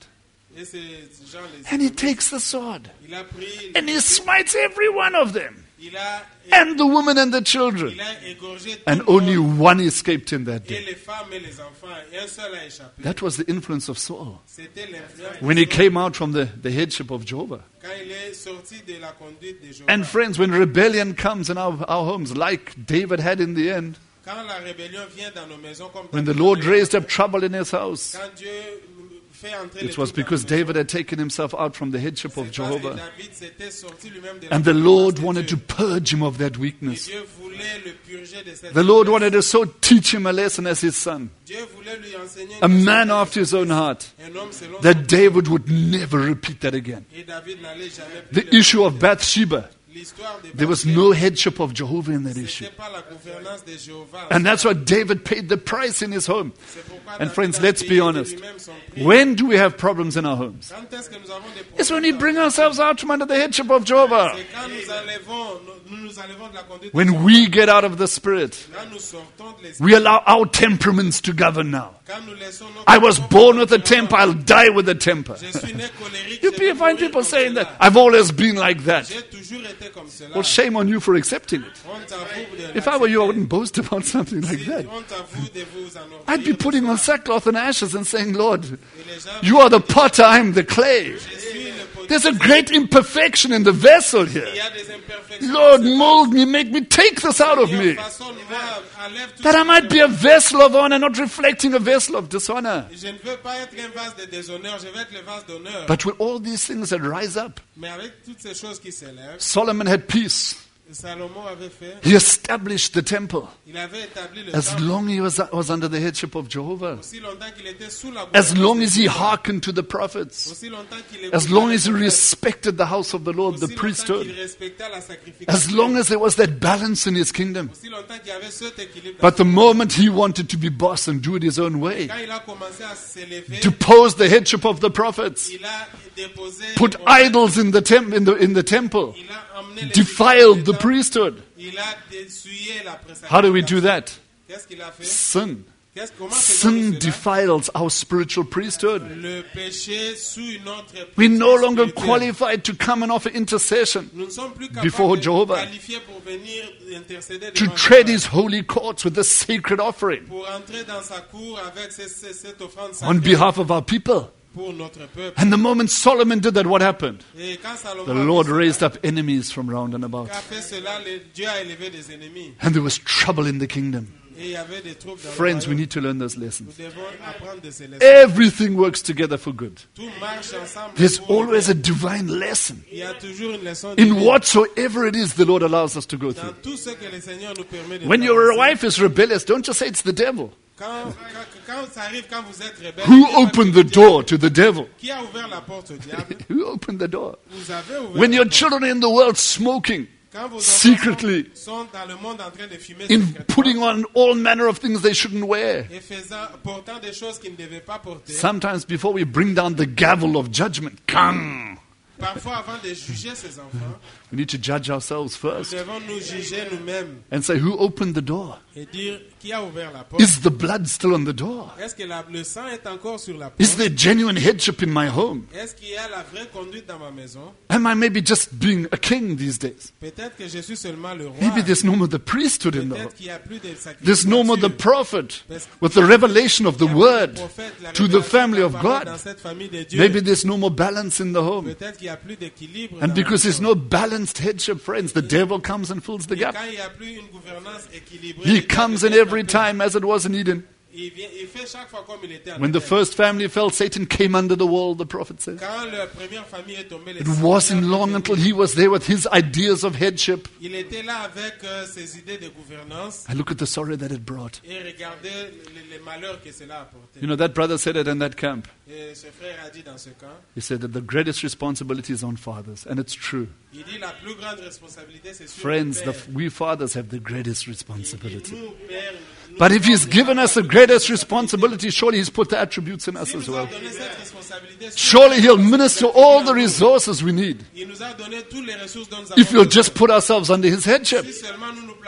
Speaker 1: Et ces gens, les
Speaker 2: And he takes the sword.
Speaker 1: il a pris,
Speaker 2: And he smites every one of them.
Speaker 1: il a,
Speaker 2: And the women and the children.
Speaker 1: il a égorgé tout
Speaker 2: And
Speaker 1: le
Speaker 2: only
Speaker 1: monde,
Speaker 2: one escaped in that
Speaker 1: et
Speaker 2: day.
Speaker 1: les femmes et les enfants, et un seul a échappé.
Speaker 2: That was the influence of Saul.
Speaker 1: C'était l'influence.
Speaker 2: When he came out from the, the headship of Jehovah.
Speaker 1: Quand il est sorti de la conduite de Jéhovah.
Speaker 2: And friends, when rebellion comes in our, our homes, like David had in the end,
Speaker 1: Quand la rébellion vient dans nos maisons, comme
Speaker 2: when the
Speaker 1: David
Speaker 2: Lord
Speaker 1: avait-
Speaker 2: raised up trouble in his house,
Speaker 1: quand Dieu fait entrer les
Speaker 2: it was
Speaker 1: troubles dans
Speaker 2: because
Speaker 1: nos maisons,
Speaker 2: David had taken himself out from the headship
Speaker 1: c'est
Speaker 2: of
Speaker 1: parce que
Speaker 2: Jehovah.
Speaker 1: David s'était sorti lui-même de la
Speaker 2: And the
Speaker 1: conduite
Speaker 2: Lord
Speaker 1: de
Speaker 2: wanted to
Speaker 1: Dieu.
Speaker 2: purge him of that
Speaker 1: Et
Speaker 2: weakness.
Speaker 1: Dieu voulait le purger de cette
Speaker 2: The Lord
Speaker 1: faiblesse.
Speaker 2: wanted to so teach him a lesson as his son,
Speaker 1: Dieu voulait lui enseigner
Speaker 2: a
Speaker 1: une
Speaker 2: man
Speaker 1: leçon,
Speaker 2: after his own heart,
Speaker 1: un homme selon
Speaker 2: that
Speaker 1: son
Speaker 2: David would never repeat that again.
Speaker 1: Et David n'allait jamais plus
Speaker 2: The
Speaker 1: le
Speaker 2: issue of
Speaker 1: répéter.
Speaker 2: Bathsheba,
Speaker 1: L'histoire de
Speaker 2: there was
Speaker 1: Bathsheba,
Speaker 2: no headship of Jehovah in that issue.
Speaker 1: c'était pas la gouvernance de Jéhovah.
Speaker 2: And that's why David paid the price in his home.
Speaker 1: C'est pourquoi
Speaker 2: And
Speaker 1: David
Speaker 2: friends,
Speaker 1: a
Speaker 2: let's
Speaker 1: payé
Speaker 2: be
Speaker 1: de
Speaker 2: honest.
Speaker 1: lui-même son prix.
Speaker 2: When do we have problems in our homes?
Speaker 1: Quand est-ce que nous avons des
Speaker 2: It's when
Speaker 1: problèmes
Speaker 2: we bring
Speaker 1: dans-
Speaker 2: ourselves out from under the headship of Jehovah.
Speaker 1: C'est quand nous enlevons, nous, nous nous enlevons de la conduite de
Speaker 2: When
Speaker 1: Jéhovah.
Speaker 2: we get out of the Spirit,
Speaker 1: Quand nous sortons de l'esprit,
Speaker 2: we allow our temperaments to govern now.
Speaker 1: quand nous laissons notre
Speaker 2: I was
Speaker 1: propre
Speaker 2: born with a
Speaker 1: tempérament,
Speaker 2: temper, I'll die with a temper.
Speaker 1: Je suis né colérique,
Speaker 2: You
Speaker 1: je vais
Speaker 2: find
Speaker 1: mourir
Speaker 2: people
Speaker 1: comme
Speaker 2: saying
Speaker 1: cela.
Speaker 2: that. I've always been like that.
Speaker 1: J'ai toujours été comme cela.
Speaker 2: Well, shame on you for accepting it.
Speaker 1: Honte à vous de
Speaker 2: If I were you, I
Speaker 1: l'accepter.
Speaker 2: wouldn't boast about something like
Speaker 1: Si-
Speaker 2: that.
Speaker 1: honte à vous de vous enorgueillir
Speaker 2: I'd be
Speaker 1: de
Speaker 2: putting
Speaker 1: cela.
Speaker 2: on sackcloth and ashes and saying, Lord,
Speaker 1: Et les gens,
Speaker 2: you are the potter, I'm the clay.
Speaker 1: je suis le potier.
Speaker 2: There's a great imperfection in the vessel here.
Speaker 1: Il y a des imperfections.
Speaker 2: Lord, mold me, make me, take this out of me.
Speaker 1: Façonne-moi, enlève tout
Speaker 2: That I
Speaker 1: ce
Speaker 2: might
Speaker 1: qui
Speaker 2: be
Speaker 1: me-
Speaker 2: a vessel of honor, not reflecting a vessel of dishonor.
Speaker 1: Je ne veux pas être un vase de déshonneur, je veux être le vase d'honneur.
Speaker 2: But with all these things that rise up,
Speaker 1: Mais avec toutes ces choses qui s'élèvent,
Speaker 2: Solomon had peace.
Speaker 1: Salomon avait fait,
Speaker 2: He established the temple.
Speaker 1: il avait établi le
Speaker 2: As
Speaker 1: temple
Speaker 2: long as he was, was under the headship of Jehovah.
Speaker 1: aussi longtemps qu'il était sous la
Speaker 2: As
Speaker 1: gouvernance
Speaker 2: long
Speaker 1: de
Speaker 2: as he
Speaker 1: Dieu,
Speaker 2: hearkened to the prophets.
Speaker 1: aussi longtemps qu'il
Speaker 2: As
Speaker 1: écoutait
Speaker 2: long
Speaker 1: les
Speaker 2: as he
Speaker 1: prophètes,
Speaker 2: respected the house of the Lord, the
Speaker 1: aussi longtemps qu'il
Speaker 2: priesthood.
Speaker 1: respectait la sacrification,
Speaker 2: As long as there was that balance in his kingdom.
Speaker 1: aussi longtemps qu'il y avait cet équilibre.
Speaker 2: But the moment he wanted to be boss and do it his own way,
Speaker 1: Quand il a commencé à s'élever,
Speaker 2: depose the headship of the prophets,
Speaker 1: il a déposé,
Speaker 2: put
Speaker 1: on-
Speaker 2: idols in the, tem- in the, in the temple,
Speaker 1: il a emmené les
Speaker 2: defiled the
Speaker 1: idoles,
Speaker 2: priesthood.
Speaker 1: il a dessuyé la présacrification.
Speaker 2: How do we do that?
Speaker 1: Qu'est-ce qu'il a fait?
Speaker 2: Sin.
Speaker 1: Qu'est-ce, comment faisons-nous
Speaker 2: Sin
Speaker 1: cela?
Speaker 2: defiles our spiritual priesthood.
Speaker 1: Le péché sous une autre
Speaker 2: We're no
Speaker 1: puissance
Speaker 2: longer
Speaker 1: spirituelle.
Speaker 2: qualified to come and offer intercession,
Speaker 1: Nous ne sommes plus
Speaker 2: before
Speaker 1: capables de
Speaker 2: Jehovah.
Speaker 1: qualifier pour venir intercéder
Speaker 2: to
Speaker 1: devant
Speaker 2: tread
Speaker 1: Jéhovah,
Speaker 2: his holy courts with a sacred offering
Speaker 1: pour entrer dans sa cour avec ce- ce- cette offrande
Speaker 2: on
Speaker 1: sacrée
Speaker 2: behalf of our people.
Speaker 1: pour notre peuple.
Speaker 2: And the moment Solomon did that, what happened?
Speaker 1: Et quand Salomon
Speaker 2: The
Speaker 1: a fait
Speaker 2: Lord
Speaker 1: cela,
Speaker 2: raised up enemies from round and about.
Speaker 1: quand a fait cela, le- Dieu a élevé des ennemis.
Speaker 2: And there was trouble in the kingdom.
Speaker 1: Et il y avait des troubles dans
Speaker 2: Friends,
Speaker 1: le
Speaker 2: we
Speaker 1: royaume.
Speaker 2: need to learn those lessons.
Speaker 1: Nous devons apprendre de ces leçons.
Speaker 2: Everything works together for good.
Speaker 1: Tout marche ensemble.
Speaker 2: There's
Speaker 1: pour le
Speaker 2: always a
Speaker 1: bien.
Speaker 2: divine lesson.
Speaker 1: Il y a toujours une leçon
Speaker 2: In
Speaker 1: divine
Speaker 2: whatsoever it is the Lord allows us to go
Speaker 1: dans
Speaker 2: through.
Speaker 1: tout ce que le Seigneur nous permet de
Speaker 2: When your
Speaker 1: traverser.
Speaker 2: wife is rebellious, don't just say it's the devil.
Speaker 1: Quand, quand, quand ça arrive, quand vous êtes rebelle,
Speaker 2: Who
Speaker 1: dites pas
Speaker 2: opened
Speaker 1: que
Speaker 2: the door to the devil?
Speaker 1: Qui a ouvert la porte au diable?
Speaker 2: Who opened the door?
Speaker 1: Vous avez ouvert
Speaker 2: When
Speaker 1: la
Speaker 2: your
Speaker 1: porte.
Speaker 2: children are in the world smoking,
Speaker 1: Quand vos enfants
Speaker 2: secretly,
Speaker 1: sont, sont dans le monde en train de fumer
Speaker 2: in
Speaker 1: secrètement
Speaker 2: putting on all manner of things they shouldn't wear.
Speaker 1: et faisant, portant des choses qu'ils ne devaient pas porter,
Speaker 2: Sometimes before we bring down the gavel of judgment, kang,
Speaker 1: parfois avant de juger ces enfants,
Speaker 2: we need to judge ourselves
Speaker 1: nous
Speaker 2: first
Speaker 1: devons nous juger nous-mêmes
Speaker 2: and say, who opened the door?
Speaker 1: et dire qui a ouvert la porte.
Speaker 2: Is the blood still on the door?
Speaker 1: Est-ce que la- le sang est encore sur la
Speaker 2: Is
Speaker 1: porte?
Speaker 2: there genuine headship in my home?
Speaker 1: Est-ce qu'il y a la vraie conduite dans ma maison?
Speaker 2: Am I maybe just being a king these days?
Speaker 1: Peut-être que je suis seulement le roi.
Speaker 2: Maybe there's no more the priesthood in the home.
Speaker 1: Peut-être qu'il n'y a plus de sacrifices.
Speaker 2: There's no more the
Speaker 1: là-dessus.
Speaker 2: prophet with the revelation of the word
Speaker 1: Prophète, la
Speaker 2: to the
Speaker 1: révélation
Speaker 2: family
Speaker 1: de la
Speaker 2: of
Speaker 1: parole
Speaker 2: God.
Speaker 1: dans cette famille de Dieu.
Speaker 2: Maybe there's no more balance in the home.
Speaker 1: Peut-être qu'il n'y a plus d'équilibre.
Speaker 2: And
Speaker 1: dans
Speaker 2: because
Speaker 1: la
Speaker 2: there's
Speaker 1: maison.
Speaker 2: no balanced headship, friends, the devil comes and fills the
Speaker 1: Et
Speaker 2: gap.
Speaker 1: quand il n'y a plus une gouvernance équilibrée,
Speaker 2: He
Speaker 1: le diable
Speaker 2: comes in
Speaker 1: vient
Speaker 2: every
Speaker 1: taper.
Speaker 2: time as it was in Eden.
Speaker 1: Il, vient, il fait chaque fois comme il était en
Speaker 2: When the
Speaker 1: Éden.
Speaker 2: first family fell, Satan came under the wall, the prophet says.
Speaker 1: Quand la première famille est tombée, les
Speaker 2: It wasn't
Speaker 1: Satan
Speaker 2: long
Speaker 1: est
Speaker 2: until
Speaker 1: venu.
Speaker 2: he was there with his ideas of headship.
Speaker 1: Il était là avec euh, ses idées de gouvernance
Speaker 2: And look at the sorrow that it brought.
Speaker 1: et regardait les, les malheurs que cela a apporté.
Speaker 2: You know, that brother said it in that camp.
Speaker 1: Et ce frère a dit dans ce camp,
Speaker 2: He said that the greatest responsibility is on fathers. And it's true.
Speaker 1: il dit la plus grande responsabilité c'est sur
Speaker 2: Friends,
Speaker 1: le
Speaker 2: the,
Speaker 1: père.
Speaker 2: we fathers have the greatest
Speaker 1: Et
Speaker 2: responsibility.
Speaker 1: nous, pères, nous
Speaker 2: But if
Speaker 1: avons
Speaker 2: he's
Speaker 1: déjà
Speaker 2: given
Speaker 1: la
Speaker 2: us the
Speaker 1: plus
Speaker 2: greatest
Speaker 1: grande
Speaker 2: responsibility, surely he's put the attributes in us
Speaker 1: Si
Speaker 2: as
Speaker 1: nous a
Speaker 2: well.
Speaker 1: donné cette responsabilité,
Speaker 2: Surely he'll minister all the resources we need
Speaker 1: il nous a donné toutes les ressources dont nous
Speaker 2: if
Speaker 1: avons
Speaker 2: we'll
Speaker 1: besoin.
Speaker 2: just put ourselves under his headship.
Speaker 1: Si seulement nous nous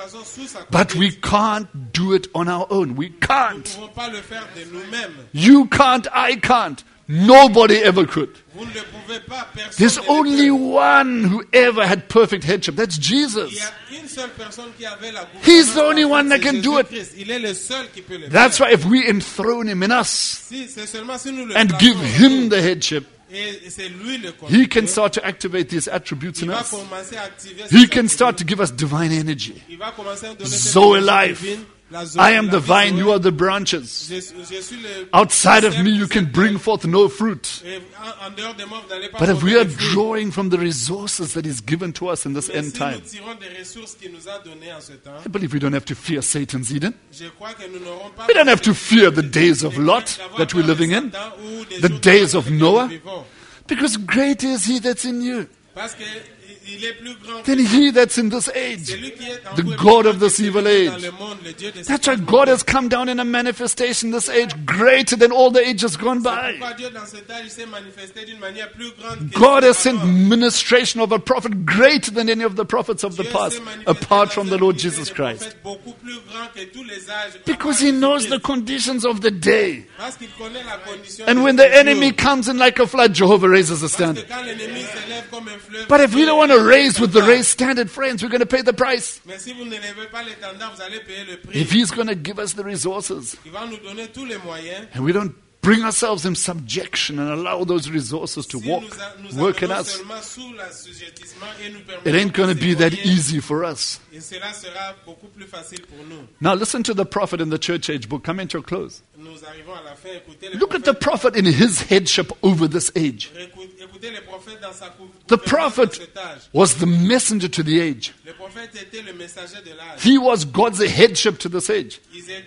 Speaker 2: But we can't do it on our own. We can't. You can't, I can't. Nobody ever could. There's only one who ever had perfect headship. That's Jesus. He's the only one that can do it. That's why if we enthrone him in us and give him the headship, he can start to activate these attributes in us. He can start to give us divine energy. Zoe life. I am the vine, you are the branches. Outside of me, you can bring forth no fruit. But if we are drawing from the resources that He's given to us in this end time, I believe we don't have to fear Satan's Eden. We don't have to fear the days of Lot that we're living in, the days of Noah, because greater is He that's in you than he that's in this age, the God of this evil age. That's why God has come down in a manifestation this age greater than all the ages gone by. God has sent ministration of a prophet greater than any of the prophets of the past, apart from the Lord Jesus Christ. Because He knows the conditions of the day. And when the enemy comes in like a flood, Jehovah raises a standard. But if we don't want to raise with the raised standard, friends, we're going to pay the price. If He's going to give us the resources, and we don't bring ourselves in subjection and allow those resources to walk, work in us, it ain't going to be that easy for us. Now listen to the prophet in the church age book. Come into a close. Look at the prophet in his headship over this age. The prophet was the messenger to the age. He was God's headship to this age.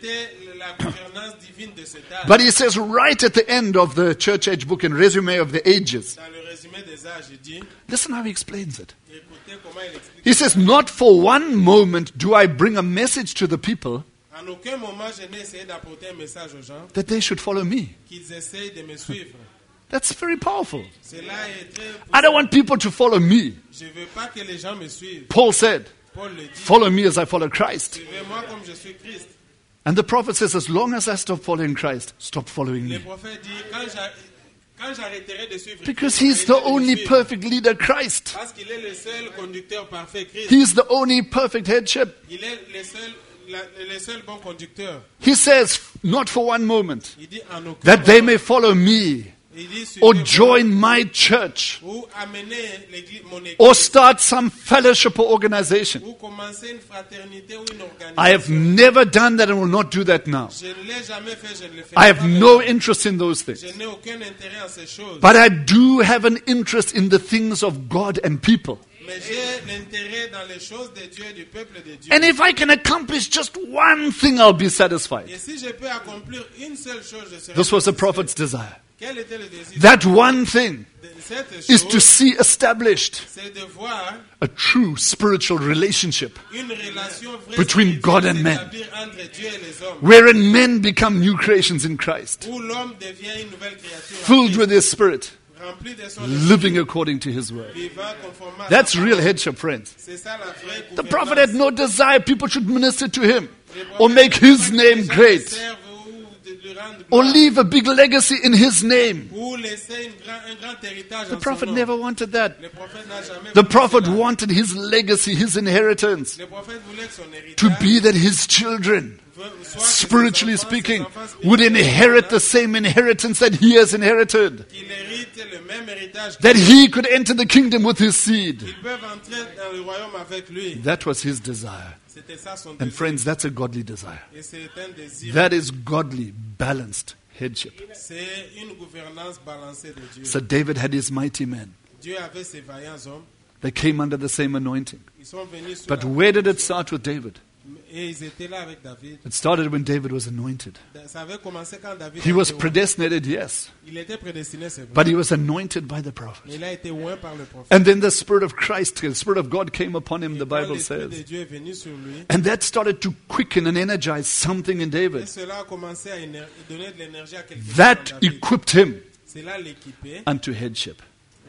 Speaker 2: But he says right at the end of the church age book in Resume of the Ages, listen how he explains it. He says, not for one moment do I bring a message to the people that they should follow me. That's very powerful. I don't want people to follow me. Paul said, follow me as I follow Christ. And the prophet says, as long as I stop following Christ, stop following me. Because He's the only perfect leader, Christ. He's the only perfect headship. He says, not for one moment, that they may follow me, or join my church, or start some fellowship or organization. I have never done that and will not do that now. I have no interest in those things. But I do have an interest in the things of God and people. And if I can accomplish just one thing, I'll be satisfied. This was the prophet's desire. That one thing is to see established a true spiritual relationship between God and men, wherein men become new creations in Christ, filled with His Spirit, living according to His word. That's real headship, friends. The prophet had no desire people should minister to him or make his name great, or leave a big legacy in his name. The prophet never wanted that. The prophet wanted his legacy, his inheritance, to be that his children, spiritually speaking, would inherit the same inheritance that he has inherited. That he could enter the kingdom with his seed. That was his desire. And friends, that's a godly desire. That is godly, balanced headship. So David had his mighty men. They came under the same anointing. But where did it start with David? It started when David was anointed. He was predestinated, yes. But he was anointed by the prophet. And then the Spirit of Christ, the Spirit of God came upon him, the Bible says. And that started to quicken and energize something in David. That equipped him unto headship.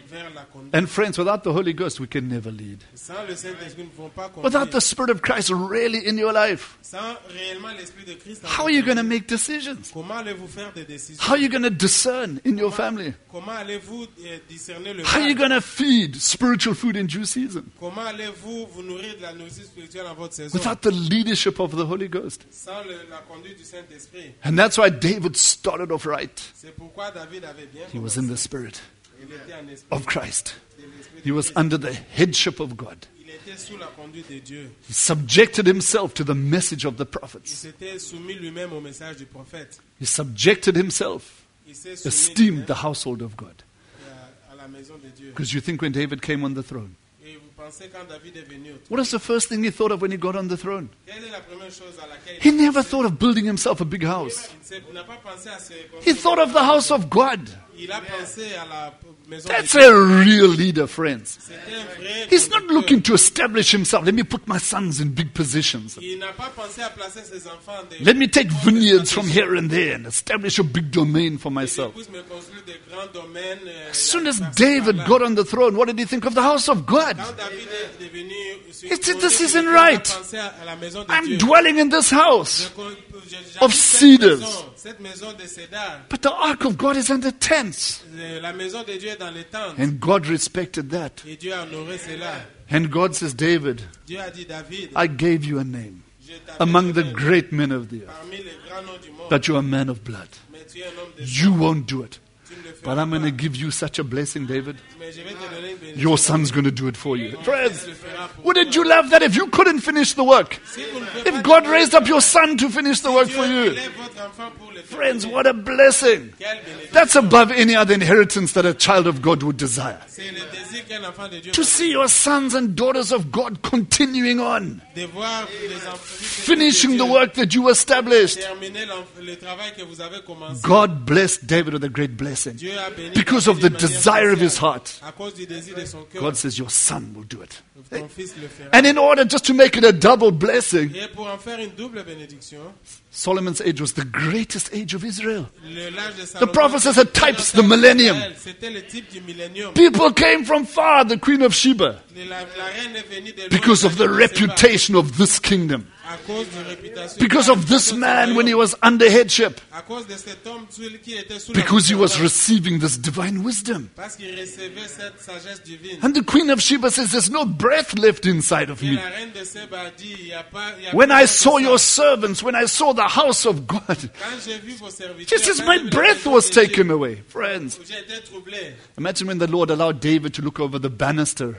Speaker 1: vers la conduite.
Speaker 2: And friends, without the Holy Ghost, we can never lead.
Speaker 1: Sans le Saint-Esprit, nous ne pouvons pas conduire.
Speaker 2: Without the Spirit of Christ really in your life,
Speaker 1: Sans réellement l'Esprit de Christ en
Speaker 2: how
Speaker 1: vous,
Speaker 2: are you going to make decisions?
Speaker 1: comment allez-vous faire des décisions?
Speaker 2: How are you going to discern in your family?
Speaker 1: Comment allez-vous euh, discerner le
Speaker 2: How are you
Speaker 1: mal?
Speaker 2: going to feed spiritual food in due season?
Speaker 1: Comment allez-vous vous nourrir de la nourriture spirituelle en votre saison?
Speaker 2: Without the leadership of the Holy Ghost.
Speaker 1: Sans le- la conduite du Saint-Esprit.
Speaker 2: And that's why David started off right.
Speaker 1: C'est pourquoi David avait bien
Speaker 2: He was
Speaker 1: commencé.
Speaker 2: in the Spirit
Speaker 1: Il était en esprit
Speaker 2: of Christ.
Speaker 1: de l'Esprit
Speaker 2: He
Speaker 1: de
Speaker 2: was
Speaker 1: Christ.
Speaker 2: under the headship of God.
Speaker 1: Il était sous la conduite de Dieu.
Speaker 2: He subjected himself to the message of the
Speaker 1: Il
Speaker 2: prophets.
Speaker 1: s'était soumis lui-même au message du prophète.
Speaker 2: He subjected himself,
Speaker 1: Il s'est soumis
Speaker 2: esteemed
Speaker 1: lui-même
Speaker 2: the household of God.
Speaker 1: à, à la maison de Dieu.
Speaker 2: Because you think when David came on the throne,
Speaker 1: Et vous pensez quand David est venu au trône,
Speaker 2: what is the first thing he thought of when he got on the throne?
Speaker 1: quelle est la première chose à laquelle
Speaker 2: He
Speaker 1: il
Speaker 2: never thought of building himself a big house.
Speaker 1: Il s'est- il n'a pas pensé à se
Speaker 2: He thought of the house of God.
Speaker 1: Il a pensé à la maison
Speaker 2: That's
Speaker 1: de Dieu.
Speaker 2: a real leader, friends.
Speaker 1: C'était un vrai
Speaker 2: He's not
Speaker 1: conducteur.
Speaker 2: looking to establish himself. Let me put my sons in big positions.
Speaker 1: Il n'a pas pensé à placer ses enfants des
Speaker 2: Let me take vineyards from here and there and establish a big domain for
Speaker 1: Il
Speaker 2: myself.
Speaker 1: épouse me construire des grands domaines. euh,
Speaker 2: As soon
Speaker 1: là,
Speaker 2: as
Speaker 1: par-
Speaker 2: David
Speaker 1: par là.
Speaker 2: got on the throne, what did he think of the house of God?
Speaker 1: Quand David est devenu sur
Speaker 2: He
Speaker 1: le
Speaker 2: said,
Speaker 1: trône,
Speaker 2: "This
Speaker 1: il
Speaker 2: isn't
Speaker 1: a
Speaker 2: right.
Speaker 1: pensé à la maison de
Speaker 2: I'm
Speaker 1: Dieu.
Speaker 2: dwelling in this
Speaker 1: Je
Speaker 2: house.
Speaker 1: con- je- j'habite
Speaker 2: of
Speaker 1: cette
Speaker 2: cedars.
Speaker 1: maison, cette maison de cédar.
Speaker 2: But the ark of God is under tents."
Speaker 1: Euh, La maison de Dieu est dans les tentes.
Speaker 2: And God respected that.
Speaker 1: Et Dieu a honoré cela.
Speaker 2: And God says, David,
Speaker 1: Dieu a dit, David,
Speaker 2: I gave you a name
Speaker 1: je t'avais
Speaker 2: among the
Speaker 1: donné
Speaker 2: great men of the earth,
Speaker 1: parmi les grands noms du monde,
Speaker 2: but you're a man of blood.
Speaker 1: mais tu es un homme de
Speaker 2: You
Speaker 1: sang.
Speaker 2: won't do it.
Speaker 1: Tu ne le feras
Speaker 2: But I'm going to
Speaker 1: pas.
Speaker 2: give you such a blessing, David.
Speaker 1: Mais je vais te donner une bénédiction.
Speaker 2: Your son's going to do it for you.
Speaker 1: Ton
Speaker 2: Friends,
Speaker 1: fils le fera pour
Speaker 2: wouldn't
Speaker 1: toi.
Speaker 2: you love that if you couldn't finish the work?
Speaker 1: Si vous ne pouvez
Speaker 2: If
Speaker 1: pas
Speaker 2: God
Speaker 1: terminer,
Speaker 2: raised up your son to finish the work
Speaker 1: Dieu
Speaker 2: for you?
Speaker 1: élève votre enfant pour le
Speaker 2: Friends,
Speaker 1: terminer.
Speaker 2: what a blessing.
Speaker 1: Quelle bénédiction.
Speaker 2: That's above any other inheritance that a child of God would desire.
Speaker 1: C'est le désir qu'un enfant de Dieu
Speaker 2: To see your sons and daughters of God continuing on,
Speaker 1: de voir les enfants
Speaker 2: finishing the work that you established.
Speaker 1: terminer l'enf- le travail que vous avez commencé.
Speaker 2: God blessed David with a great blessing
Speaker 1: Dieu a béni
Speaker 2: because of the
Speaker 1: David de manière
Speaker 2: desire of his
Speaker 1: spéciale.
Speaker 2: heart.
Speaker 1: À cause du désir de son cœur,
Speaker 2: God says, your son will do it.
Speaker 1: ton fils le fera.
Speaker 2: And in order just to make it a double blessing,
Speaker 1: Et pour en faire une double bénédiction,
Speaker 2: Solomon's age was the greatest age of Israel.
Speaker 1: le l'âge de
Speaker 2: The
Speaker 1: Salomon,
Speaker 2: prophet says it types the millennium.
Speaker 1: c'était le type du millénium.
Speaker 2: People came from far, the queen of Sheba,
Speaker 1: La, la reine est venue de loin,
Speaker 2: because of the
Speaker 1: la reine de Sheba,
Speaker 2: reputation of this kingdom.
Speaker 1: à cause de réputation,
Speaker 2: Because of this man when he was under headship.
Speaker 1: à cause de cet homme sous- qui était sous
Speaker 2: Because he
Speaker 1: la
Speaker 2: was
Speaker 1: gouvernance,
Speaker 2: receiving this divine wisdom.
Speaker 1: parce qu'il recevait cette sagesse divine.
Speaker 2: And the queen of Sheba says, there's no breath left inside of
Speaker 1: Et
Speaker 2: me.
Speaker 1: la reine de Sheba a dit, il y a pas, il y a
Speaker 2: When
Speaker 1: pas
Speaker 2: I
Speaker 1: de
Speaker 2: saw
Speaker 1: sang.
Speaker 2: your servants, when I saw the house of God,
Speaker 1: Quand j'ai vu vos serviteurs,
Speaker 2: just as
Speaker 1: quand
Speaker 2: my
Speaker 1: j'ai vu la
Speaker 2: breath
Speaker 1: maison
Speaker 2: was
Speaker 1: de Dieu,
Speaker 2: taken away. Friends,
Speaker 1: j'ai été troublé.
Speaker 2: imagine when the Lord allowed David to look over the banister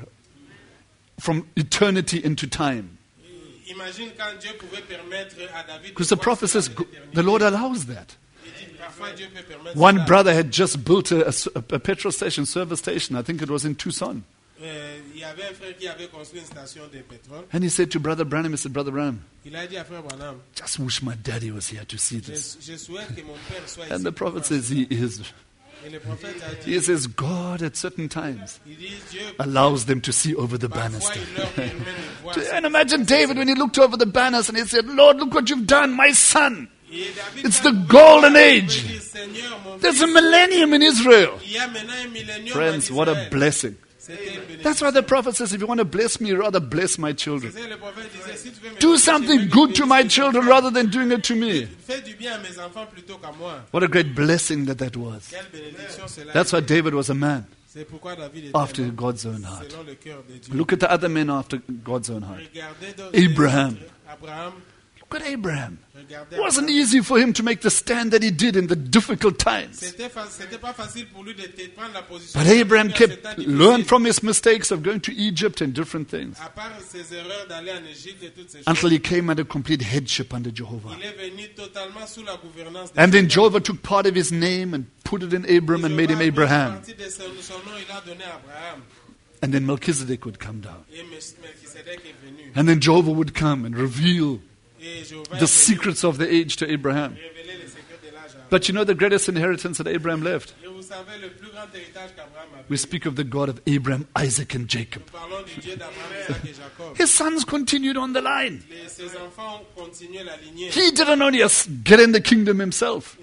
Speaker 2: from eternity into time.
Speaker 1: Imagine quand Dieu pouvait permettre à David.
Speaker 2: Because
Speaker 1: de
Speaker 2: the
Speaker 1: voir
Speaker 2: prophet
Speaker 1: cela
Speaker 2: says,
Speaker 1: de
Speaker 2: go-
Speaker 1: l'éternité.
Speaker 2: the Lord allows that.
Speaker 1: Il dit, parfois Dieu peut permettre
Speaker 2: One
Speaker 1: cela.
Speaker 2: brother had just built a, a, a petrol station, service station, I think it was in Tucson.
Speaker 1: Euh, il y avait un frère qui avait construit une station de pétrole.
Speaker 2: And he said to Brother Branham, he said, Brother Branham,
Speaker 1: Il a dit à frère Branham,
Speaker 2: just wish my daddy was here to see
Speaker 1: je,
Speaker 2: this.
Speaker 1: je souhaite que mon père soit
Speaker 2: And
Speaker 1: ici.
Speaker 2: the prophet says, he is.
Speaker 1: Et le prophète a dit,
Speaker 2: He says, God at certain times
Speaker 1: il dit Dieu,
Speaker 2: allows them to see over the
Speaker 1: parfois
Speaker 2: banister.
Speaker 1: il leur permet de voir.
Speaker 2: And imagine David when he looked over the banners and he said, Lord, look what you've done, my son.
Speaker 1: Et David
Speaker 2: It's
Speaker 1: a
Speaker 2: the
Speaker 1: dit,
Speaker 2: golden
Speaker 1: il
Speaker 2: age.
Speaker 1: dit, Seigneur, mon
Speaker 2: There's
Speaker 1: fils,
Speaker 2: a millennium in Israel.
Speaker 1: il y a maintenant un millénium
Speaker 2: Friends,
Speaker 1: en
Speaker 2: what a
Speaker 1: Israël.
Speaker 2: blessing.
Speaker 1: C'était une bénédiction.
Speaker 2: That's why the prophet says, if you want to bless me, rather bless my children.
Speaker 1: C'est le prophète disait, si tu veux me
Speaker 2: Do
Speaker 1: bénir,
Speaker 2: something
Speaker 1: je veux
Speaker 2: good
Speaker 1: que
Speaker 2: to
Speaker 1: tu
Speaker 2: my
Speaker 1: bénisses
Speaker 2: children
Speaker 1: mes
Speaker 2: rather than doing it to me.
Speaker 1: enfants. Fais du bien à mes enfants plutôt qu'à moi.
Speaker 2: What a great blessing that that was.
Speaker 1: Quelle bénédiction cela
Speaker 2: That's
Speaker 1: est.
Speaker 2: why David was a man
Speaker 1: C'est pourquoi David était
Speaker 2: after
Speaker 1: un homme
Speaker 2: God's own heart.
Speaker 1: selon le cœur de Dieu.
Speaker 2: Look at the other men after God's own heart.
Speaker 1: Regardez d'autres-
Speaker 2: Abraham.
Speaker 1: Abraham.
Speaker 2: Look at Abraham.
Speaker 1: Regardez
Speaker 2: It wasn't
Speaker 1: Abraham.
Speaker 2: easy for him to make the stand that he did in the difficult times.
Speaker 1: C'était fa- c'était pas facile pour lui de te- prendre la position.
Speaker 2: But
Speaker 1: qu'il a
Speaker 2: Abraham
Speaker 1: prise à ce
Speaker 2: kept
Speaker 1: temps difficile.
Speaker 2: learned from his mistakes of going to Egypt and different things
Speaker 1: À part ses erreurs d'aller en Égypte et toutes ces choses,
Speaker 2: until he came under complete headship under Jehovah.
Speaker 1: il est venu totalement sous la gouvernance de
Speaker 2: And then
Speaker 1: Jéhovah.
Speaker 2: Jehovah took part of his name and put it in Abram and made him
Speaker 1: Jéhovah a pris
Speaker 2: Abraham.
Speaker 1: partie de son, son nom, il a donné à Abraham.
Speaker 2: And then Melchizedek would come down.
Speaker 1: Et Melchisedec est venu.
Speaker 2: And then Jehovah would come and reveal
Speaker 1: Et Jéhovah est
Speaker 2: the
Speaker 1: venu
Speaker 2: secrets of the age to Abraham.
Speaker 1: révéler les secrets de l'âge à Abraham.
Speaker 2: But you know the greatest inheritance that Abraham left?
Speaker 1: Et vous savez, le plus grand héritage qu'Abraham a.
Speaker 2: We speak of the God of Abraham, Isaac, and Jacob.
Speaker 1: Nous parlons du Dieu d'Abraham, Isaac et Jacob.
Speaker 2: His sons continued on the line.
Speaker 1: Les- ses enfants ont continué la lignée.
Speaker 2: He didn't only as- get in the kingdom himself.
Speaker 1: Il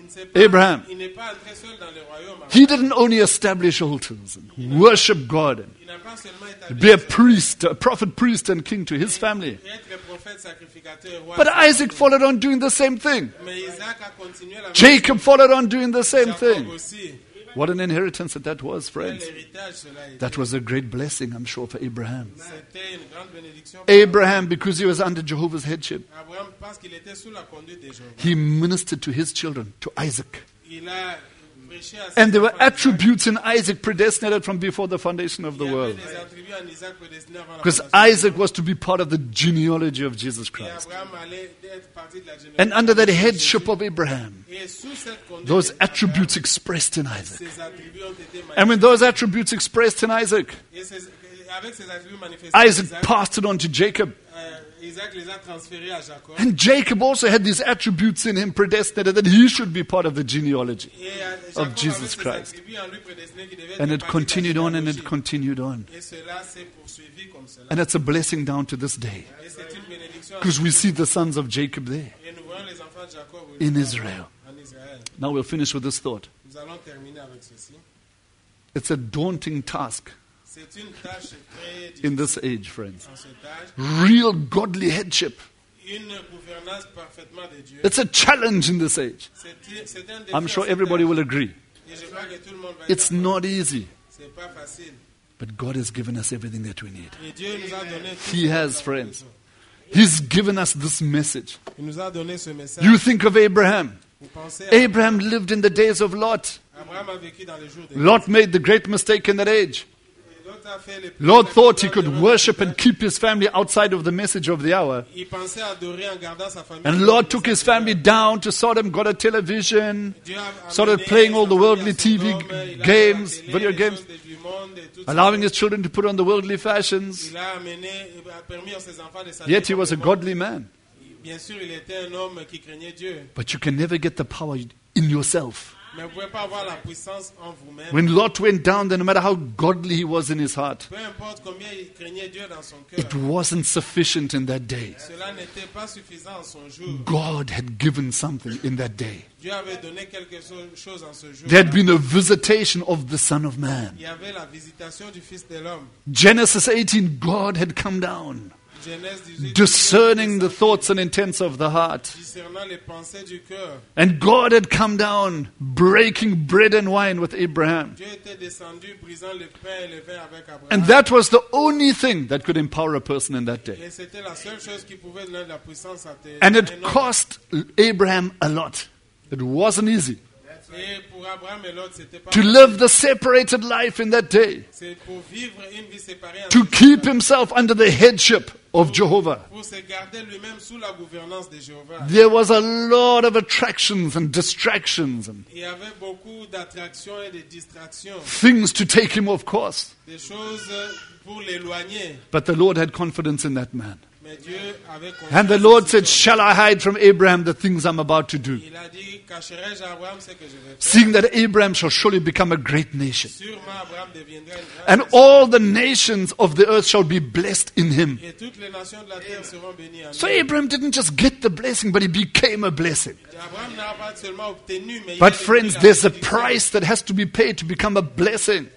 Speaker 2: Abraham. He didn't only establish altars and worship God and be a priest, a prophet, priest and king to his family. But Isaac followed on doing the same thing. Jacob followed on doing the same thing. What an inheritance that that was, friends. That was a great blessing, I'm sure, for Abraham. Abraham, because he was under Jehovah's headship, he ministered to his children, to Isaac. And there were attributes in Isaac predestinated from before the foundation of the world. Because Isaac was to be part of the genealogy of Jesus Christ. And under that headship of Abraham, those attributes expressed in Isaac. And when those attributes expressed in Isaac, Isaac passed it on to Jacob. And Jacob also had these attributes in him predestinated that he should be part of the genealogy of Jesus Christ. And it continued on and it continued on. And it's a blessing down to this day. Because we see the sons of Jacob there in Israel. Now we'll finish with this thought. It's a daunting task in this age, friends. Real godly headship. It's a challenge in this age. I'm sure everybody will agree. It's not easy. But God has given us everything that we need. He has, friends. He's given us this message. You think of Abraham. Abraham lived in the days of Lot. Lot made the great mistake in that age. Lot thought he could worship and keep his family outside of the message of the hour. And Lot took his family down to Sodom, got a television, started playing all the worldly T V games, video games, allowing his children to put on the worldly fashions. Yet he was a godly man. But you can never get the power in yourself. When Lot went down, then no matter how godly he was in his heart, it wasn't sufficient in that day. God had given something in that day. There had been a visitation of the Son of Man. Genesis eighteen, God had come down, discerning the thoughts and intents of the heart. And God had come down, breaking bread and wine with Abraham. And that was the only thing that could empower a person in that day. And it cost Abraham a lot. It wasn't easy to live the separated life in that day, to keep himself under the headship of Jehovah. There was a lot of attractions and distractions and things to take him off course. But the Lord had confidence in that man. And the Lord said, shall I hide from Abraham the things I'm about to do? Seeing that Abraham shall surely become a great nation. And all the nations of the earth shall be blessed in him. So Abraham didn't just get the blessing, but he became a blessing. But friends, there's a price that has to be paid to become a blessing.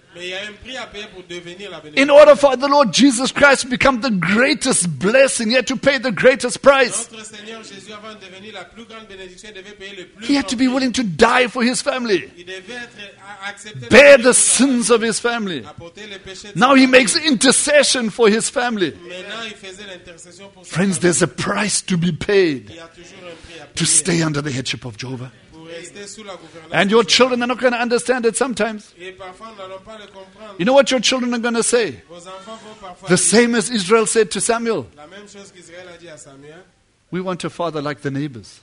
Speaker 2: In order for the Lord Jesus Christ to become the greatest blessing, he had to pay the greatest price. He had to be willing to die for his family, bear the sins of his family. Now he makes intercession for his family. Friends, there's a price to be paid to stay under the headship of Jehovah. And your children are not going to understand it sometimes. You know what your children are going to say? The same as Israel said to Samuel. We want a father like the neighbors.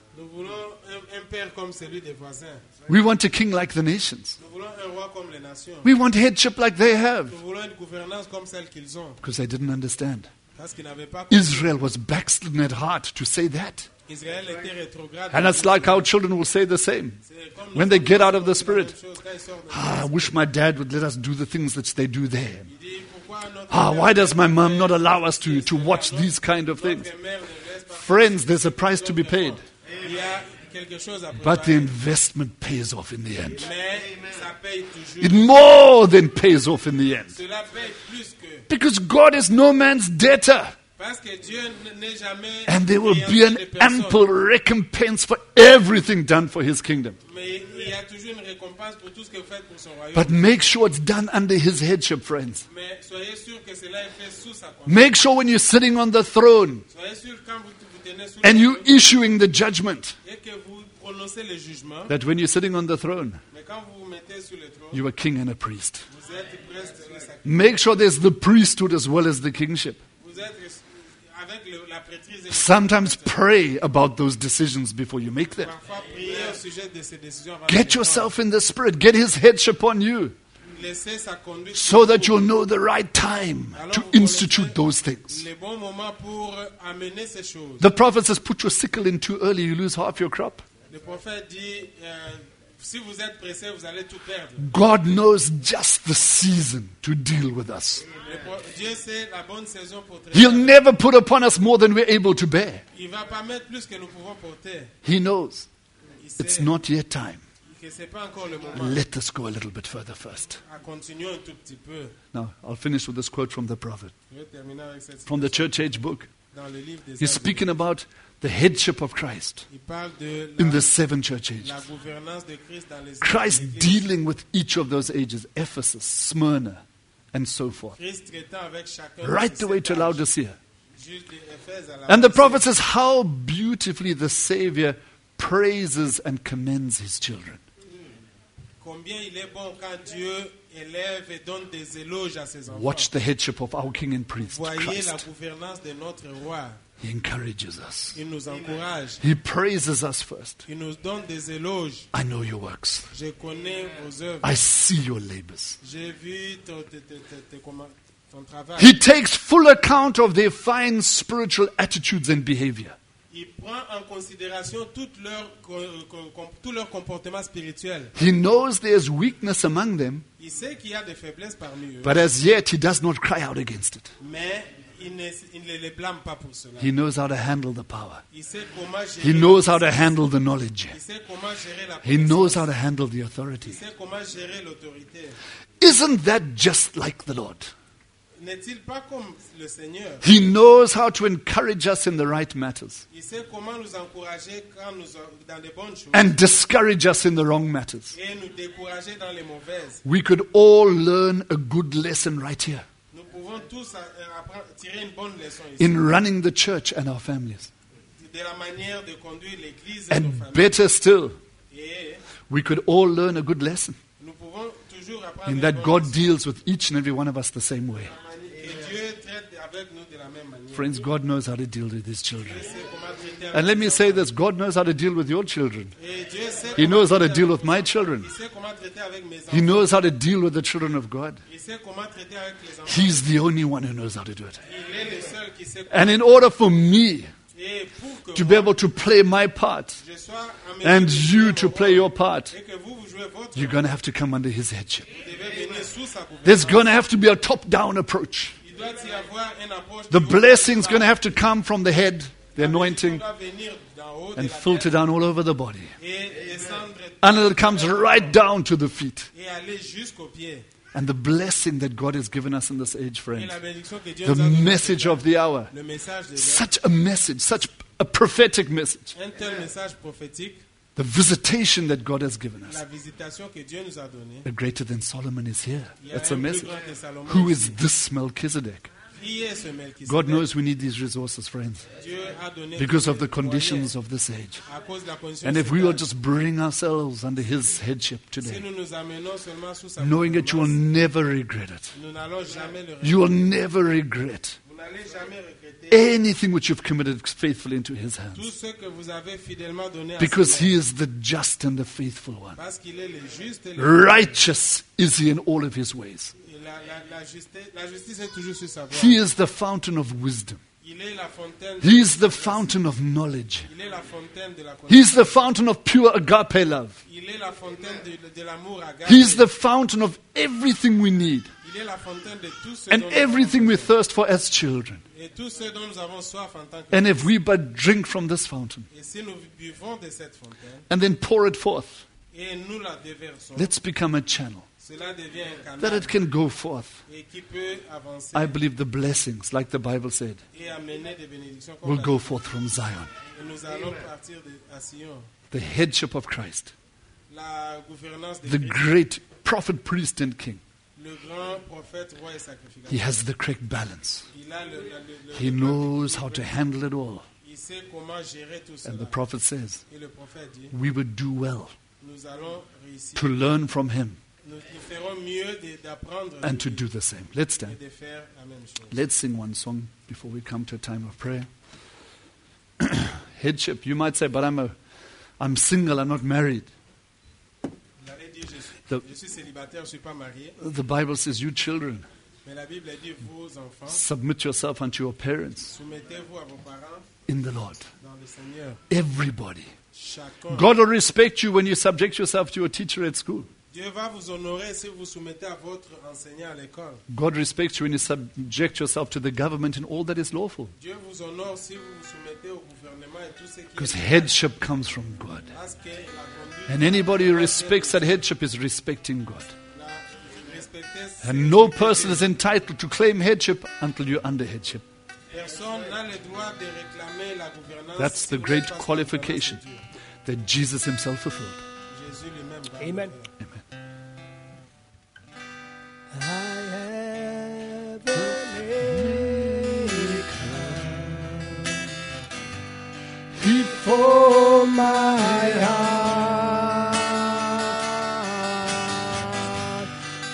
Speaker 2: We want a king like the nations. We want headship like they have. Because they didn't understand. Israel was backslidden at heart to say that. And it's like how children will say the same when they get out of the Spirit. Ah, I wish my dad would let us do the things that they do there. Ah, why does my mom not allow us to, to watch these kind of things? Friends, there's a price to be paid.
Speaker 1: quelque chose à
Speaker 2: But the
Speaker 1: préparer.
Speaker 2: investment pays off in the end.
Speaker 1: Mais ça paye toujours.
Speaker 2: It more than pays off in the end.
Speaker 1: Cela paye plus que.
Speaker 2: Because God is no man's debtor.
Speaker 1: Parce que Dieu n'est jamais.
Speaker 2: And there will be
Speaker 1: créancier
Speaker 2: an
Speaker 1: de personne.
Speaker 2: ample recompense for everything done for his kingdom.
Speaker 1: Mais il y a toujours une récompense pour tout ce que vous faites pour son royaume.
Speaker 2: But make sure it's done under his headship, friends.
Speaker 1: Mais soyez sûr que cela est fait sous sa conduite.
Speaker 2: Make sure when you're sitting on the throne
Speaker 1: Soyez sûr quand vous vous tenez sous
Speaker 2: and
Speaker 1: le
Speaker 2: you
Speaker 1: trône
Speaker 2: issuing the judgment,
Speaker 1: et que vous prononcez le jugement.
Speaker 2: that when you're sitting on the throne,
Speaker 1: Mais quand vous vous mettez sur le trône,
Speaker 2: you're a king and a priest.
Speaker 1: vous êtes presque le sacrifice.
Speaker 2: Make sure there's the priesthood as well as the kingship.
Speaker 1: Vous êtes avec le- la prêtrise et le
Speaker 2: Sometimes pray about those decisions before you make them.
Speaker 1: Parfois, priez au sujet de ces décisions avant de
Speaker 2: Get
Speaker 1: les
Speaker 2: yourself in the spirit. Get his headship on you
Speaker 1: prendre. Laissez sa conduite
Speaker 2: so that you'll know the right time
Speaker 1: Alors,
Speaker 2: to
Speaker 1: vous
Speaker 2: institute
Speaker 1: connaissez
Speaker 2: those things.
Speaker 1: les bons moments pour amener ces choses.
Speaker 2: The prophet says, put your sickle in too early, you lose half your crop.
Speaker 1: Le prophète dit, euh, si vous êtes pressé, vous allez tout perdre.
Speaker 2: God knows just the season to deal with us.
Speaker 1: Le pro- Dieu sait la bonne saison pour traiter.
Speaker 2: He'll never put upon us more than we're able to bear.
Speaker 1: Il va pas mettre plus que nous pouvons porter.
Speaker 2: He knows
Speaker 1: Il
Speaker 2: it's
Speaker 1: sait
Speaker 2: not yet time.
Speaker 1: que c'est pas encore le moment.
Speaker 2: Let us go a little bit further first.
Speaker 1: À continuer un tout petit peu.
Speaker 2: Now, I'll finish with this quote from the prophet,
Speaker 1: Je vais terminer avec cette
Speaker 2: from the
Speaker 1: citation
Speaker 2: church age book.
Speaker 1: dans le livre des
Speaker 2: He's
Speaker 1: Actes.
Speaker 2: speaking about the headship of Christ
Speaker 1: Il parle de
Speaker 2: in
Speaker 1: la,
Speaker 2: the seven church ages.
Speaker 1: la gouvernance de Christ dans les
Speaker 2: Christ
Speaker 1: l'Église.
Speaker 2: dealing with each of those ages, Ephesus, Smyrna, and so forth,
Speaker 1: Christ traitant avec chacun de
Speaker 2: right
Speaker 1: ces
Speaker 2: the way to
Speaker 1: sept âges.
Speaker 2: Laodicea.
Speaker 1: Juste d'Éphèse à la
Speaker 2: And the
Speaker 1: Laodicée.
Speaker 2: prophet says how beautifully the Savior praises and commends his children.
Speaker 1: Combien il est bon quand Dieu élève et donne des éloges à ses enfants.
Speaker 2: Watch the headship of our King and Priest,
Speaker 1: Voyez la
Speaker 2: Christ.
Speaker 1: gouvernance de notre roi.
Speaker 2: He encourages us.
Speaker 1: Il nous encourage.
Speaker 2: He praises us first.
Speaker 1: Il nous donne des éloges.
Speaker 2: I know your works.
Speaker 1: Je connais vos œuvres.
Speaker 2: I see your labors.
Speaker 1: J'ai vu ton, ton- ton- ton- comment- ton travail.
Speaker 2: He takes full account of their fine spiritual attitudes and behavior.
Speaker 1: Il prend en considération tout leur, co- co- com- tout leur comportement spirituel.
Speaker 2: He knows there's weakness among them,
Speaker 1: Il sait qu'il y a des faiblesses parmi eux.
Speaker 2: but as yet he does not cry out against it.
Speaker 1: Mais il ne, il ne les blâme pas pour cela.
Speaker 2: He knows how to handle the power.
Speaker 1: Il sait comment gérer,
Speaker 2: He knows how to handle the knowledge.
Speaker 1: il sait comment gérer la
Speaker 2: He knows
Speaker 1: connaissance.
Speaker 2: how to handle the
Speaker 1: Il
Speaker 2: authority.
Speaker 1: sait comment gérer l'autorité.
Speaker 2: Isn't that just like the Lord?
Speaker 1: N'est-il pas comme le Seigneur?
Speaker 2: He knows how to encourage us in the right matters
Speaker 1: Il sait comment nous encourager quand nous dans les bonnes choses
Speaker 2: and discourage us in the wrong matters.
Speaker 1: et nous décourager dans les mauvaises.
Speaker 2: We could all learn a good lesson right here
Speaker 1: Nous pouvons tous euh, apprendre, tirer une bonne leçon ici
Speaker 2: in running the church and our families.
Speaker 1: de la manière de conduire l'Église et nos
Speaker 2: And
Speaker 1: familles.
Speaker 2: better still,
Speaker 1: Et
Speaker 2: we could all learn a good lesson
Speaker 1: nous pouvons toujours apprendre
Speaker 2: in
Speaker 1: une
Speaker 2: that
Speaker 1: bonne
Speaker 2: God
Speaker 1: leçon.
Speaker 2: deals with each and every one of us the same way.
Speaker 1: Et Dieu traite avec nous de la même manière.
Speaker 2: Friends, God knows how to deal with his children.
Speaker 1: Dieu sait comment traiter avec
Speaker 2: And let me
Speaker 1: ses
Speaker 2: say
Speaker 1: enfants.
Speaker 2: this, God knows how to deal with your children.
Speaker 1: Et Dieu sait
Speaker 2: He
Speaker 1: comment
Speaker 2: knows how to
Speaker 1: traiter
Speaker 2: deal
Speaker 1: avec
Speaker 2: with
Speaker 1: mes
Speaker 2: my
Speaker 1: enfants.
Speaker 2: children.
Speaker 1: Il sait comment traiter avec mes
Speaker 2: He
Speaker 1: enfants.
Speaker 2: knows how to deal with the children of God.
Speaker 1: Il sait comment traiter avec les enfants.
Speaker 2: He's the only one who knows how to do it.
Speaker 1: Il est le seul qui sait comment.
Speaker 2: And in order for me
Speaker 1: Et pour que
Speaker 2: to
Speaker 1: moi,
Speaker 2: be able to play my part
Speaker 1: je sois en mesure
Speaker 2: and
Speaker 1: de jouer
Speaker 2: you
Speaker 1: mon
Speaker 2: to
Speaker 1: rôle,
Speaker 2: play your part,
Speaker 1: et que vous, vous jouez votre
Speaker 2: you're
Speaker 1: rôle,
Speaker 2: going to have to come under his headship.
Speaker 1: vous devez venir sous sa gouvernance.
Speaker 2: There's going to have to be a top-down approach.
Speaker 1: Il doit y avoir une approche
Speaker 2: The
Speaker 1: du haut
Speaker 2: blessing's
Speaker 1: vers
Speaker 2: going to
Speaker 1: le
Speaker 2: have to come from the head, the
Speaker 1: bas.
Speaker 2: anointing,
Speaker 1: doit venir d'en haut de
Speaker 2: and
Speaker 1: la
Speaker 2: filter
Speaker 1: terre
Speaker 2: down all over the body.
Speaker 1: et descendre
Speaker 2: Until it comes right down to the feet.
Speaker 1: et aller jusqu'aux pieds.
Speaker 2: And the blessing that God has given us in this age,
Speaker 1: Et
Speaker 2: friends,
Speaker 1: la bénédiction que Dieu
Speaker 2: the
Speaker 1: nous a donnée,
Speaker 2: message of the hour,
Speaker 1: le message de l'heure,
Speaker 2: such a message, such a prophetic message,
Speaker 1: un tel message prophétique,
Speaker 2: the visitation that God has given us.
Speaker 1: la visitation que Dieu nous a donnée.
Speaker 2: A greater than Solomon is here.
Speaker 1: Il y a
Speaker 2: That's
Speaker 1: un
Speaker 2: a
Speaker 1: plus
Speaker 2: message.
Speaker 1: grand que Salomon
Speaker 2: Who
Speaker 1: ici.
Speaker 2: is this Melchizedek?
Speaker 1: Qui est ce Melchisedec?
Speaker 2: God knows we need these resources, friends,
Speaker 1: Dieu a donné
Speaker 2: because
Speaker 1: tous
Speaker 2: of the
Speaker 1: les
Speaker 2: conditions
Speaker 1: moyens
Speaker 2: of this age.
Speaker 1: à cause de la condition
Speaker 2: And if we will
Speaker 1: sociale.
Speaker 2: just bring ourselves under His headship
Speaker 1: Si
Speaker 2: today,
Speaker 1: nous nous amenons seulement sous sa
Speaker 2: knowing that you will
Speaker 1: gouvernance,
Speaker 2: never regret it,
Speaker 1: nous n'allons jamais le regretter.
Speaker 2: you will never regret
Speaker 1: Vous n'allez jamais regretter
Speaker 2: anything which you've committed faithfully into His
Speaker 1: tout
Speaker 2: hands,
Speaker 1: ce que vous avez fidèlement donné à
Speaker 2: because
Speaker 1: ses mains.
Speaker 2: He is the just and the faithful one.
Speaker 1: Parce qu'il est le juste et le
Speaker 2: Righteous is He in all of His ways.
Speaker 1: Et la, la, la, justice, la justice est toujours sur sa voie.
Speaker 2: He is the fountain of wisdom.
Speaker 1: Il est la fontaine.
Speaker 2: He is the fountain of knowledge.
Speaker 1: Il est la fontaine de la
Speaker 2: He
Speaker 1: connaissance.
Speaker 2: is the fountain of pure agape love.
Speaker 1: Il est la fontaine de, de l'amour agape.
Speaker 2: He is the fountain of everything we need.
Speaker 1: Il Il est la fontaine de tout ce
Speaker 2: and
Speaker 1: dont nous
Speaker 2: everything
Speaker 1: avons
Speaker 2: we
Speaker 1: besoin.
Speaker 2: thirst for as children.
Speaker 1: Et tout ce dont nous avons soif en tant que
Speaker 2: And if we but drink from this fountain
Speaker 1: Et si nous buvons de cette fontaine
Speaker 2: and then pour it forth,
Speaker 1: et nous la déversons,
Speaker 2: let's become a channel
Speaker 1: cela devient un
Speaker 2: that
Speaker 1: canal
Speaker 2: it can go forth.
Speaker 1: et qui peut avancer
Speaker 2: I believe the blessings, like the Bible said,
Speaker 1: et amener des bénédictions comme
Speaker 2: will
Speaker 1: la
Speaker 2: go
Speaker 1: Bible.
Speaker 2: forth from Zion.
Speaker 1: Et nous allons partir de, à Sion.
Speaker 2: The headship of Christ,
Speaker 1: La gouvernance de
Speaker 2: the
Speaker 1: Christ,
Speaker 2: great prophet, priest, and king.
Speaker 1: le grand prophète, roi et sacrificateur.
Speaker 2: He has the correct balance.
Speaker 1: Il a le, la- le- le-
Speaker 2: He
Speaker 1: le-
Speaker 2: knows how to handle it all.
Speaker 1: Il sait comment gérer tout
Speaker 2: And the
Speaker 1: cela.
Speaker 2: prophet says,
Speaker 1: Et le prophète dit,
Speaker 2: we would do well
Speaker 1: nous allons réussir.
Speaker 2: to learn from him
Speaker 1: Nous nous ferons mieux de- d'apprendre
Speaker 2: and
Speaker 1: de
Speaker 2: to
Speaker 1: lui
Speaker 2: do the same. Let's
Speaker 1: et
Speaker 2: stand.
Speaker 1: de faire la même chose.
Speaker 2: Let's sing one song before we come to a time of prayer. Headship, you might say, but I'm a, I'm single, I'm not married.
Speaker 1: Il allait dire, je suis,
Speaker 2: The-
Speaker 1: je suis célibataire, je ne suis pas marié.
Speaker 2: The Bible says, you children,
Speaker 1: Mais la Bible dit, vous enfants,
Speaker 2: submit yourself unto your parents
Speaker 1: soumettez-vous à vos parents
Speaker 2: in the Lord.
Speaker 1: dans le Seigneur.
Speaker 2: Everybody.
Speaker 1: Chacun.
Speaker 2: God will respect you when you subject yourself to your teacher at school.
Speaker 1: Dieu va vous honorer si vous soumettez à votre enseignant à l'école.
Speaker 2: God respects you when you subject yourself to the government and all that is lawful.
Speaker 1: Dieu vous honore si vous vous soumettez au gouvernement et tout ce qui
Speaker 2: Because
Speaker 1: est
Speaker 2: headship comes from God.
Speaker 1: parce que la conduite
Speaker 2: And anybody who respects that headship is respecting God.
Speaker 1: la, respecter ce-
Speaker 2: And no person is entitled to claim headship until you're under headship.
Speaker 1: Personne n'a le droit de réclamer la gouvernance.
Speaker 2: That's
Speaker 1: si
Speaker 2: the
Speaker 1: vous
Speaker 2: great
Speaker 1: n'êtes pas sous
Speaker 2: qualification
Speaker 1: la gouvernance
Speaker 2: that Jesus himself fulfilled.
Speaker 1: de Dieu. Jésus lui-même va
Speaker 3: Amen.
Speaker 1: le faire.
Speaker 3: I have a maker before my heart,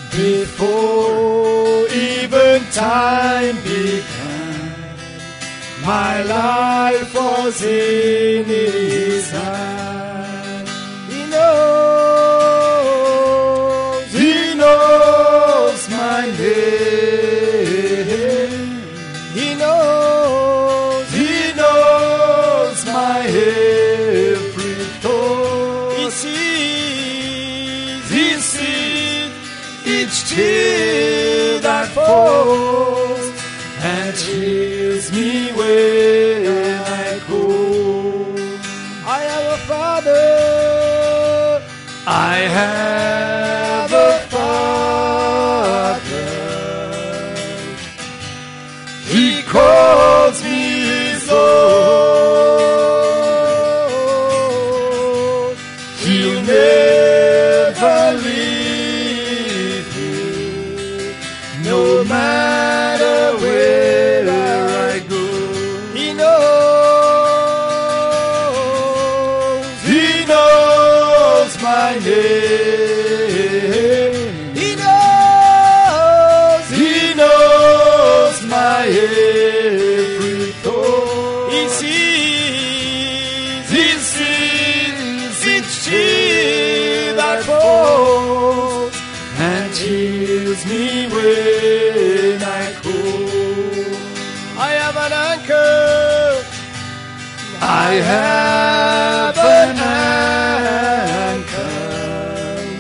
Speaker 3: before even time began. My life was in His hand. He knows, He knows my name. He knows, He knows my every thought. He sees, He sees each tear that falls and hears me when I go. I have a Father. I have a Father. He calls me His own. He'll never leave me, no matter where I go. He knows, He knows my name. He knows, He knows my every thought. He sees, He sees each tear that falls and hears me when I call. I have an anchor. I have an anchor.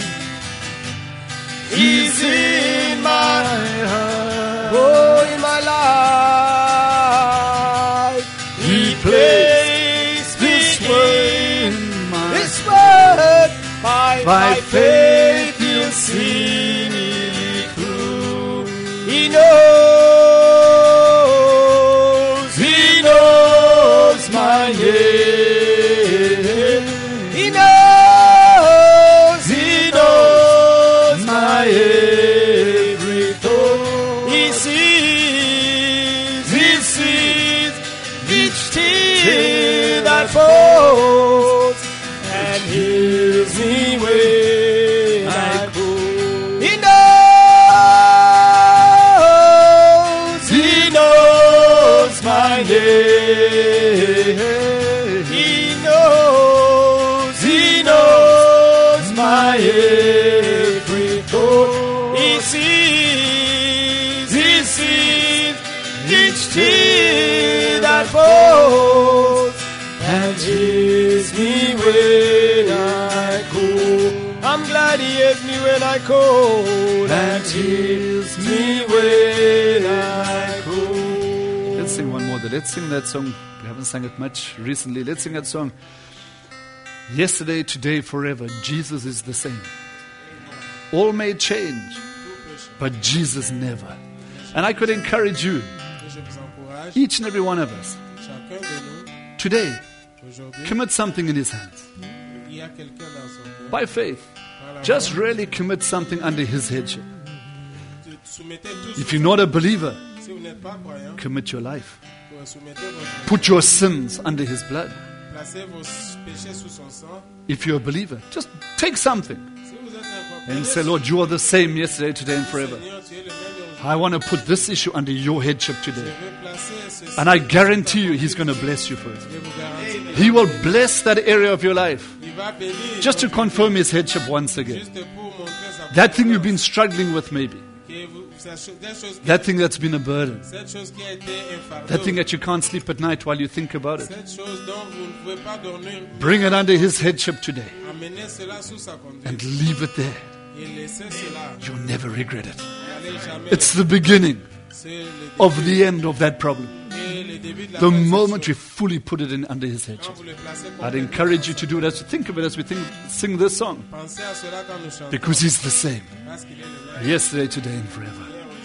Speaker 3: He's in my heart. Oh, in my life. He placed His word, His word. By, by faith you'll see me through. He knows, He knows my name. He knows, He knows my every thought. He sees, He sees each tear that falls and hears me when I call. He knows, He knows my name. He knows, He knows my every thought. He sees, He sees each tear that falls and hears me when I call. I'm glad He
Speaker 1: saves me when I call, and heals me when I call.
Speaker 2: Let's sing one more. Let's sing that song. We haven't sung it much recently. Let's sing that song. Yesterday, today, forever, Jesus is the same. All may change, but Jesus never. And I could encourage you, each and every one of us, today, commit something in His hands. By faith, just really commit something under His headship. If you're not a believer, commit your life. Put your sins under His blood. If you're a believer, just take something and say, Lord, you are the same yesterday, today, and forever. I want to put this issue under your headship today. And I guarantee you, He's going to bless you for it. He will bless that area of your life just to confirm His headship once again. That thing you've been struggling with, maybe. That thing that's been a burden. That thing that you can't sleep at night while you think about it. Bring it under His headship today. And leave it there. You'll never regret it. It's the beginning of the end of that problem. The moment we fully put it in under His headship. I'd encourage you to do it as you think of it as we think, sing this song. Because He's the same. Yesterday, today, and forever.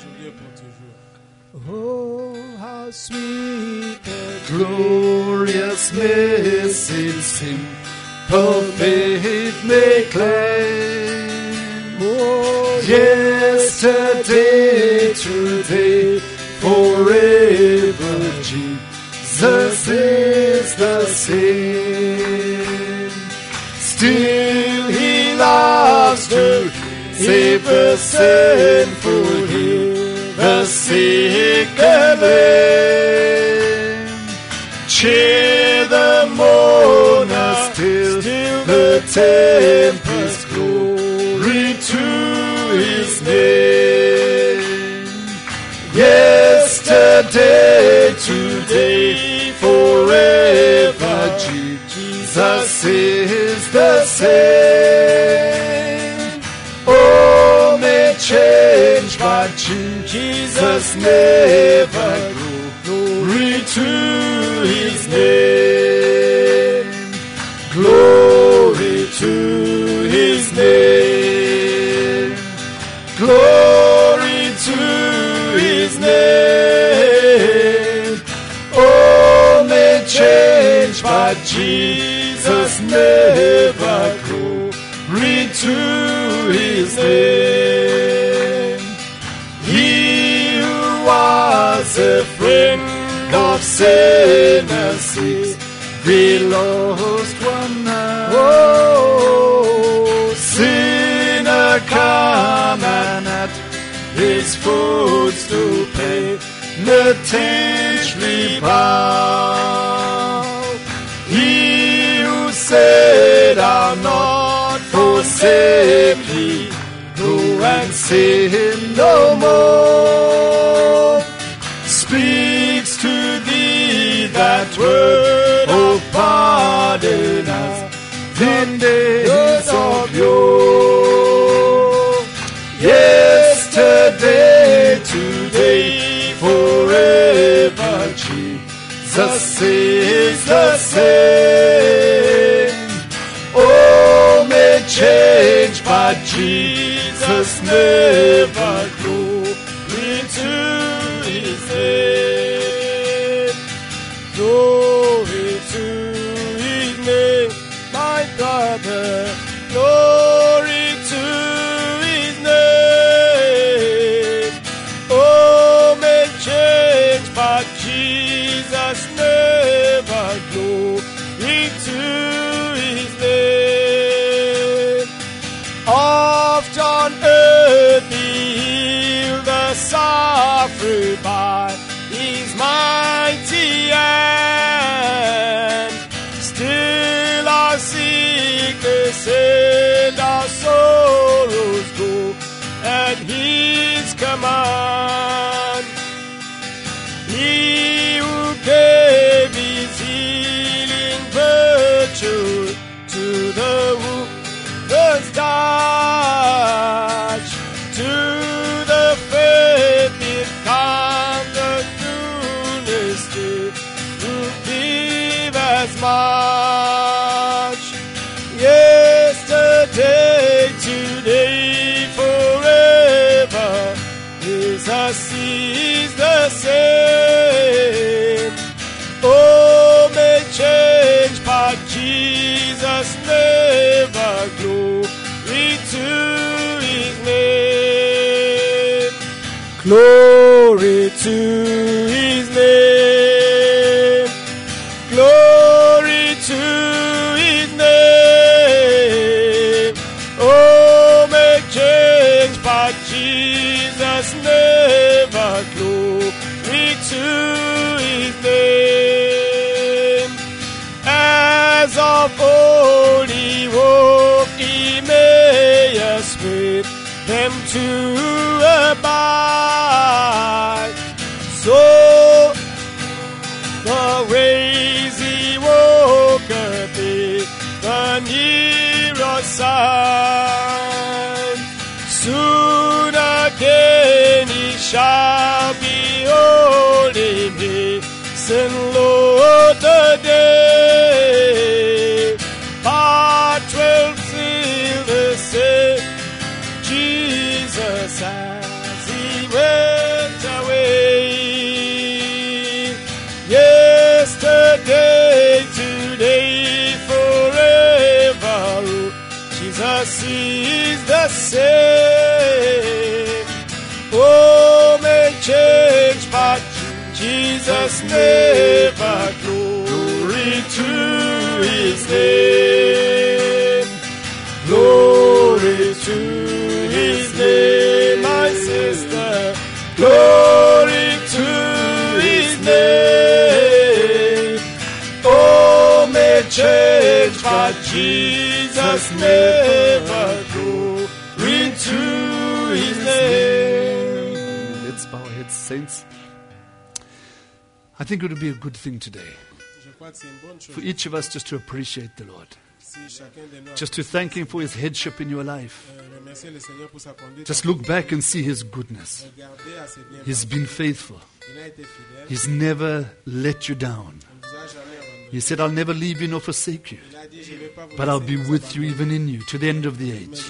Speaker 1: Oh, how sweet the
Speaker 2: glorious message simple faith may claim.
Speaker 1: Oh,
Speaker 2: yesterday, today, forever, Jesus is the same. Still He loves to save the sinful, heal the sick and lame. Cheer the mourner, still, still the tempest, glory to His name. Yesterday, today, forever, Jesus is the same. All may change, but Jesus never grew. Glory to His name. Glory to His name. Glory to His name. All may change, but Jesus never grew. Glory to His name. He who was a friend of sinners sees the lost one now. Oh, sinner, come and at His footstool penitentially bow. He who said, I'll not forsake Thee, go and sin no more, speaks to thee that word of pardon as in days of yore. Yesterday, today, forever, Jesus is the same. All may change, but Jesus never glory to His name. Glory to His name, my brother. Glory to His name. All may change, but Jesus never glory to His name. Oft on earth He healed the suffering by His mighty hand. Still our sickness
Speaker 1: Yesterday, today, forever, Jesus is the same. Oh, may change, but Jesus never. Glory to His name. Glory to His name. Glory to His name. Oh, may change, but Jesus never. Glory to His name. As of old He walked, Emmaus with them to abide. So the ways He walked with the nearer side. Soon again He shall behold Him, hasten, Lord, the day. But twelve still the same, Jesus as He went away. Yesterday, today, forever, Jesus is the same. Oh, may change, but Jesus never. Glory to His name. Glory to His name, my sister. Glory to His name. Oh, may change, but Jesus never. Glory to His name.
Speaker 2: Let's bow our heads, saints. I think it would be a good thing today for each of us just to appreciate the Lord, just to thank Him for His headship in your life. Just look back and see His goodness. He's been faithful. He's never let you down. He said, I'll never leave you nor forsake you, but I'll be with you even in you to the end of the age.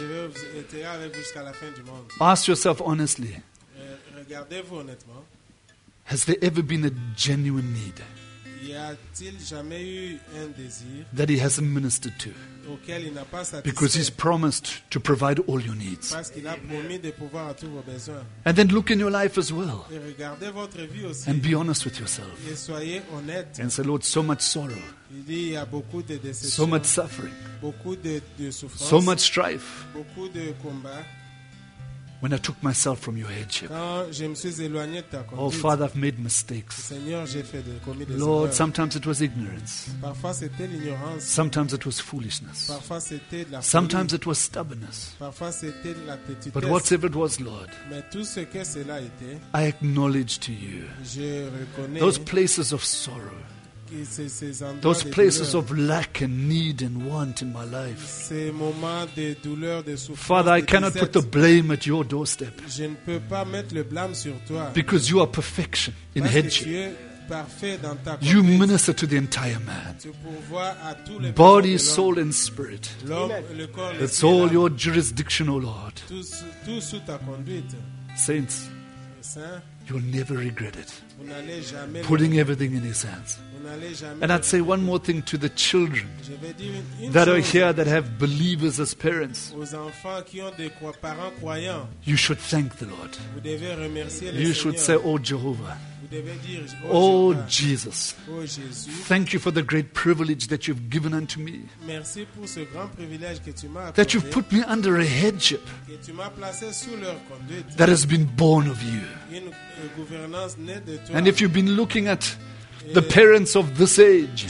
Speaker 2: Ask yourself honestly, has there ever been a genuine need that He hasn't ministered to? Because He's promised to provide all your needs. And then look in your life as well and be honest with yourself and say, Lord, so much sorrow, so much suffering, so much strife. When I took myself from your headship. Oh, Father, I've made mistakes. Lord, sometimes it was ignorance. Sometimes it was foolishness. Sometimes it was stubbornness. But whatever it was, Lord, I acknowledge to you those places of sorrow, those places of lack and need and want in my life. Father, I cannot put the blame at your doorstep because you are perfection in headship. You minister to the entire man, body, soul, and spirit. It's all your jurisdiction, O Lord. Saints, you'll never regret it. Putting everything in His hands. And I'd say one more thing to the children that are here that have believers as parents. You should thank the Lord. You should say, Oh Jehovah, oh Jesus, thank you for the great privilege that you've given unto me. That you've put me under a headship that has been born of you. And if you've been looking at the parents of this age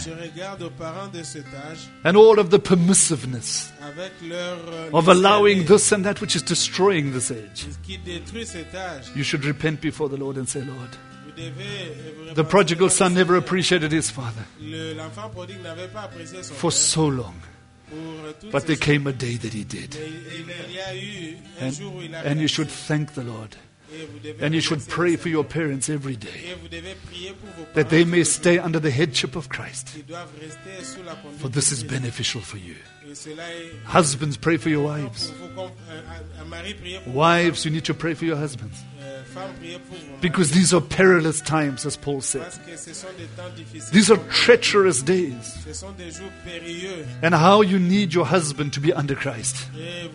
Speaker 2: and all of the permissiveness of allowing this and that which is destroying this age, you should repent before the Lord and say, Lord, the prodigal son never appreciated his father for so long. But there came a day that he did. And, and you should thank the Lord And you should pray for your parents every day, that they may stay under the headship of Christ. For this is beneficial for you. Husbands, pray for your wives. Wives, you need to pray for your husbands. Because these are perilous times, as Paul said. These are treacherous days. And how you need your husband to be under Christ.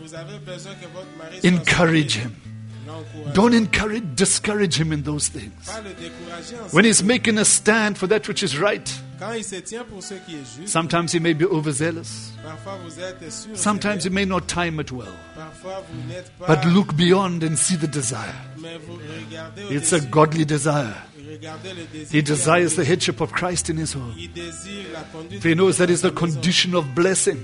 Speaker 2: Encourage him. Don't encourage, discourage him in those things. When he's making a stand for that which is right, sometimes he may be overzealous. Sometimes he may not time it well. But look beyond and see the desire. It's a godly desire. He desires the headship of Christ in his home. For he knows that is the condition of blessing.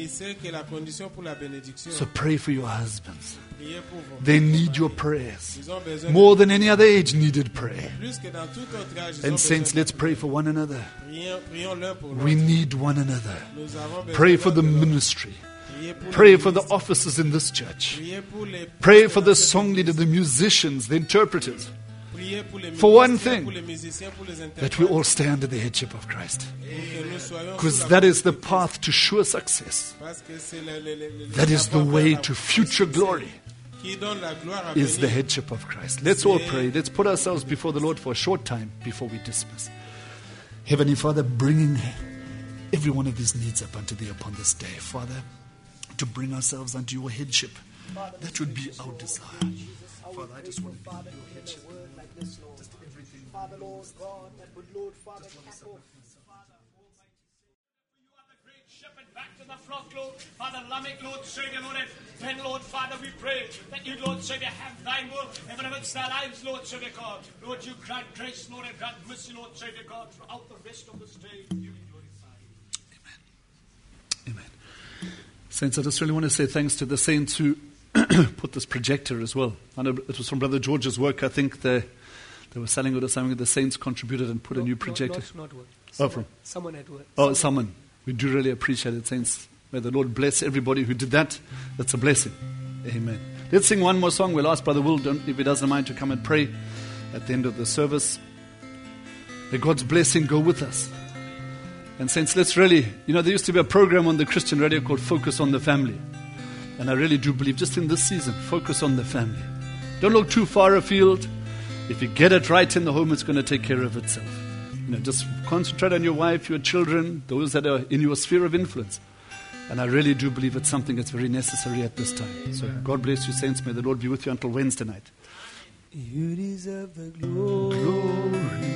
Speaker 2: So pray for your husbands. They need your prayers. More than any other age needed prayer. And saints, let's pray for one another. We need one another. Pray for the ministry. Pray for the officers in this church. Pray for the song leader, the musicians, the interpreters. For one thing, that we all stay under the headship of Christ. Because that is the path to sure success. That is the way to future glory. Is the headship of Christ. Let's all pray. Let's put ourselves before the Lord for a short time before we dismiss. Heavenly Father, bringing every one of these needs up unto Thee upon this day, Father, to bring ourselves unto Your headship. That would be our desire. Father, I just want to be in Your headship. Just everything. Father, Lord God, that would, Lord, Father, tackle.
Speaker 4: Back to the flock, Lord. Father, Lamech, Lord, Savior, Lord, and then, Lord, Father, we pray that you, Lord, Savior, have Thine will, even if it's their lives, Lord, Savior, God. Lord, you grant grace, Lord, and grant mercy, Lord, Savior, God, throughout the rest of this day. You be glorified.
Speaker 2: Amen. Amen. Saints, I just really want to say thanks to the saints who put this projector as well. I know it was from Brother George's work. I think they, they were selling it or something. The saints contributed and put no, a new projector.
Speaker 5: Not, not work.
Speaker 2: Someone,
Speaker 5: oh, from someone at work.
Speaker 2: Oh, someone. someone. We do really appreciate it, saints. May the Lord bless everybody who did that. That's a blessing. Amen. Let's sing one more song. We'll ask Brother Will, if he doesn't mind, to come and pray at the end of the service. May God's blessing go with us. And saints, let's really, you know, there used to be a program on the Christian radio called Focus on the Family. And I really do believe, just in this season, focus on the family. Don't look too far afield. If you get it right in the home, it's going to take care of itself. You know, just concentrate on your wife, your children, those that are in your sphere of influence. And I really do believe it's something that's very necessary at this time. So God bless you, saints. May the Lord be with you until Wednesday night.
Speaker 1: You deserve the glory,
Speaker 2: glory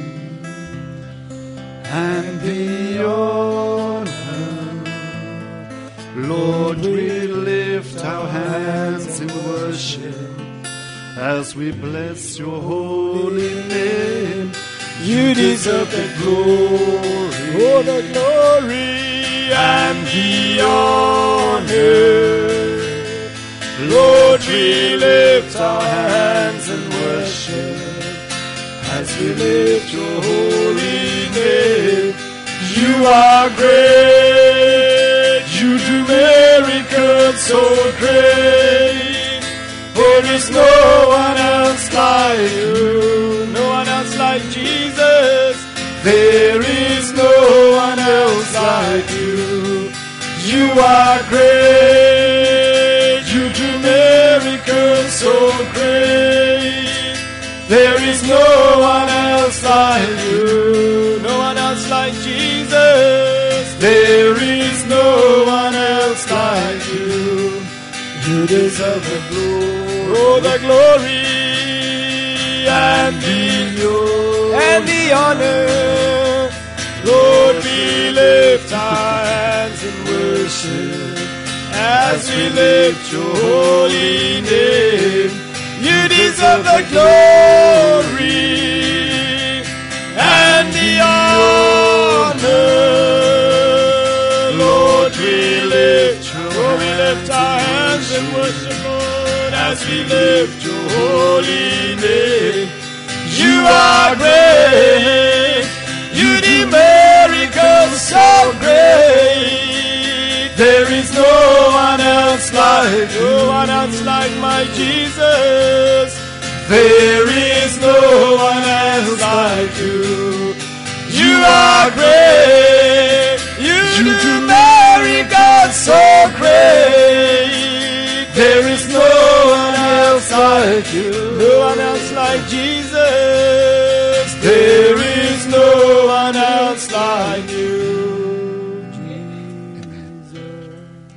Speaker 2: and the honor. Lord, we lift our hands in worship as we bless your holy name.
Speaker 1: You deserve the glory, oh, the glory and the honor. Lord, we lift our hands in worship as we lift your holy name. You are great, you do miracles so great. There is no one else like you, no one else like Jesus. There is no one else like you. You are great, you do miracles so great. There is no one else like you, no one else like Jesus. There is no one else like you. You deserve the glory, oh, the glory and the, and the honor. Lord, we lift our hands in worship as we lift your holy name. You deserve the glory and the honor. Lord, we lift your, oh, we lift our hands in worship, Lord, as we lift your holy name. You are great, you do miracles so great. There is no one else like, no one else like my Jesus. There is no one else like you. You are great. You, you do miracles so great. There is no one else like you. No one else like Jesus. There is no one else like you. Jesus.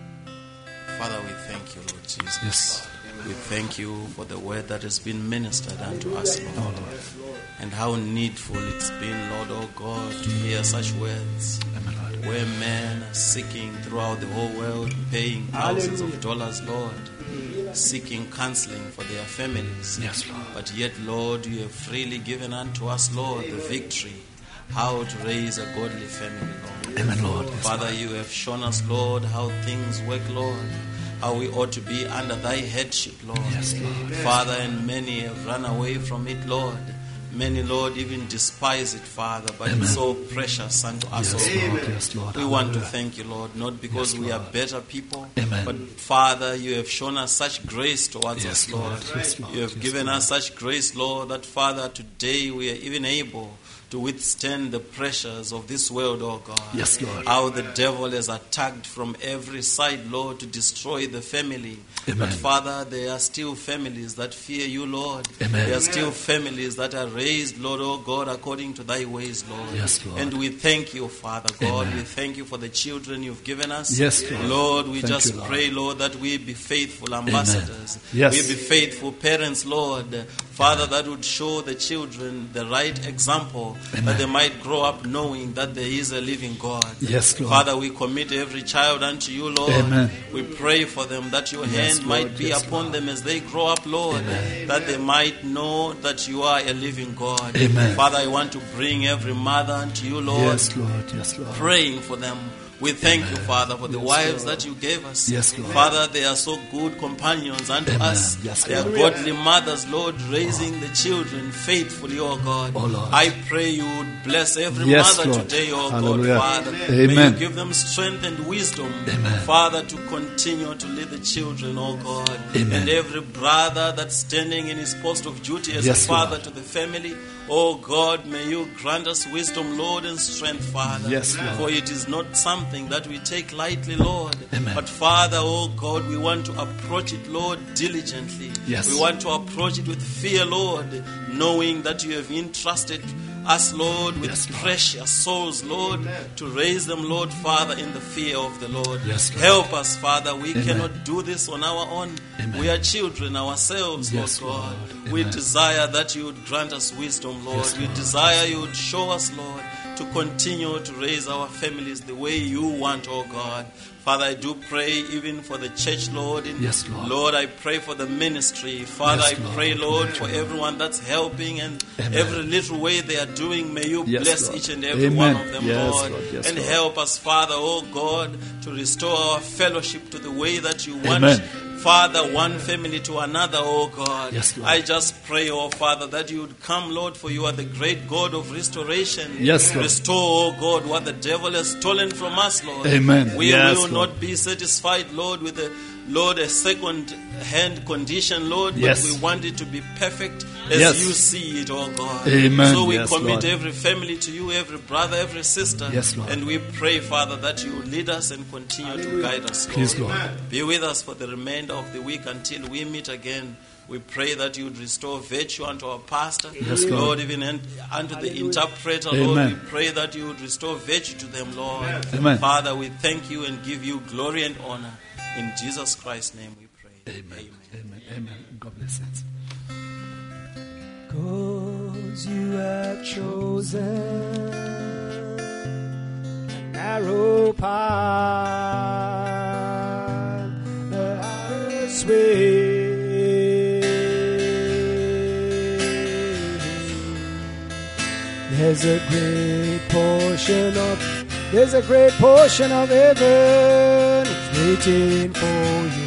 Speaker 5: Father, we thank you, Lord Jesus.
Speaker 2: Yes.
Speaker 5: We thank you for the word that has been ministered unto us, Lord. And how needful it's been, Lord, oh God, to hear such words. Where men are seeking throughout the whole world, paying thousands of dollars, Lord, seeking counseling for their families.
Speaker 2: Yes, Lord.
Speaker 5: But yet, Lord, you have freely given unto us, Lord, the victory, how to raise a godly family, Lord.
Speaker 2: Amen, Lord. Yes,
Speaker 5: Father,
Speaker 2: Lord.
Speaker 5: you have shown us, Lord, how things work, Lord. How we ought to be under thy headship, Lord.
Speaker 2: Yes, Lord.
Speaker 5: Father, and many have run away from it, Lord. Many, Lord, even despise it, Father, but
Speaker 2: Amen.
Speaker 5: it's so precious unto us,
Speaker 2: Yes,
Speaker 5: oh
Speaker 2: Lord.
Speaker 5: God.
Speaker 2: Yes, Lord.
Speaker 5: We want to
Speaker 2: Hallelujah.
Speaker 5: thank you, Lord, not because
Speaker 2: Yes,
Speaker 5: we are
Speaker 2: Lord.
Speaker 5: better people,
Speaker 2: Amen.
Speaker 5: but Father, you have shown us such grace towards
Speaker 2: Yes,
Speaker 5: us, Lord.
Speaker 2: Lord. Yes, Lord.
Speaker 5: You have
Speaker 2: Yes,
Speaker 5: given
Speaker 2: Lord.
Speaker 5: us such grace, Lord, that Father, today we are even able to withstand the pressures of this world, oh God.
Speaker 2: Yes, Lord.
Speaker 5: How the devil is attacked from every side, Lord, to destroy the family.
Speaker 2: Amen.
Speaker 5: But Father, there are still families that fear you, Lord.
Speaker 2: Amen.
Speaker 5: There are still families that are raised, Lord, oh God, according to thy ways, Lord.
Speaker 2: Yes, Lord.
Speaker 5: And we thank you, Father God.
Speaker 2: Amen.
Speaker 5: We thank you for the children you've given us.
Speaker 2: Yes, Lord.
Speaker 5: Lord, we
Speaker 2: Thank
Speaker 5: just
Speaker 2: you, Lord.
Speaker 5: pray, Lord, that we be faithful ambassadors.
Speaker 2: Yes.
Speaker 5: We be faithful parents, Lord. Father, that would show the children the right example,
Speaker 2: Amen.
Speaker 5: that they might grow up knowing that there is a living God.
Speaker 2: Yes, Lord.
Speaker 5: Father, we commit every child unto you, Lord.
Speaker 2: Amen.
Speaker 5: We pray for them that your
Speaker 2: Yes,
Speaker 5: hand
Speaker 2: Lord.
Speaker 5: might be
Speaker 2: Yes,
Speaker 5: upon
Speaker 2: Lord.
Speaker 5: them as they grow up, Lord,
Speaker 2: Amen.
Speaker 5: that they might know that you are a living God.
Speaker 2: Amen.
Speaker 5: Father, I want to bring every mother unto you, Lord,
Speaker 2: Yes, Lord. Yes, Lord.
Speaker 5: praying for them. We thank you,
Speaker 2: Amen.
Speaker 5: Father, for the
Speaker 2: Yes,
Speaker 5: wives
Speaker 2: Lord.
Speaker 5: that you gave us.
Speaker 2: Yes, Lord.
Speaker 5: Father, they are so good companions unto
Speaker 2: Amen.
Speaker 5: us.
Speaker 2: Yes,
Speaker 5: they are
Speaker 2: Lord.
Speaker 5: godly mothers, Lord, raising the children faithfully, oh God.
Speaker 2: Oh, Lord.
Speaker 5: I pray you would bless every
Speaker 2: Yes,
Speaker 5: mother
Speaker 2: Lord.
Speaker 5: today, oh
Speaker 2: Hallelujah.
Speaker 5: God, Father.
Speaker 2: Amen.
Speaker 5: May you give them strength and wisdom,
Speaker 2: Amen.
Speaker 5: Father, to continue to lead the children, oh God.
Speaker 2: Amen.
Speaker 5: And every brother that's standing in his post of duty as
Speaker 2: Yes,
Speaker 5: a father
Speaker 2: Lord.
Speaker 5: to the family, oh God, may you grant us wisdom, Lord, and strength, Father.
Speaker 2: Yes, Lord.
Speaker 5: For it is not something that we take lightly, Lord.
Speaker 2: Amen.
Speaker 5: But Father, oh God, we want to approach it, Lord, diligently.
Speaker 2: Yes.
Speaker 5: We want to approach it with fear, Lord, knowing that you have entrusted us, Lord, with
Speaker 2: Yes, Lord.
Speaker 5: precious souls, Lord, to raise them, Lord, Father, in the fear of the Lord.
Speaker 2: Yes, Lord.
Speaker 5: Help us, Father. We
Speaker 2: Amen.
Speaker 5: cannot do this on our own.
Speaker 2: Amen.
Speaker 5: We are children ourselves,
Speaker 2: Yes,
Speaker 5: Lord God.
Speaker 2: Lord.
Speaker 5: We
Speaker 2: Amen.
Speaker 5: desire that you would grant us wisdom, Lord.
Speaker 2: Yes,
Speaker 5: we
Speaker 2: Lord.
Speaker 5: desire you would show us, Lord, to continue to raise our families the way you want, oh God. Father, I do pray even for the church, Lord. In,
Speaker 2: Yes, Lord.
Speaker 5: I pray for the ministry. Father,
Speaker 2: Yes,
Speaker 5: I
Speaker 2: Lord.
Speaker 5: pray, Lord,
Speaker 2: Thank
Speaker 5: for
Speaker 2: you, Lord.
Speaker 5: everyone that's helping and
Speaker 2: Amen.
Speaker 5: every little way they are doing. May you
Speaker 2: Yes,
Speaker 5: bless
Speaker 2: Lord.
Speaker 5: each and every
Speaker 2: Amen.
Speaker 5: one of them,
Speaker 2: Yes,
Speaker 5: Lord.
Speaker 2: Lord. Yes,
Speaker 5: and
Speaker 2: Lord.
Speaker 5: help us, Father, oh God, to restore our fellowship to the way that you want.
Speaker 2: Amen.
Speaker 5: Father, one family to another, oh God.
Speaker 2: Yes, Lord.
Speaker 5: I just pray, oh Father, that you would come, Lord, for you are the great God of restoration.
Speaker 2: Yes, Lord.
Speaker 5: Restore, oh God, what the devil has stolen from us, Lord.
Speaker 2: Amen.
Speaker 5: We
Speaker 2: Yes,
Speaker 5: will
Speaker 2: Lord.
Speaker 5: not be satisfied, Lord, with a Lord, a second hand condition, Lord,
Speaker 2: Yes.
Speaker 5: but we want it to be perfect as
Speaker 2: Yes.
Speaker 5: you see it, oh God.
Speaker 2: Amen.
Speaker 5: So we
Speaker 2: Yes,
Speaker 5: commit
Speaker 2: Lord.
Speaker 5: every family to you, every brother, every sister.
Speaker 2: Yes, Lord.
Speaker 5: And we pray, Father, that you will lead us and continue to guide us, Lord.
Speaker 2: Please, Lord.
Speaker 5: Be with us for the remainder of the week until we meet again. We pray that you would restore virtue unto our pastor.
Speaker 2: Yes, Lord.
Speaker 5: Lord, even un- unto the interpreter, Lord,
Speaker 2: Amen.
Speaker 5: we pray that you would restore virtue to them, Lord.
Speaker 2: Amen.
Speaker 5: Father, we thank you and give you glory and honor. In Jesus Christ's name we pray.
Speaker 2: Amen. Amen. Amen. God bless it.
Speaker 1: 'Cause you have chosen a narrow path, the highest way. There's a great portion of There's a great portion of heaven waiting for you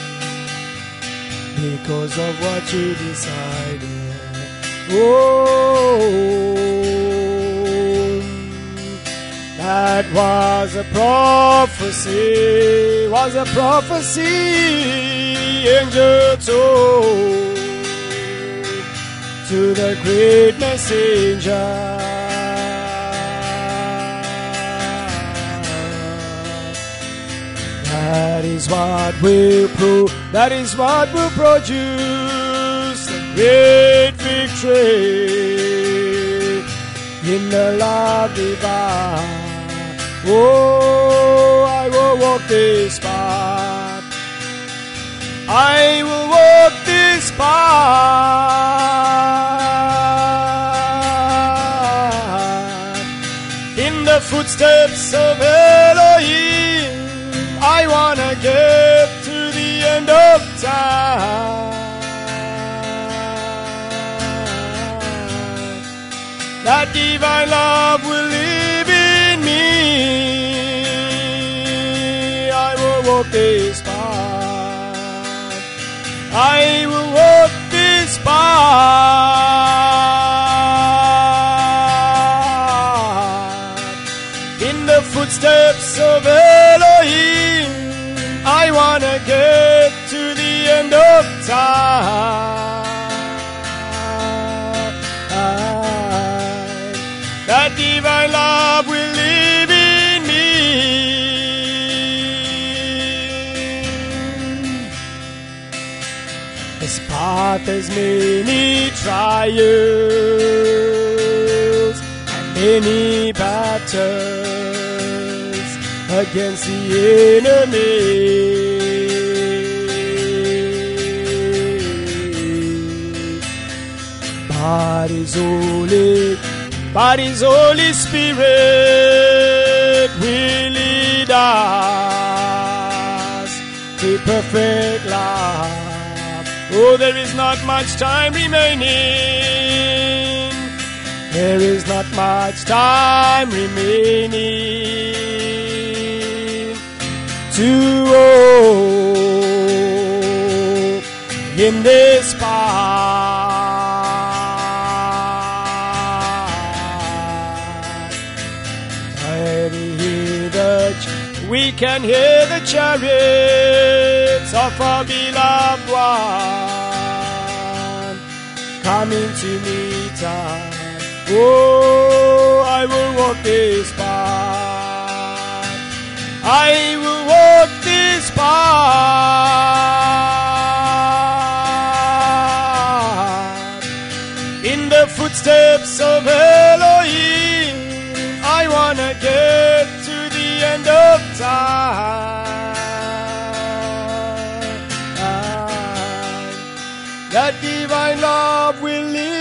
Speaker 1: because of what you decided. Oh, that was a prophecy, was a prophecy, angel told. to the great messenger. That is what will prove, that is what will produce the great victory in the love divine. Oh, I will walk this path. I will walk this path in the footsteps of Elohim. I wanna get to the end of time. That divine love will live in me. I will walk this path. I will walk this path in the footsteps of Elohim. I wanna get to the end of time. That divine love will live in me. This path has many trials and many battles against the enemy. But His Holy, but His Holy Spirit will lead us to perfect love. Oh, there is not much time remaining. There is not much time remaining to walk in this path. We can hear the chariots of our beloved one coming to meet us. Oh, I will walk this path. I will walk this path in the footsteps of Elohim. I wanna get to the end of time. That divine love will live